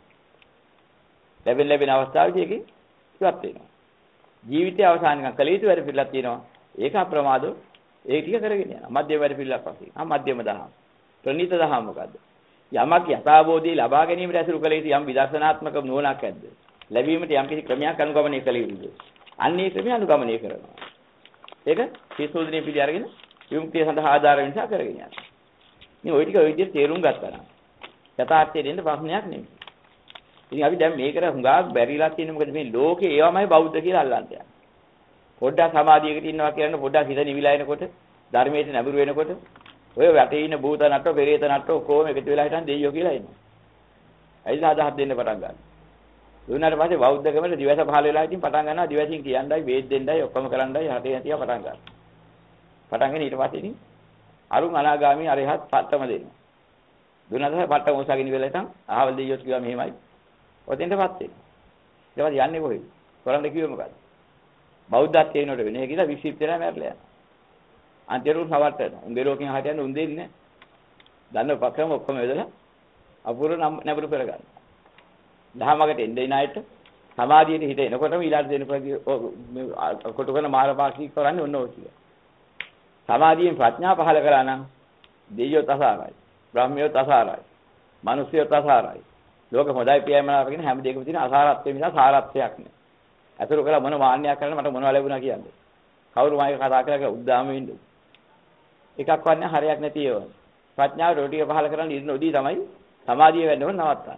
ලැබෙන අවස්ථාවේදී ඒකේ ඉවත් වෙනවා. ජීවිතයේ අවසානකම් කළ යුතු වැඩ පිළිලක් තියෙනවා. ඒක අප්‍රමාදෝ ඒ ටික කරගෙන යනවා. මධ්‍යම වැඩ පිළිලක් වශයෙන්. මධ්‍යම දහම. ප්‍රණීත දහම මොකද්ද? යමක් යථාබෝධී ලබා ගැනීමට ඇසුරු කළ යුතු යම් විදර්ශනාත්මක නුවණක් ඇද්ද? ලැබීමට යම් කිසි ක්‍රමයක් අනුගමනය කළ යුතුද? අන්න ඒ ක්‍රමය අනුගමනය කරනවා. ඒක සීසෝදනේ පිළි අරගෙන විමුක්තිය සඳහා ආධාර වෙනසා කරගෙන යනවා. ඉතින් ওই ටික ওই විදිහට තේරුම් ගත්තා නම් යථාර්ථයේ දෙන්න ප්‍රශ්නයක් නෙමෙයි. ඉතින් අපි දැන් මේකට හුඟක් බැරිලා තියෙන්නේ මොකද මේ ලෝකේ ඒවමයි බෞද්ධ කියලා අල්ලන්න යනවා. පොඩ්ඩක් සමාධියකට ඉන්නවා කියන්නේ පොඩ්ඩක් හිත නිවිලා එනකොට ධර්මයේ නැඹුරු වෙනකොට ඔය වටේ ඉන්න භූත නට්ට, පෙරේත නට්ට ඔක්කොම එකතු වෙලා හිටන් දෙයියෝ කියලා එනවා. ඇයිද අදහස් දෙන්න පටන් ගන්න. දුන්නාට පස්සේ බෞද්ධකමට දිවස පහල වෙලා ඉතින් පටන් ගන්නවා දිවසින් කියන්නයි, වේද දෙන්නයි, ඔක්කොම කරන්නයි හටේ නැතිව පටන් ගන්නවා. පටන්ගෙන ඊට පස්සේ ඉතින් අරුන් අනාගාමී අරහත් පත්තම දෙනවා. දුන්නත් පත්තම උසගෙන ඉවරලා ඉතින් අහවල දෙයියොත් කිව්වා මෙහෙමයි. ඔතෙන්ටපත් වෙනවා. ඊට පස්සේ යන්නේ කොහෙද? කරන්න කිව්වේ මොකද්ද? බෞද්ධත්වයේ වෙනකොට වෙන්නේ කියලා විශ්ිප්ත වෙලා මැරලා යනවා. අන්තිමට සවට්ටන. උඹේ ලෝකෙන් අහට යන උන් දෙන්නේ නැහැ. දන්න පක්‍රම ඔක්කොම යදලා අපූර්ව නැඹුරු කරගන්න. දහමකට එන්නේ නැයිට සමාධියට හිට එනකොටම ඊළඟ දෙන කොටු කරන මාරපාක්ෂික කරන්නේ ඔන්න ඔය ටික. සමාධියෙන් ප්‍රඥා පහල කළා නම් දෙවියෝ තසාරයි, බ්‍රහ්මියෝ තසාරයි, මිනිස්යෝ තසාරයි. ලෝක හොඳයි පියමනාව කියන හැම දෙයකම තියෙන අසාරත්වය නිසා සාරත්වයක් නෑ. අතුරු කළා මොන මාන්නයක් කරන්න මට මොනවද ලැබුණා කියන්නේ. කවුරු මායක කතා කරලා උද්දාම වෙන්නේ. එකක් වන්නේ හරයක් නැති ඒවා. ප්‍රඥාව රොටිය පහල කරන් ඉන්න උදී තමයි සමාධිය වෙන්න ඕන නවත්තන්න.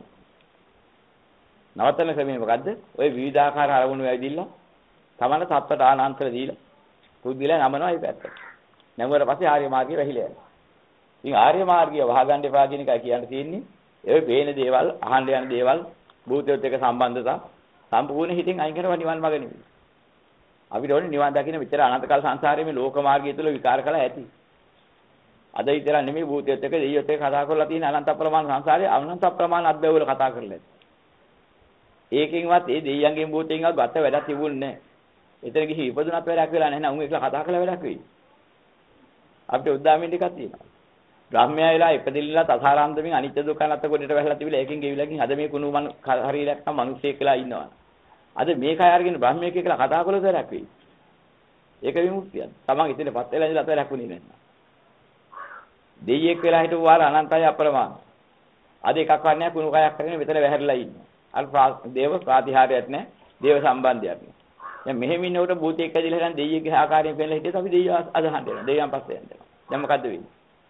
නවත්තන ක්‍රමය මොකද්ද? ওই විවිධාකාර අරමුණු වැඩිලා තමන තත්ත්වයට ආනන්තර දීලා පුදුලා නමනවා මේ පැත්තට. නැමුවට පස්සේ ආර්ය මාර්ගය වැහිලා යනවා. ඉතින් ආර්ය මාර්ගය වහගන්න එපා කියන එකයි කියන්න තියෙන්නේ. ඒ වේන දේවල්, අහන්න යන දේවල්, භූතයොත් එක්ක සම්බන්ධතා සම්පූර්ණ හිතින් අයින් කරව නිවන් මාර්ග නෙමෙයි. අපිට ඕනේ නිවන් දකින්න මෙච්චර අනන්ත කාල සංසාරයේ මේ ලෝක මාර්ගය තුල විකාර කළා ඇති. අද විතර නෙමෙයි භූතයොත් එක්ක දෙයියොත් එක්ක කතා කරලා තියෙන අනන්ත ප්‍රමාණ සංසාරයේ අනන්ත ප්‍රමාණ අද්දවල කතා කරලා ඇති. ඒකෙන්වත් ඒ දෙයියන්ගෙන් භූතයෙන්වත් ගත වැඩක් තිබුණේ නැහැ. එතන ගිහි ඉපදුනත් වැඩක් වෙලා නැහැ. උන් ඒකලා කතා කරලා වැඩක් වෙයි. අපිට උද්දාමින් ටිකක් තියෙනවා. බ්‍රාහ්මයා වෙලා ඉපදිලා තථාරාන්තමින් අනිත්‍ය දුක්ඛ අනාත්ම කොටට වැහලා තිබිලා ඒකෙන් ගෙවිලාකින් අද මේ කුණු මන හරියට නැත්නම් මිනිස්සෙක් කියලා ඉන්නවා. අද මේකයි අරගෙන බ්‍රාහ්මයෙක් කියලා කතා කළොත් වැඩක් වෙයි. ඒක විමුක්තියක්. තමන් ඉතින්පත් වෙලා ඉඳලා වැඩක් වුණේ නැහැ. දෙයියෙක් වෙලා හිටපු වාර අනන්තය අප්‍රමාණ. අද එකක් වන්නේ කුණු කයක් කරගෙන මෙතන වැහැරිලා ඉන්නවා. අර දේව ප්‍රාතිහාරයක් නැහැ. දේව සම්බන්ධයක් නැහැ. දැන් මෙහෙම ඉන්නකොට භූතයෙක් ඇදිලා හිටන් දෙයියෙක්ගේ ආකාරයෙන් පෙන්නලා හිටියත් අපි දෙයියෝ අදහන්න යනවා. දෙයියන් පස්සේ යනවා. දැන් මොකද්ද වෙන්නේ?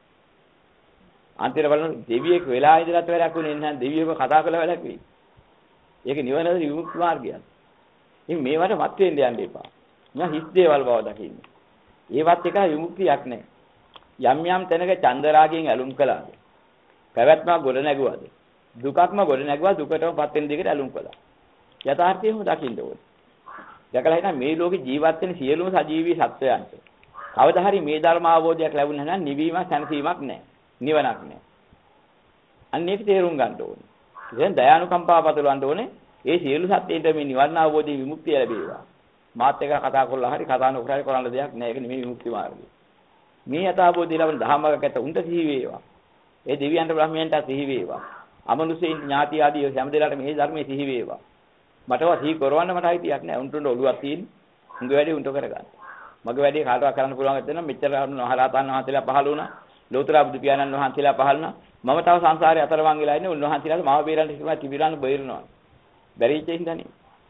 අන්තිමට බලන දෙවියෙක් වෙලා ඉඳලත් වැඩක් වුණේ නැහැ. දෙවියෙක්ව කතා කරලා වැඩක් වෙයි. ඒක නිවනද විමුක්ති මාර්ගයක්. ඉතින් මේවට මත් වෙන්න යන්න එපා. මම හිස් දේවල් බව දකින්නේ. ඒවත් එක විමුක්තියක් නැහැ. යම් යම් තැනක චන්දරාගයෙන් ඇලුම් කළාද? පැවැත්ම ගොඩ නැගුවාද? දුකක්ම ගොඩ නැගුවා දුකටමපත් වෙන දෙයකට ඇලුම් කළා. යථාර්ථයම දකින්න ඕනේ. දැකලා හිටන් මේ ලෝකේ ජීවත් වෙන සියලුම සජීවී සත්වයන්ට කවදා හරි මේ ධර්ම අවබෝධයක් ලැබුණා නම් නිවීමක් සැනසීමක් නැහැ. නිවනක් නැහැ. අන්න ඒක තේරුම් ගන්න ඕනේ. ඉතින් දයානුකම්පාව පතුරවන්න ඕනේ. ඒ සියලු සත්‍යයට මේ නිවන අවබෝධයේ විමුක්තිය ලැබේවා. මාත් එක කතා කරලා හරි කතා නොකර හරි කරන්න දෙයක් නැහැ. ඒක නෙමෙයි විමුක්ති මාර්ගය. මේ යථාබෝධය ලැබෙන දහමක ඇත උන්ට සිහි වේවා. ඒ දෙවියන්ට බ්‍රහ්මයන්ට සිහි වේවා. අමනුෂ්‍යයන් ඥාති ආදී හැම දෙනාට මේ ධර්මයේ සිහි වේවා. මටවත් සිහි කරවන්න මට අයිතියක් නැහැ. උන්ට ඔළුවක් තියෙන. උන්ගේ වැඩේ උන්ට කරගන්න. මගේ වැඩේ කාටවත් කරන්න පුළුවන් නැත්නම් මෙච්චර මහරහතන් වහන්සේලා පහළ වුණා. ලෝතර බුදු පියාණන් වහන්සේලා පහළ වුණා. මම තව සංසාරේ අතරමං වෙලා ඉන්නේ. උන්වහන්සේලාට මාව බේරන්න කිව්වා තිබිරන්න බේරනවා. බැරිච්ච හින්දානේ.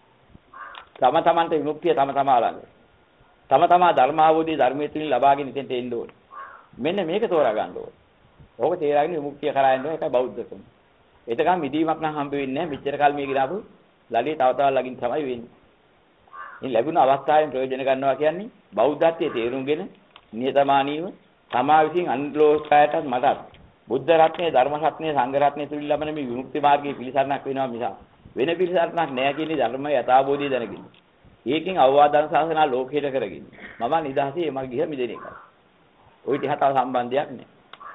තම තමන්ට විමුක්තිය තම තමා ළඟ. තම තමා ධර්මාවෝදී ධර්මයේ තුලින් ලබාගෙන ඉතින් එන්න ඕනේ. මෙන්න මේක තෝරා ගන්න ඕනේ. ඕක තේරාගෙන විමුක්තිය කරා යන්න ඕනේ. ඒකයි බෞද්ධකම. එතකම් මිදීමක් නම් හම්බ වෙන්නේ නැහැ. මෙච්චර කල් මේ ගිලාපු ලලිය තව තවත් ළඟින් තමයි වෙන්නේ. මේ ලැබුණ අවස්ථාවෙන් ප්‍රයෝජන ගන්නවා කියන්නේ බෞද්ධත්වයේ තේරුම්ගෙන නිහතමානීව තමා විසින් අන්ලෝකයටත් මටත් බුද්ධ රත්නයේ ධර්ම රත්නයේ සංඝ රත්නයේ තුලින් ලබන මේ විමුක්ති මාර්ගයේ පිළිසරණක් වෙනවා මිසක් වෙන පිළිසරණක් නැහැ කියන ධර්මයේ යථාබෝධය දැනගන්න. ඒකෙන් අවවාදන ශාසනා ලෝකයට කරගෙන මම නිදහසේ මම ගිහ මිදෙන එකයි. ওই ටික හතව සම්බන්ධයක් නැහැ.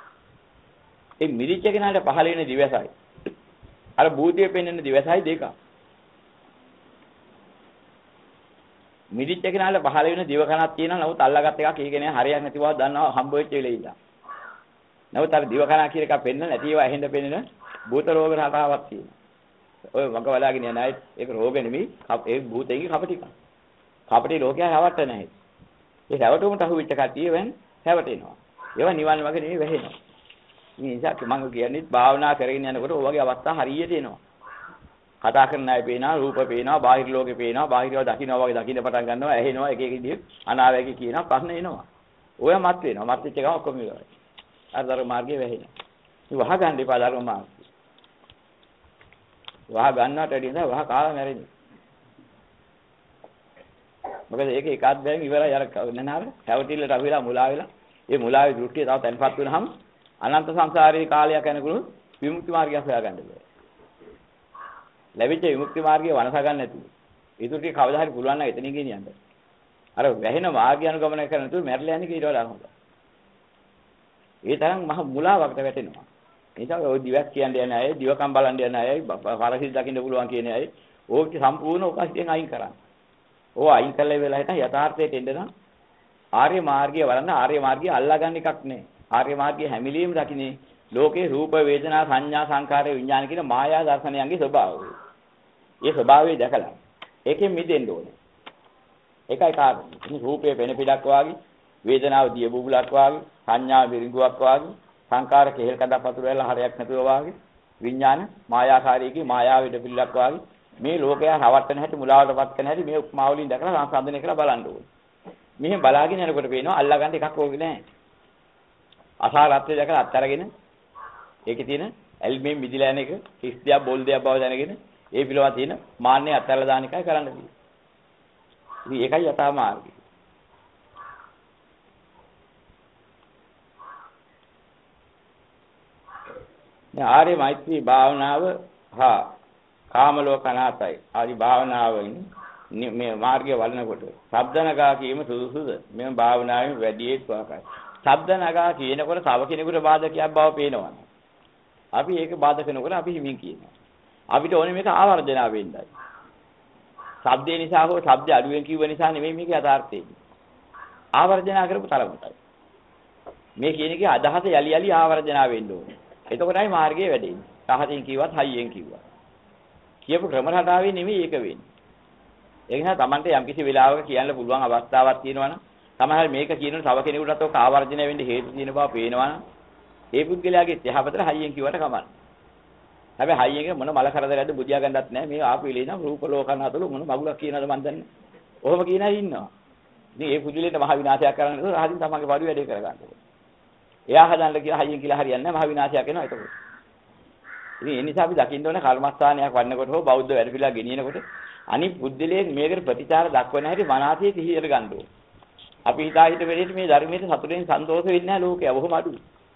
ඒ මිරිච්ච කෙනාට පහළ වෙන දිවසයි. අර භූතිය පෙන්වන දිවසයි දෙක. මිරිච්ච කෙනාට පහළ වෙන දිව කනක් තියෙනවා. නමුත් අල්ලගත් එකක් ඒකනේ හරියක් නැති බව දන්නවා හම්බ වෙච්ච වෙලේ ඉඳලා. නමුත් අර දිව කන කියන එක පෙන්වන්න නැති ඒවා ඇහෙන්න පෙන්වන භූත රෝග රටාවක් තියෙනවා. ඔය මග වලාගෙන යන අය ඒක රෝග නෙමෙයි ඒ භූතයේ කපටික. කපටි ලෝකයා හැවට නැහැ. ඒ හැවටුමට අහු වෙච්ච කට්ටිය වෙන් හැවටෙනවා. ඒවා නිවන් මාර්ගේ නෙමෙයි වැහෙනවා. මේ නිසා මම කියන්නේ භාවනා කරගෙන යනකොට ඔය වගේ අවස්ථා හරියට එනවා. කතා කරන අය පේනවා, රූප පේනවා, බාහිර ලෝකේ පේනවා, බාහිරව දකින්නවා වගේ දකින්න පටන් ගන්නවා, ඇහෙනවා, එක එක විදිහට අනාවැකි කියනවා, ප්‍රශ්න එනවා. ඔය මත් වෙනවා. මත් වෙච්ච ගමන් ඔක්කොම ඉවරයි. අර ධර්ම මාර්ගයේ වැහෙනවා. මේ වහ ගන්න එපා ධර්ම මාර්ගය. වහ ගන්නවට වැඩිය නෑ වහ කාලා මැරෙන්නේ. මොකද ඒක එකත් බැරිම ඉවරයි අර නනාර හැවටිල්ලට අවිලා මුලා වෙලා ඒ මුලාවේ දෘෂ්ටිය තව තැන්පත් වෙනහම අනන්ත සංසාරයේ කාලයක් යනකොට විමුක්ති මාර්ගය හොයාගන්න බෑ. ලැබිච්ච විමුක්ති මාර්ගය වනස ගන්න නැතුව. ඒක ටික කවදා හරි පුළුවන් නම් එතනින් ගෙනියන්න. අර වැහෙන මාර්ගය අනුගමනය කරන තුරු මැරලා යන්නේ ඊට වඩා හොඳයි. ඒ තරම් මහ මුලාවකට වැටෙනවා. ඒ නිසා ඔය දිවක් කියන්නේ යන අය, දිවකම් බලන් යන අය, පරසිත දකින්න පුළුවන් කියන අය, ඕක සම්පූර්ණ ඔකස්යෙන් අයින් කරන්න. ඕව අයින් කළේ වෙලා හිටන් යථාර්ථයට එන්න නම් ආර්ය මාර්ගය වරන්න ආර්ය මාර්ගය අල්ලා ගන්න එකක් නෑ. ආර්ය මාර්ගය හැමිලීම දකින්නේ ලෝකේ රූප වේදනා සංඥා සංකාර විඥාන කියන මායා දර්ශනයන්ගේ ස්වභාවය. ඒ ස්වභාවය දැකලා ඒකෙන් මිදෙන්න ඕනේ. ඒකයි කාරණේ. රූපයේ වෙන පිටක් වාගේ, වේදනාව දිය බුබුලක් වාගේ, සංඥා විරිඟුවක් වාගේ, සංකාර කෙහෙල් කඩක් වතුර වෙලා හරයක් නැතුව වාගේ, විඥාන මායාකාරීකේ මායාව ඉද පිළිලක් වාගේ මේ ලෝකයා රවට්ටන හැටි මුලාවටපත් කරන හැටි මේ උපමාවලින් දැකලා සංසන්දනය කරලා බලන්න ඕනේ. මෙහෙම බලාගෙන යනකොට පේනවා අල්ලගන්න එකක් ඕනේ නැහැ. අසාරත්වය දැකලා අත්හැරගෙන ඒකේ තියෙන ඇල්මේ මිදිලා යන එක කිස්තියක් බෝල් දෙයක් බව දැනගෙන ඒ පිළවා තියෙන මාන්නේ අත්හැරලා දාන එකයි කරන්න තියෙන්නේ. ඉතින් ඒකයි යථා මාර්ගය. දැන් ආර්ය මෛත්‍රී භාවනාව කාම ලෝක අනාතයි. ආදි භාවනාවෙන් මේ මාර්ගය වඩනකොට ශබ්දනගා කීම සුදුසුද? මේ භාවනාවෙන් වැඩි ඒස්වාකයි. ශබ්දනගා කියනකොට තව කෙනෙකුට බාධකයක් බව පේනවා. අපි ඒක බාධක නොකර අපි හිමින් කියනවා. අපිට ඕනේ මේක ආවර්ජනා වෙන්නයි. ශබ්දේ නිසා හෝ ශබ්ද අඩුවෙන් කිව්ව නිසා නෙමෙයි මේක යථාර්ථය. ආවර්ජනා කරපු තරමටයි. මේ කියන එකේ අදහස යලි යලි ආවර්ජනා වෙන්න ඕනේ. එතකොටයි මාර්ගයේ වැඩෙන්නේ. සහතින් කිව්වත් හයියෙන් කිව්වත්. කියපු ක්‍රම රටාවේ නෙමෙයි ඒක වෙන්නේ. ඒ නිසා Tamante යම් කිසි වෙලාවක කියන්න පුළුවන් අවස්ථාවක් තියෙනවනම් තමයි මේක කියනකොට තව කෙනෙකුටත් ඔක ආවර්ජනය වෙන්න හේතු තියෙන බව පේනවනම් ඒ පුද්ගලයාගේ යහපතට හයියෙන් කිව්වට කමක්. හැබැයි හයියෙන් මොන මල කරදරයක්ද බුදියා ගන්නත් නැහැ. මේ ආපු වෙලේ නම් රූප ලෝකන අතල මොන මගුලක් කියනවද මන් දන්නේ. ඔහොම කියන අය ඉන්නවා. ඉතින් ඒ පුදුලෙන්ට මහ විනාශයක් කරන්න නේද? රහදින් තමන්ගේ පරිවැඩ වැඩේ කරගන්න ඕනේ. එයා හදන්න කියලා හයියෙන් කියලා හරියන්නේ නැහැ. මහ විනාශයක් වෙනවා එතකොට. ඉතින් ඒ නිසා අපි දකින්න ඕනේ කර්මස්ථානයක් වන්නකොට හෝ බෞද්ධ වැඩ පිළිලා ගෙනියනකොට අනිත් බුද්ධලේ මේකට ප්‍රතිචාර දක්වන හැටි මනසේ සිහියට ගන්න ඕනේ. අපි හිතාහිත වෙලෙට මේ ධර්මයේ සතුටෙන් සන්තෝෂ වෙන්නේ නැහැ ලෝකයා. බොහොම අඩුයි.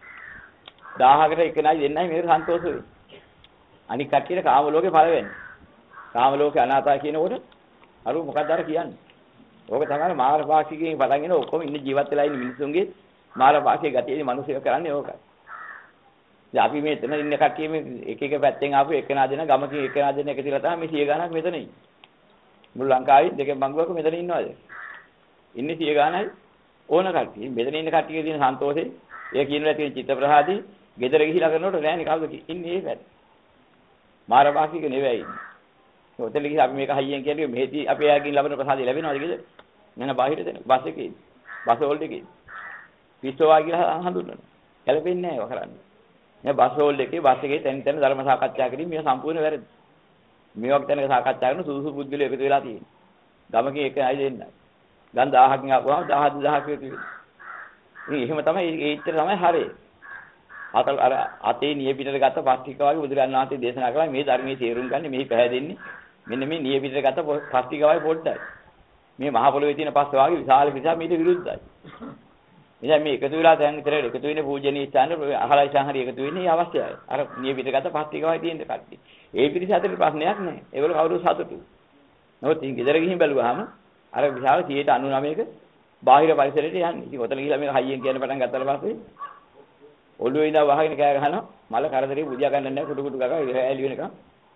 1000කට එකනයි දෙන්නයි මේකට සන්තෝෂ වෙන්නේ. අනික් කට්ටියට කාම ලෝකේ පළවෙන්නේ. කාම ලෝකේ අනාතයි කියනකොට අර මොකක්ද අර කියන්නේ? ඕක තමයි මාර්ගපාක්ෂිකයෙන් පටන්ගෙන ඔක්කොම ඉන්න ජීවත් වෙලා ඉන්න මිනිස්සුන්ගේ මාර්ගපාක්ෂික ගතියේ මිනිස්සු කරන්නේ ඕකයි. දැන් අපි මේ එතන ඉන්න කට්ටිය මේ එක එක පැත්තෙන් ආපු එකනා දෙන ගමකින් එකනා දෙන එක තියලා තමයි මේ 100 ගණක් මෙතන ඉන්නේ. මුළු ලංකාවේ දෙකෙන් බංගුවක මෙතන ඉන්නවද? ඉන්නේ 100 ගණයි ඕන කට්ටිය. මෙතන ඉන්න කට්ටියගේ තියෙන සන්තෝෂේ ඒ කියනවා තියෙන චිත්ත ප්‍රහාදී ගෙදර ගිහිලා කරනකොට නෑනේ කවුද ඉන්නේ ඒ පැත්ත. මාර්ගපාක්ෂික නෙවෙයි ඉන්නේ. ඔතන ගිහින් අපි මේක හයියෙන් කියන්නේ මෙහෙදී අපේ යාගින් ලැබෙන ප්‍රසාදය ලැබෙනවද කියලා? නෑ බාහිර දෙන බස් එකේ. බස් වෝල්ට් එකේ. පිස්සෝවා කියලා හඳුන්වනවා. ගැලපෙන්නේ නෑ ඒවා කරන්නේ. මේ බස් වෝල්ට් එකේ බස් එකේ තැන් තැන් ධර්ම සාකච්ඡා කිරීම මේ සම්පූර්ණ වැරදි. මේ වගේ තැනක සාකච්ඡා කරන සුදුසු බුද්ධිලෝ එකතු වෙලා තියෙනවා. ගමකින් එක අය දෙන්නයි. ගම් 1000කින් ආපුවම 10000ක් එකතු වෙනවා. ඉතින් එහෙම තමයි ඒ ඉච්චර තමයි හරේ. අර අතේ නිය පිටට ගත්ත පස්තික වගේ බුදුරජාණන් වහන්සේ දේශනා කළා මේ ධර්මයේ තේරුම් ගන්න මේ පැහැදෙන්නේ මෙන්න මේ නිය පිටට ගත්ත පස්තික වගේ පොඩ්ඩයි. මේ මහ පොළොවේ තියෙන පස්ස වගේ විශාල පිටා මීට විරුද්ධයි. එනිසා මේ එකතු වෙලා දැන් විතර එකතු වෙන්නේ පූජනීය ස්ථාන අහලයි සංහරි එකතු වෙන්නේ අවශ්‍යයි. අර නිය පිටට ගත්ත පස්තික වගේ තියෙන කට්ටිය. ඒ පිටිස අතර ප්‍රශ්නයක් නැහැ. ඒගොල්ලෝ කවුරු සතුටු. නමුත් ඉතින් ගෙදර ගිහින් බැලුවාම අර විශාල 99ක බාහිර පරිසරයට යන්නේ. ඉතින් ඔතන ගිහිල්ලා මේක හයියෙන් කියන පටන් ගත්තාට පස්සේ ඔළුවේ ඉඳලා වහගෙන කෑ ගහනවා මල කරදරේ බුදියා ගන්න නැහැ කුඩු කුඩු ගගා ඇලි වෙනකම්.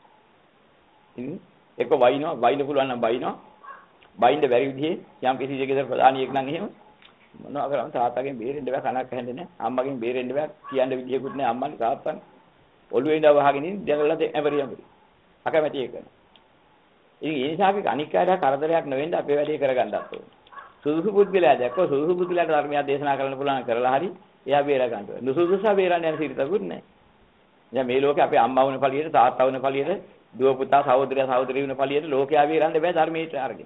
ඉතින් එක වයින්න පුළුවන් නම් බයින්න බැරි විදිහේ යම් කිසි දෙයකට ප්‍රධානියෙක් නම් එහෙම මොනවා කරාම තාත්තගෙන් බේරෙන්න බෑ කනක් ඇහෙන්නේ නැහැ අම්මගෙන් බේරෙන්න බෑ කියන්න විදියකුත් නැහැ අම්මනි තාත්තන් ඔළුවේ ඉඳලා වහගෙන ඉන්න දැකලා ඇඹරියඹරි අකමැති එක. ඉතින් ඒ නිසා අපි අනික් කාට කරදරයක් නොවෙන්න අපේ වැඩේ කරගන්නත් ඕනේ. සුදුසු පුද්ගලයා දැක්කෝ සුදුසු පුද්ගලයාට ධර්මය දේශනා කරන්න පුළුවන් කරලා හරි එයා බේර ගන්න ඕනේ. නුසුදුසා බේරන්න යන සිරිතකුත් නැහැ. දැන් මේ ලෝකේ අපේ අම්මා වුණ පළියට තාත්තා වුණ පළියට දුව පුතා සහෝදරයා සහෝදරිය වුණ පළියට ලෝකයා බේරන්න බෑ ධර්මයට අරගෙන.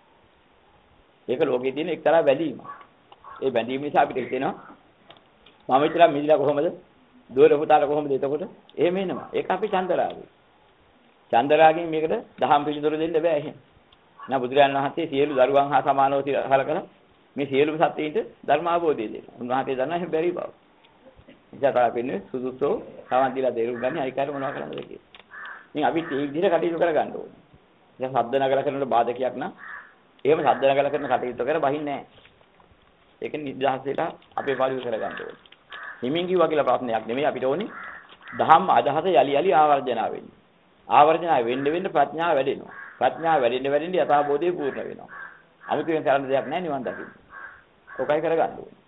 ඒක ලෝකේ තියෙන එක්තරා බැඳීමක්. ඒ බැඳීම නිසා අපිට හිතෙනවා මම විතර මිදිලා කොහොමද? දුවර පුතාලා කොහොමද? එතකොට එහෙම එනවා. ඒක අපි චන්දරාගය. චන්දරාගයෙන් මේකට දහම් පිළිතුරු දෙන්න බෑ එහෙම. නා බුදුරජාණන් වහන්සේ සියලු දරුවන් හා සමානව හලකලා මේ සියලුම සත්‍යයින්ට ධර්ම අවබෝධය දෙනවා. උන්වහන්සේ දන්නා හැම බැරි බව. ඉතින් තමයි වෙන්නේ සුදුසෝ සමන් දීලා දේරුම් ගන්න අයිකාර මොනවා කරන්නද කියලා. ඉතින් අපි මේ විදිහට කටයුතු කරගන්න ඕනේ. දැන් ශබ්ද නගල කරනකොට බාධකයක් නම් එහෙම ශබ්ද නගල කරන කටයුතු කර බහින්නේ නැහැ. ඒක නිදහස් වෙලා අපේ පාළුව කරගන්න ඕනේ. හිමින් කිව්වා කියලා ප්‍රශ්නයක් නෙමෙයි අපිට ඕනේ. දහම් අදහස යලි යලි ආවර්ජනා වෙන්නේ. ආවර්ජනා වෙන්න ප්‍රඥාව වැඩෙනවා. ප්‍රඥාව වැඩෙන්න යථාබෝධය පූර්ණ වෙනවා. අමුතුවෙන් කරන්න දෙයක් නැහැ නිවන් දකින්න. ඔකයි කරගන්න ඕනේ.